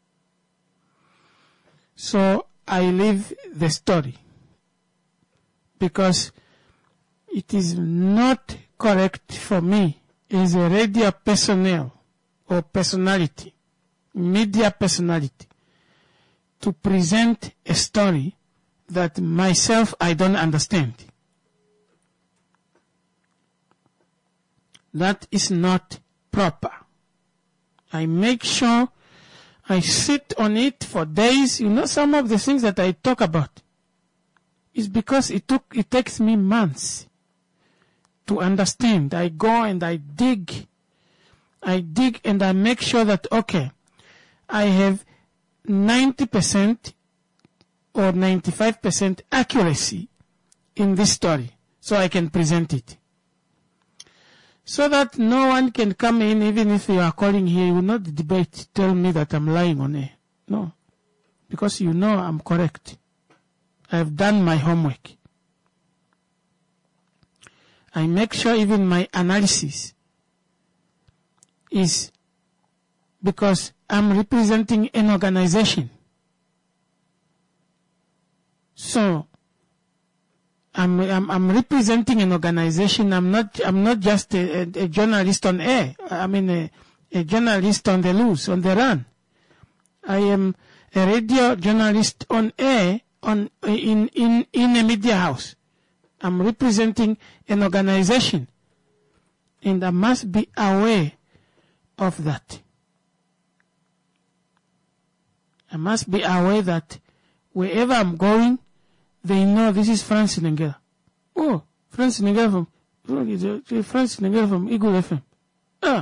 So I leave the story because it is not correct for me as a radio personnel or personality media personality to present a story that myself I don't understand. That is not proper. I make sure I sit on it for days. You know, some of the things that I talk about is because it took, it takes me months to understand. I go and I dig. I dig and I make sure that, okay, I have ninety percent or ninety-five percent accuracy in this story so I can present it. So that no one can come in, even if you are calling here, you will not debate, tell me that I'm lying on air. No. Because you know I'm correct. I have done my homework. I make sure even my analysis is because I'm representing an organization. So, I'm, I'm, I'm representing an organization. I'm not, I'm not just a, a, a journalist on air. I mean, a, a journalist on the loose, on the run. I am a radio journalist on air, on, in, in, in a media house. I'm representing an organization. And I must be aware of that. I must be aware that wherever I'm going, they know this is Francis Nengela. Oh, Francis Nengela from, Francis Nengela from Eagle F M. Ah.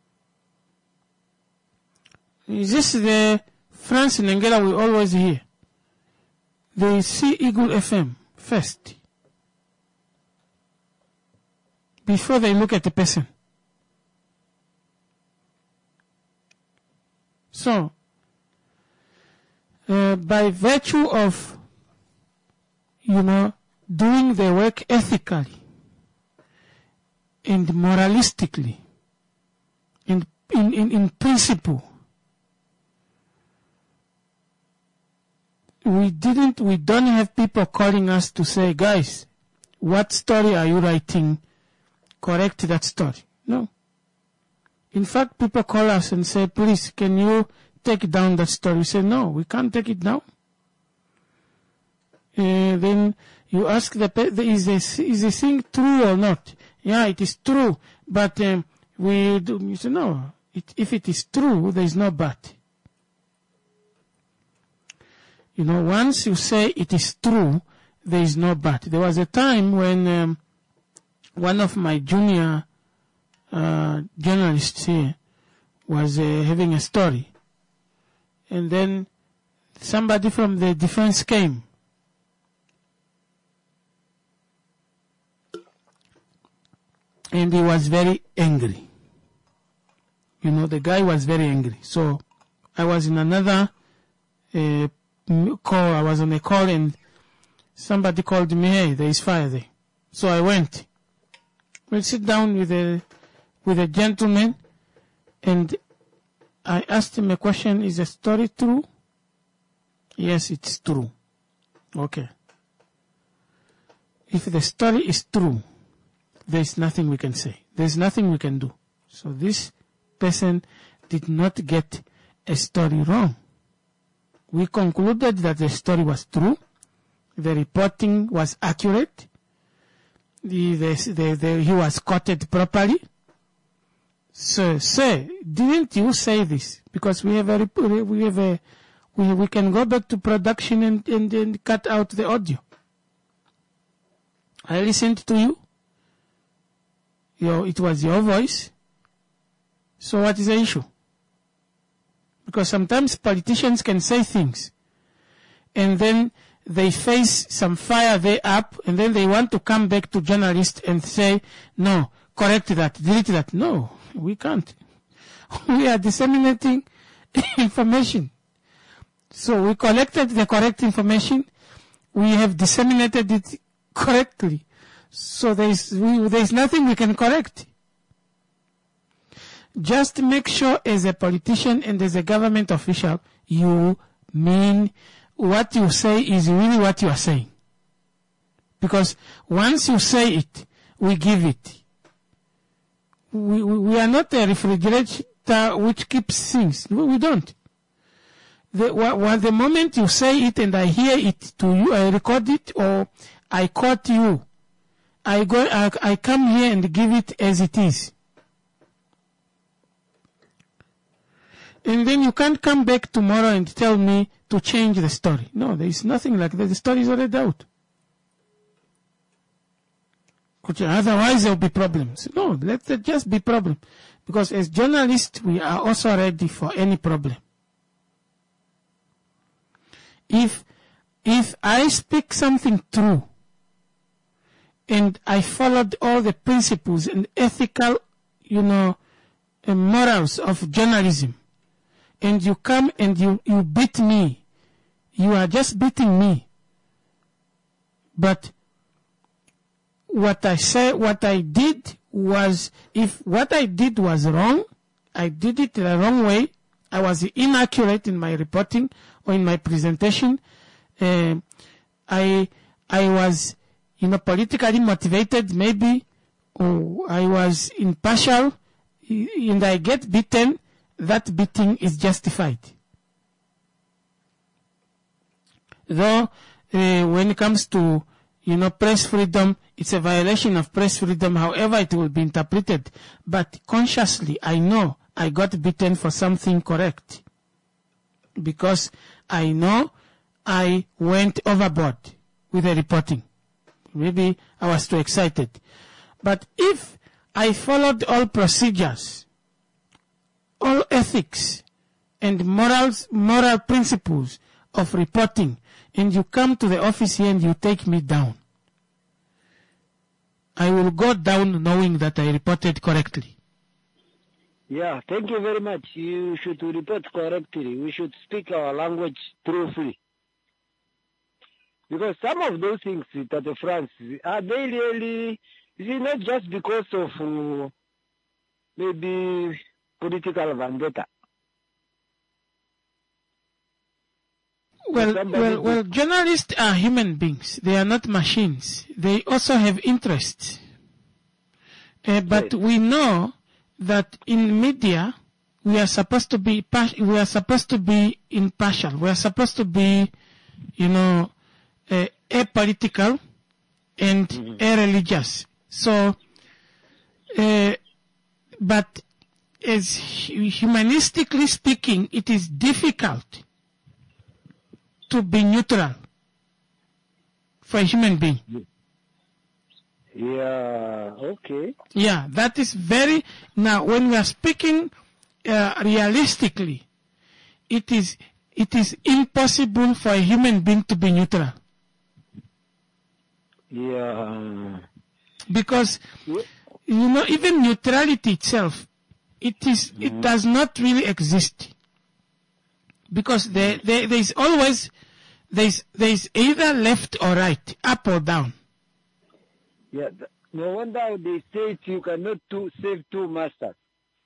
Is this the Francis Nengela we always hear? They see Eagle F M first. Before they look at the person. So, uh, by virtue of, you know, doing the work ethically and moralistically, in, in, in, in principle, we didn't, we don't have people calling us to say, guys, what story are you writing? Correct that story. No. In fact, people call us and say, please, can you take down that story? We say, no, we can't take it down. Uh, then you ask the, is this, is this thing true or not? Yeah, it is true, but um, we do, you say, no, it, if it is true, there is no but. You know, once you say it is true, there is no but. There was a time when um, one of my junior uh, journalists here was uh, having a story. And then somebody from the defense came. And he was very angry. You know, the guy was very angry. So I was in another uh, call. I was on a call and somebody called me, hey, there is fire there. So I went. We'll sit down with a, with a gentleman and I asked him a question, is the story true? Yes, it's true. Okay. If the story is true, there is nothing we can say. There is nothing we can do. So this person did not get a story wrong. We concluded that the story was true. The reporting was accurate. The, the, the, the, he was quoted properly. So, say, didn't you say this? Because we have a, we have a, we, we can go back to production and, and, and cut out the audio. I listened to you. Your, it was your voice. So what is the issue? Because sometimes politicians can say things and then they face some fire there up and then they want to come back to journalists and say, no, correct that, delete that. No, we can't. We are disseminating information. So we collected the correct information. We have disseminated it correctly. So there is, we, there is nothing we can correct. Just make sure as a politician and as a government official, you mean what you say is really what you are saying. Because once you say it, we give it. We, we, we are not a refrigerator which keeps things. We, we don't. the, well, well, the moment you say it and I hear it to you, I record it or I quote you, I go, I, I come here and give it as it is. And then you can't come back tomorrow and tell me to change the story. No, there is nothing like that. The story is already out. Otherwise there will be problems. No, let there just be problem. Because as journalists, we are also ready for any problem. If, if I speak something true, and I followed all the principles and ethical, you know, and morals of journalism, and you come and you, you beat me, you are just beating me. But what I say, what I did was, if what I did was wrong, I did it the wrong way, I was inaccurate in my reporting or in my presentation, uh, I, I was, you know, politically motivated maybe, or I was impartial, and I get beaten, that beating is justified. Though, uh, when it comes to, you know, press freedom, it's a violation of press freedom, however it will be interpreted. But consciously, I know I got beaten for something correct. Because I know I went overboard with the reporting. Maybe I was too excited. But if I followed all procedures, all ethics and morals, moral principles of reporting, and you come to the office here and you take me down, I will go down knowing that I reported correctly. Yeah, thank you very much. You should report correctly. We should speak our language truthfully. Because some of those things at the France, are they really, is it not just because of uh, maybe political vendetta? Well, well, well, journalists are human beings. They are not machines. They also have interests. Uh, but right. We know that in media, we are supposed to be, we are supposed to be impartial. We are supposed to be, you know, uh, apolitical and mm-hmm. a-religious. So, uh, but as humanistically speaking, it is difficult to be neutral for a human being. Yeah, okay. Yeah, that is very, now when we are speaking uh, realistically, it is, it is impossible for a human being to be neutral. Yeah. Because, you know, even neutrality itself, it is, mm. it does not really exist. Because there, there, there is always, there is, there is either left or right, up or down. Yeah, no wonder they say you cannot two, save two masters.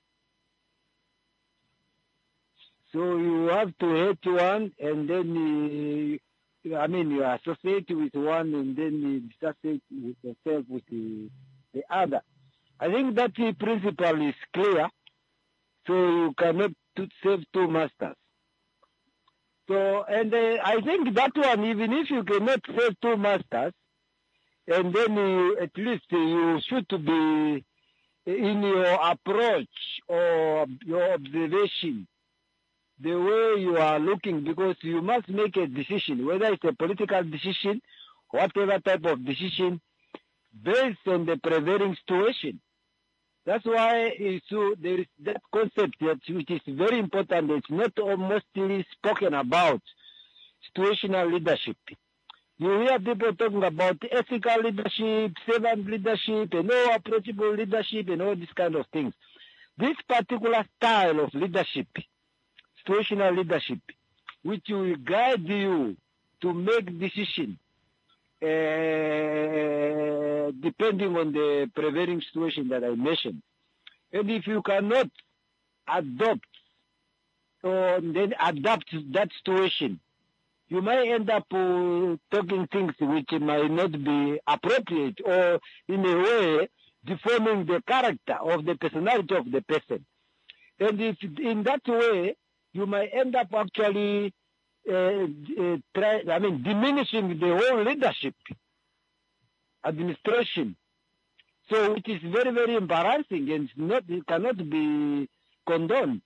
So you have to hate one, and then, uh, I mean, you associate with one, and then you associate yourself with the, the other. I think that the principle is clear, so you cannot to save two masters. So, and uh, I think that one, even if you cannot save two masters, and then you, at least you should be in your approach or your observation, the way you are looking, because you must make a decision, whether it's a political decision, whatever type of decision, based on the prevailing situation. That's why so there is that concept that which is very important. It's not mostly spoken about, situational leadership. You hear people talking about ethical leadership, servant leadership, and no approachable leadership, and all these kind of things. This particular style of leadership, situational leadership, which will guide you to make decisions uh, depending on the prevailing situation that I mentioned. And if you cannot adopt or then adapt that situation, you might end up uh, talking things which might not be appropriate, or in a way deforming the character of the personality of the person. And if in that way, you might end up actually uh, uh, try, I mean, diminishing the whole leadership, administration. So it is very, very embarrassing and not, it cannot be condoned.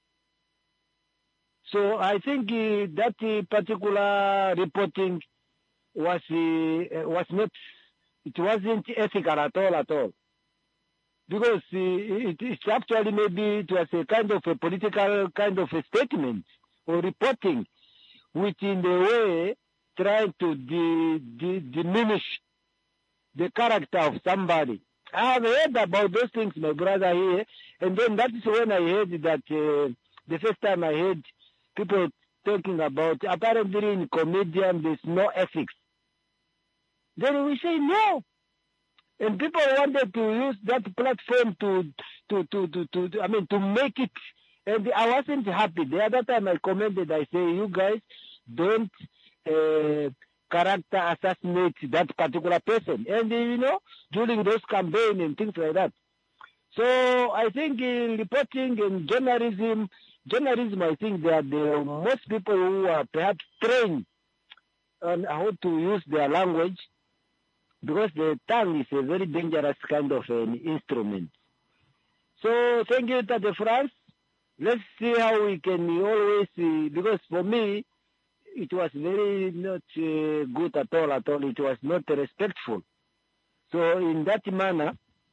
So I think uh, that uh, particular reporting was uh, was not, it wasn't ethical at all, at all. Because uh, it, it's actually maybe it was a kind of a political kind of a statement or reporting, which in a way tried to de, de, diminish the character of somebody. I have heard about those things, my brother here, and then that is when I heard that uh, the first time I heard people talking about apparently in comedian there's no ethics. Then we say no. And people wanted to use that platform to, to, to, to, to, I mean, to make it. And I wasn't happy. The other time I commented, I say, you guys don't uh, character assassinate that particular person. And, uh, you know, during those campaigns and things like that. So I think in reporting and journalism, journalism, I think they are the most people who are perhaps trained on how to use their language, because the tongue is a very dangerous kind of an instrument. So thank you, Tate France. Let's see how we can always, uh, because for me, it was very not uh, good at all, at all. It was not respectful. So in that manner,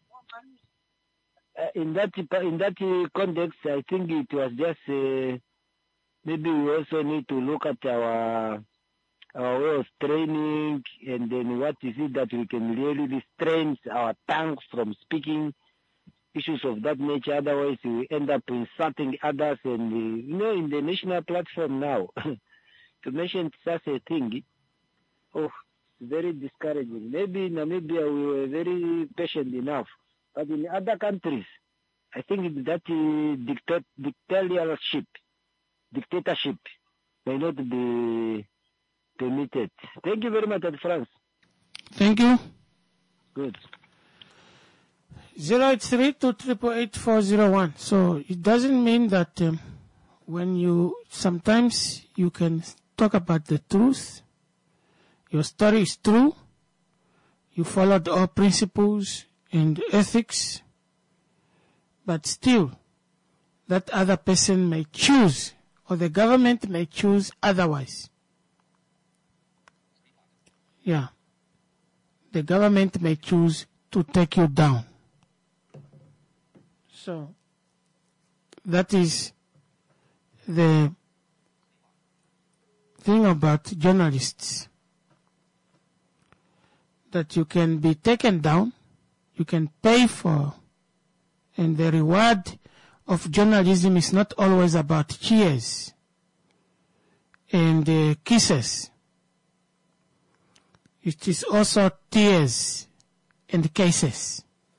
uh, in that in that uh, context, I think it was just, uh, maybe we also need to look at our our way of training, and then what is it that we can really restrain our tongues from speaking issues of that nature. Otherwise, we end up insulting others. And, uh, you know, in the national platform now, to mention such a thing, oh, it's very discouraging. Maybe in Namibia we were very patient enough, but in other countries, I think that uh, dictat- dictatorship, dictatorship may not be permitted. Thank you very much, Tate France. Thank you. Good. zero eight three two eight eight four zero one. So it doesn't mean that um, when you, sometimes you can talk about the truth, your story is true, you followed all principles and ethics, but still that other person may choose, or the government may choose otherwise. Yeah. The government may choose to take you down. So, that is the thing about journalists. That you can be taken down, you can pay for, and the reward of journalism is not always about cheers and uh, kisses. It is also tears and cases.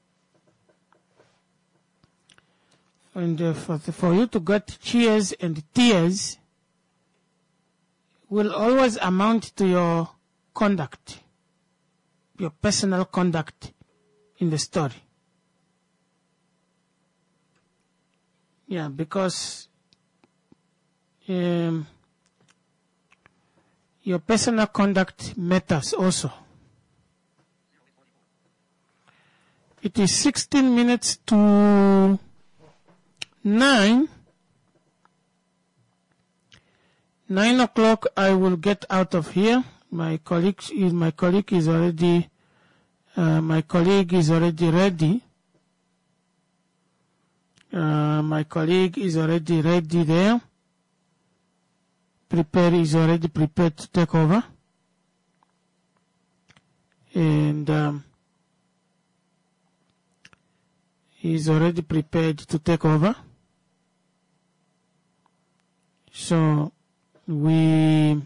And uh, for, the, for you to get cheers and tears will always amount to your conduct, your personal conduct in the story. Yeah, because um, your personal conduct matters also. It is sixteen minutes to nine. Nine o'clock I will get out of here. My colleague is, my colleague is already, uh, my colleague is already ready. Uh, my colleague is already ready there. Prepare is already prepared to take over. And um, he's already prepared to take over. So we,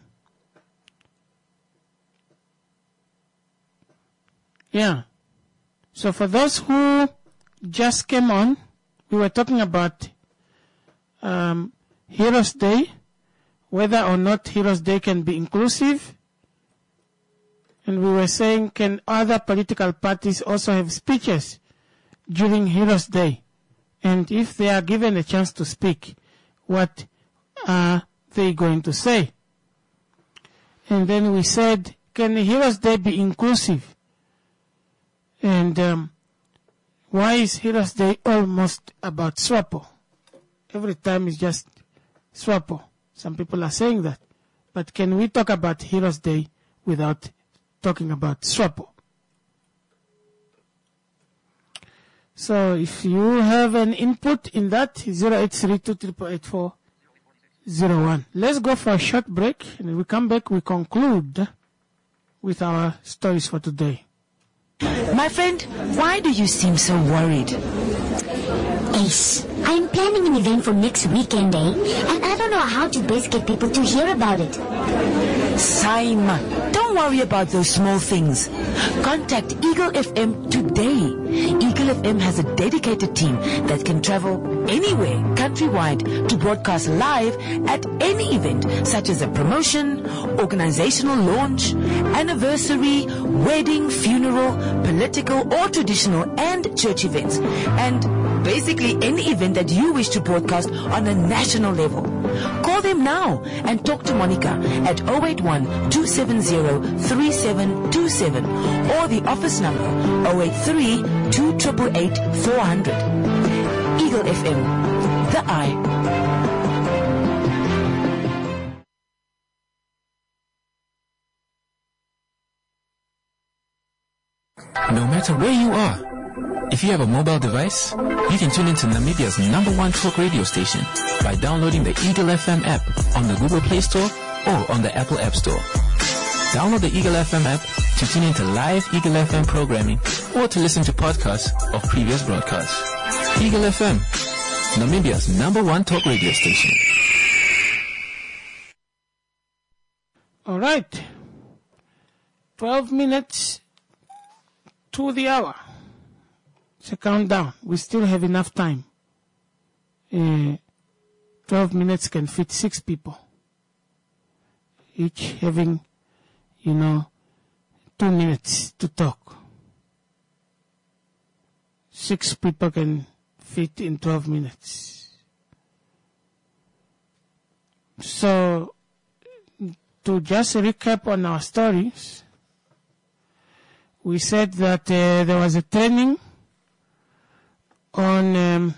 yeah. So for those who just came on, we were talking about um, Heroes Day, whether or not Heroes Day can be inclusive. And we were saying, can other political parties also have speeches during Heroes Day? And if they are given a chance to speak, what are they going to say? And then we said, can Heroes Day be inclusive? And um, why is Heroes Day almost about SWAPO? Every time it's just SWAPO. Some people are saying that. But can we talk about Heroes Day without talking about SWAPO? So if you have an input in that, zero eight three two eight eight four zero one. Let's go for a short break, and when we come back, we conclude with our stories for today. My friend, why do you seem so worried? Ace, I'm planning an event for next weekend, eh? And I don't know how to best get people to hear about it. Saima, don't worry about those small things. Contact Eagle F M today. Eagle F M has a dedicated team that can travel anywhere countrywide to broadcast live at any event, such as a promotion, organizational launch, anniversary, wedding, funeral, political or traditional and church events, and basically any event that you wish to broadcast on a national level. Call them now and talk to Monica at zero eight one two seven zero three seven two seven or the office number zero eight three two eight eight eight four zero zero. Eagle F M, the eye. No matter where you are, if you have a mobile device, you can tune into Namibia's number one talk radio station by downloading the Eagle F M app on the Google Play Store or on the Apple App Store. Download the Eagle F M app to tune into live Eagle F M programming or to listen to podcasts of previous broadcasts. Eagle F M, Namibia's number one talk radio station. All right. twelve minutes to the hour. It's a countdown. We still have enough time. Uh, twelve minutes can fit six people. Each having, you know, two minutes to talk. Six people can fit in twelve minutes. So, to just recap on our stories, we said that uh, there was a training on um,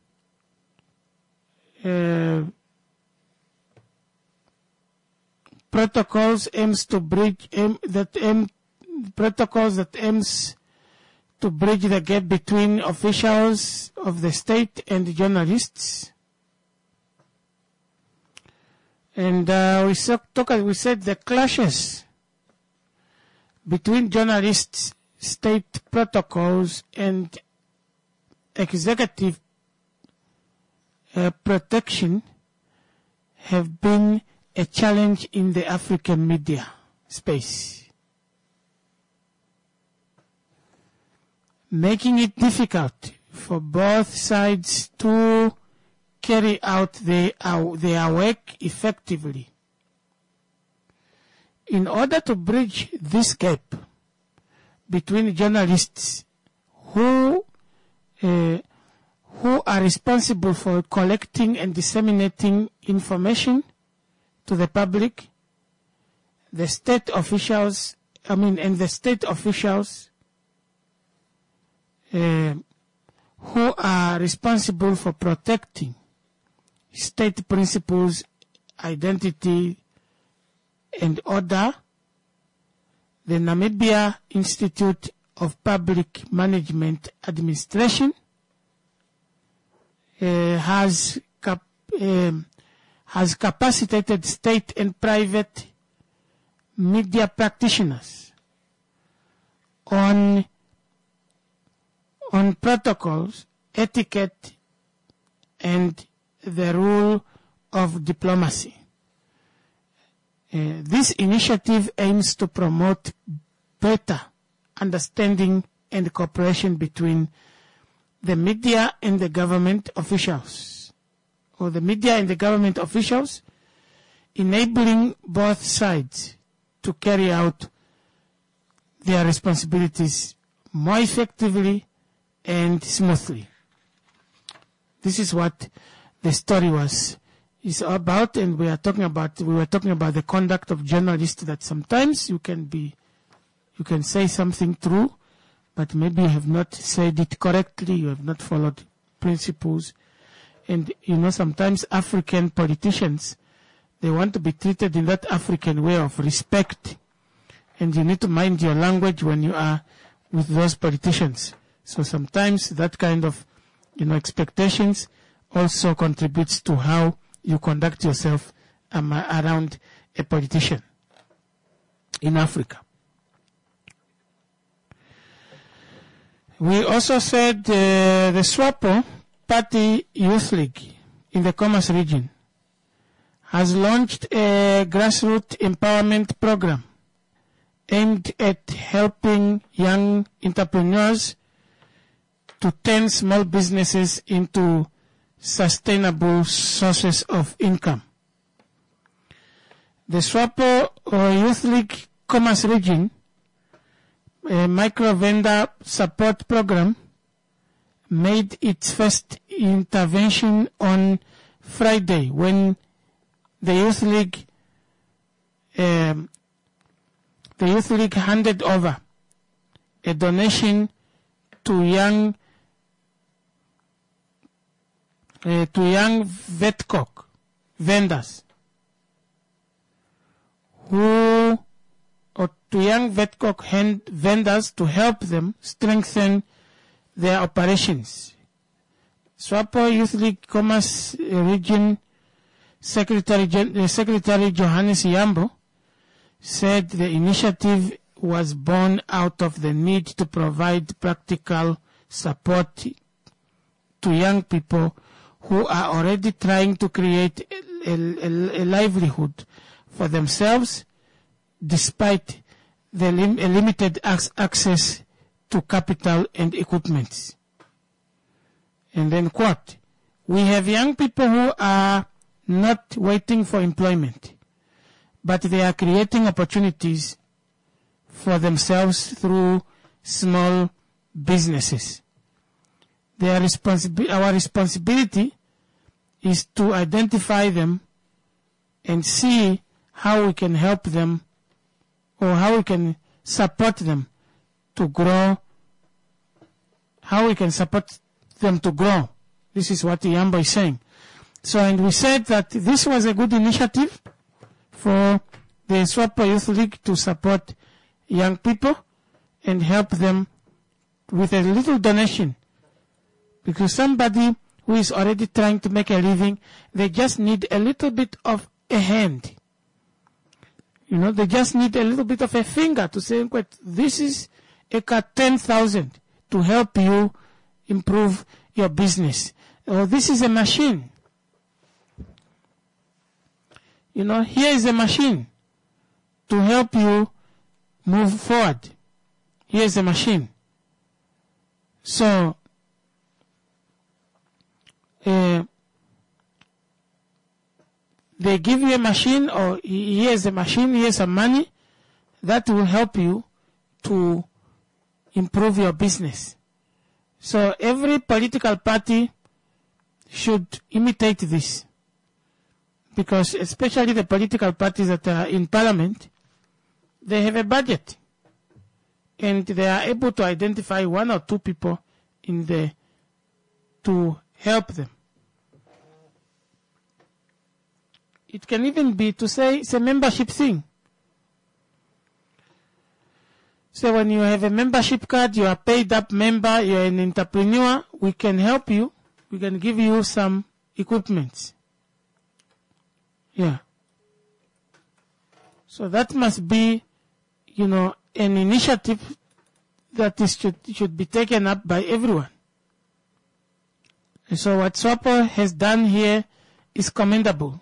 uh, protocols aims to bridge aim, that aim, protocols that aims to bridge the gap between officials of the state and journalists. And uh, we, so, talk, we said the clashes between journalists, state protocols, and executive uh, protection have been a challenge in the African media space, making it difficult for both sides to carry out their, uh, their work effectively. In order to bridge this gap between journalists who uh, who are responsible for collecting and disseminating information to the public, the state officials, I mean, and the state officials uh, who are responsible for protecting state principles, identity, and order, the Namibia Institute of Public Management Administration uh, has cap um, has capacitated state and private media practitioners on on protocols, etiquette, and the rule of diplomacy. Uh, this initiative aims to promote better understanding and cooperation between the media and the government officials, or the media and the government officials, enabling both sides to carry out their responsibilities more effectively and smoothly. This is what the story was is about, and we are talking about, we were talking about the conduct of journalists, that sometimes you can be, you can say something true, but maybe you have not said it correctly, you have not followed principles. And, you know, sometimes African politicians, they want to be treated in that African way of respect. And you need to mind your language when you are with those politicians. So sometimes that kind of, you know, expectations also contributes to how you conduct yourself um, around a politician in Africa. We also said uh, the SWAPO Party Youth League in the Commerce region has launched a grassroots empowerment program aimed at helping young entrepreneurs to turn small businesses into sustainable sources of income. The SWAPO or Youth League Commerce Region, a micro vendor support program, made its first intervention on Friday when the Youth League um, the Youth League handed over a donation to young uh, to young Vetcock vendors who or to young Vetcock hand vendors to help them strengthen their operations. SWAPO Youth League Commerce Region Secretary, uh, Secretary Johannes Yambo said the initiative was born out of the need to provide practical support to young people who are already trying to create a, a, a livelihood for themselves despite the lim- limited ac- access to capital and equipment. And then quote, we have young people who are not waiting for employment, but they are creating opportunities for themselves through small businesses. Their responsibi- our responsibility is to identify them and see how we can help them or how we can support them to grow, how we can support them to grow. This is what Yambo is saying. So, and we said that this was a good initiative for the SWAPO Youth League to support young people and help them with a little donation. Because somebody who is already trying to make a living, they just need a little bit of a hand. You know, they just need a little bit of a finger to say, this is a ten thousand to help you improve your business. Or this is a machine. You know, here is a machine to help you move forward. Here is a machine. So, uh, they give you a machine, or here's a machine, here's some money that will help you to improve your business. So every political party should imitate this, because especially the political parties that are in parliament, they have a budget, and they are able to identify one or two people in the to help them. It can even be to say it's a membership thing. So when you have a membership card, you are paid up member, you are an entrepreneur, we can help you. We can give you some equipment. Yeah. So that must be, you know, an initiative that is should, should be taken up by everyone. And so what SWAPO has done here is commendable.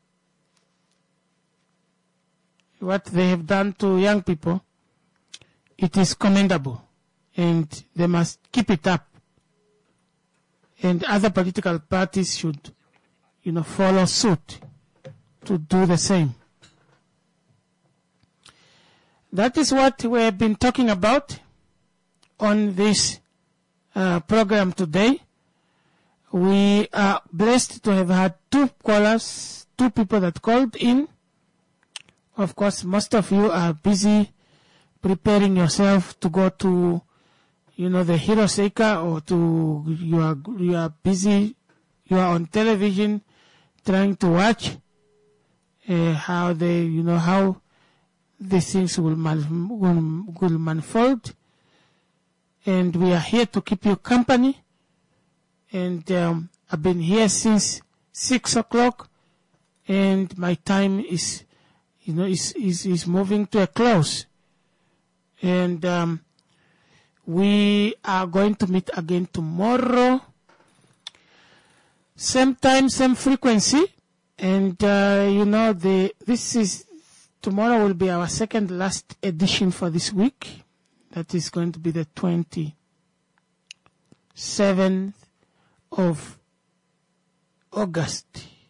What they have done to young people, it is commendable, and they must keep it up. And other political parties should, you know, follow suit to do the same. That is what we have been talking about on this uh, program today. We are blessed to have had two callers, two people that called in. Of course, most of you are busy preparing yourself to go to, you know, the Hiroseka, or to, you are, you are busy, you are on television trying to watch uh, how they, you know, how these things will, man, will, will unfold. And we are here to keep you company. And um, I've been here since six o'clock, and my time is, you know, is is, is moving to a close. And um, we are going to meet again tomorrow, same time, same frequency. And uh, you know, the this is tomorrow will be our second last edition for this week. That is going to be the twenty-seventh of August,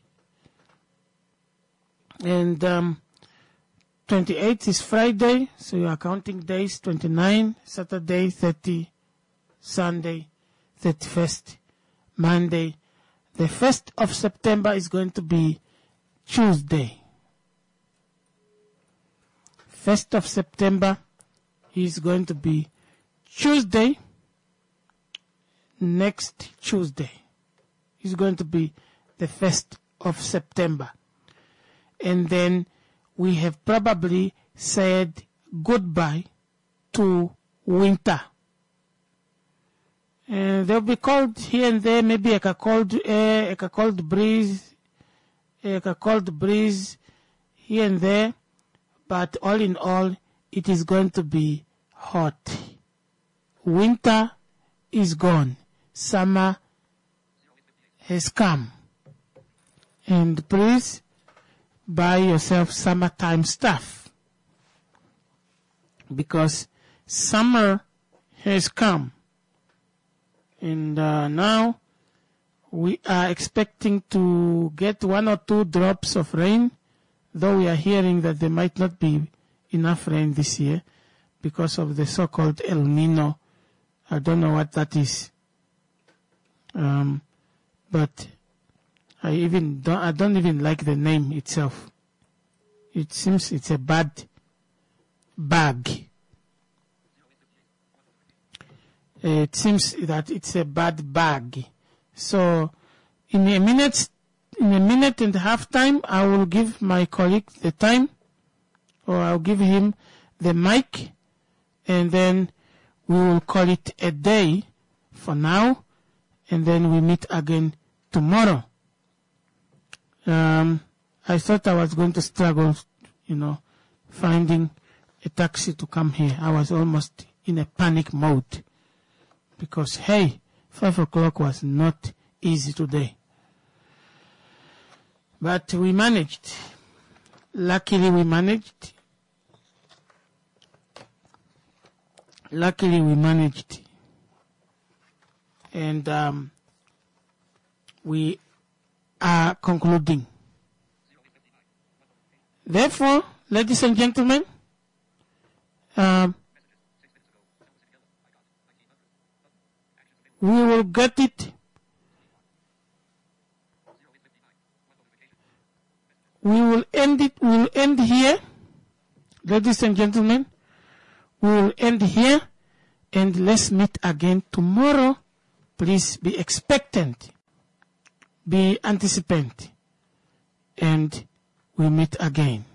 and um, twenty-eighth is Friday, so you are counting days. twenty-nine, Saturday, thirty, Sunday, thirty-first, Monday. The first of September is going to be Tuesday. First of September is going to be Tuesday. Next Tuesday is going to be the first of September. And then we have probably said goodbye to winter. And there'll be cold here and there, maybe like a cold air, like a cold breeze, like a cold breeze here and there. But all in all, it is going to be hot. Winter is gone. Summer has come. And please buy yourself summertime stuff, because summer has come. And uh, now we are expecting to get one or two drops of rain, though we are hearing that there might not be enough rain this year because of the so-called El Nino. I don't know what that is. Um, but I even don't, I don't even like the name itself. It seems it's a bad bag. It seems that it's a bad bag. So, in a minute, in a minute and a half time, I will give my colleague the time, or I'll give him the mic, and then we will call it a day for now. And then we meet again tomorrow. Um, I thought I was going to struggle, you know, finding a taxi to come here. I was almost in a panic mode because, hey, five o'clock was not easy today. But we managed. Luckily, we managed. Luckily, we managed. And um, we are concluding. Therefore, ladies and gentlemen, um, we will get it. We will end it. We will end here, ladies and gentlemen. We will end here, and let's meet again tomorrow. Please be expectant, be anticipant, and we meet again.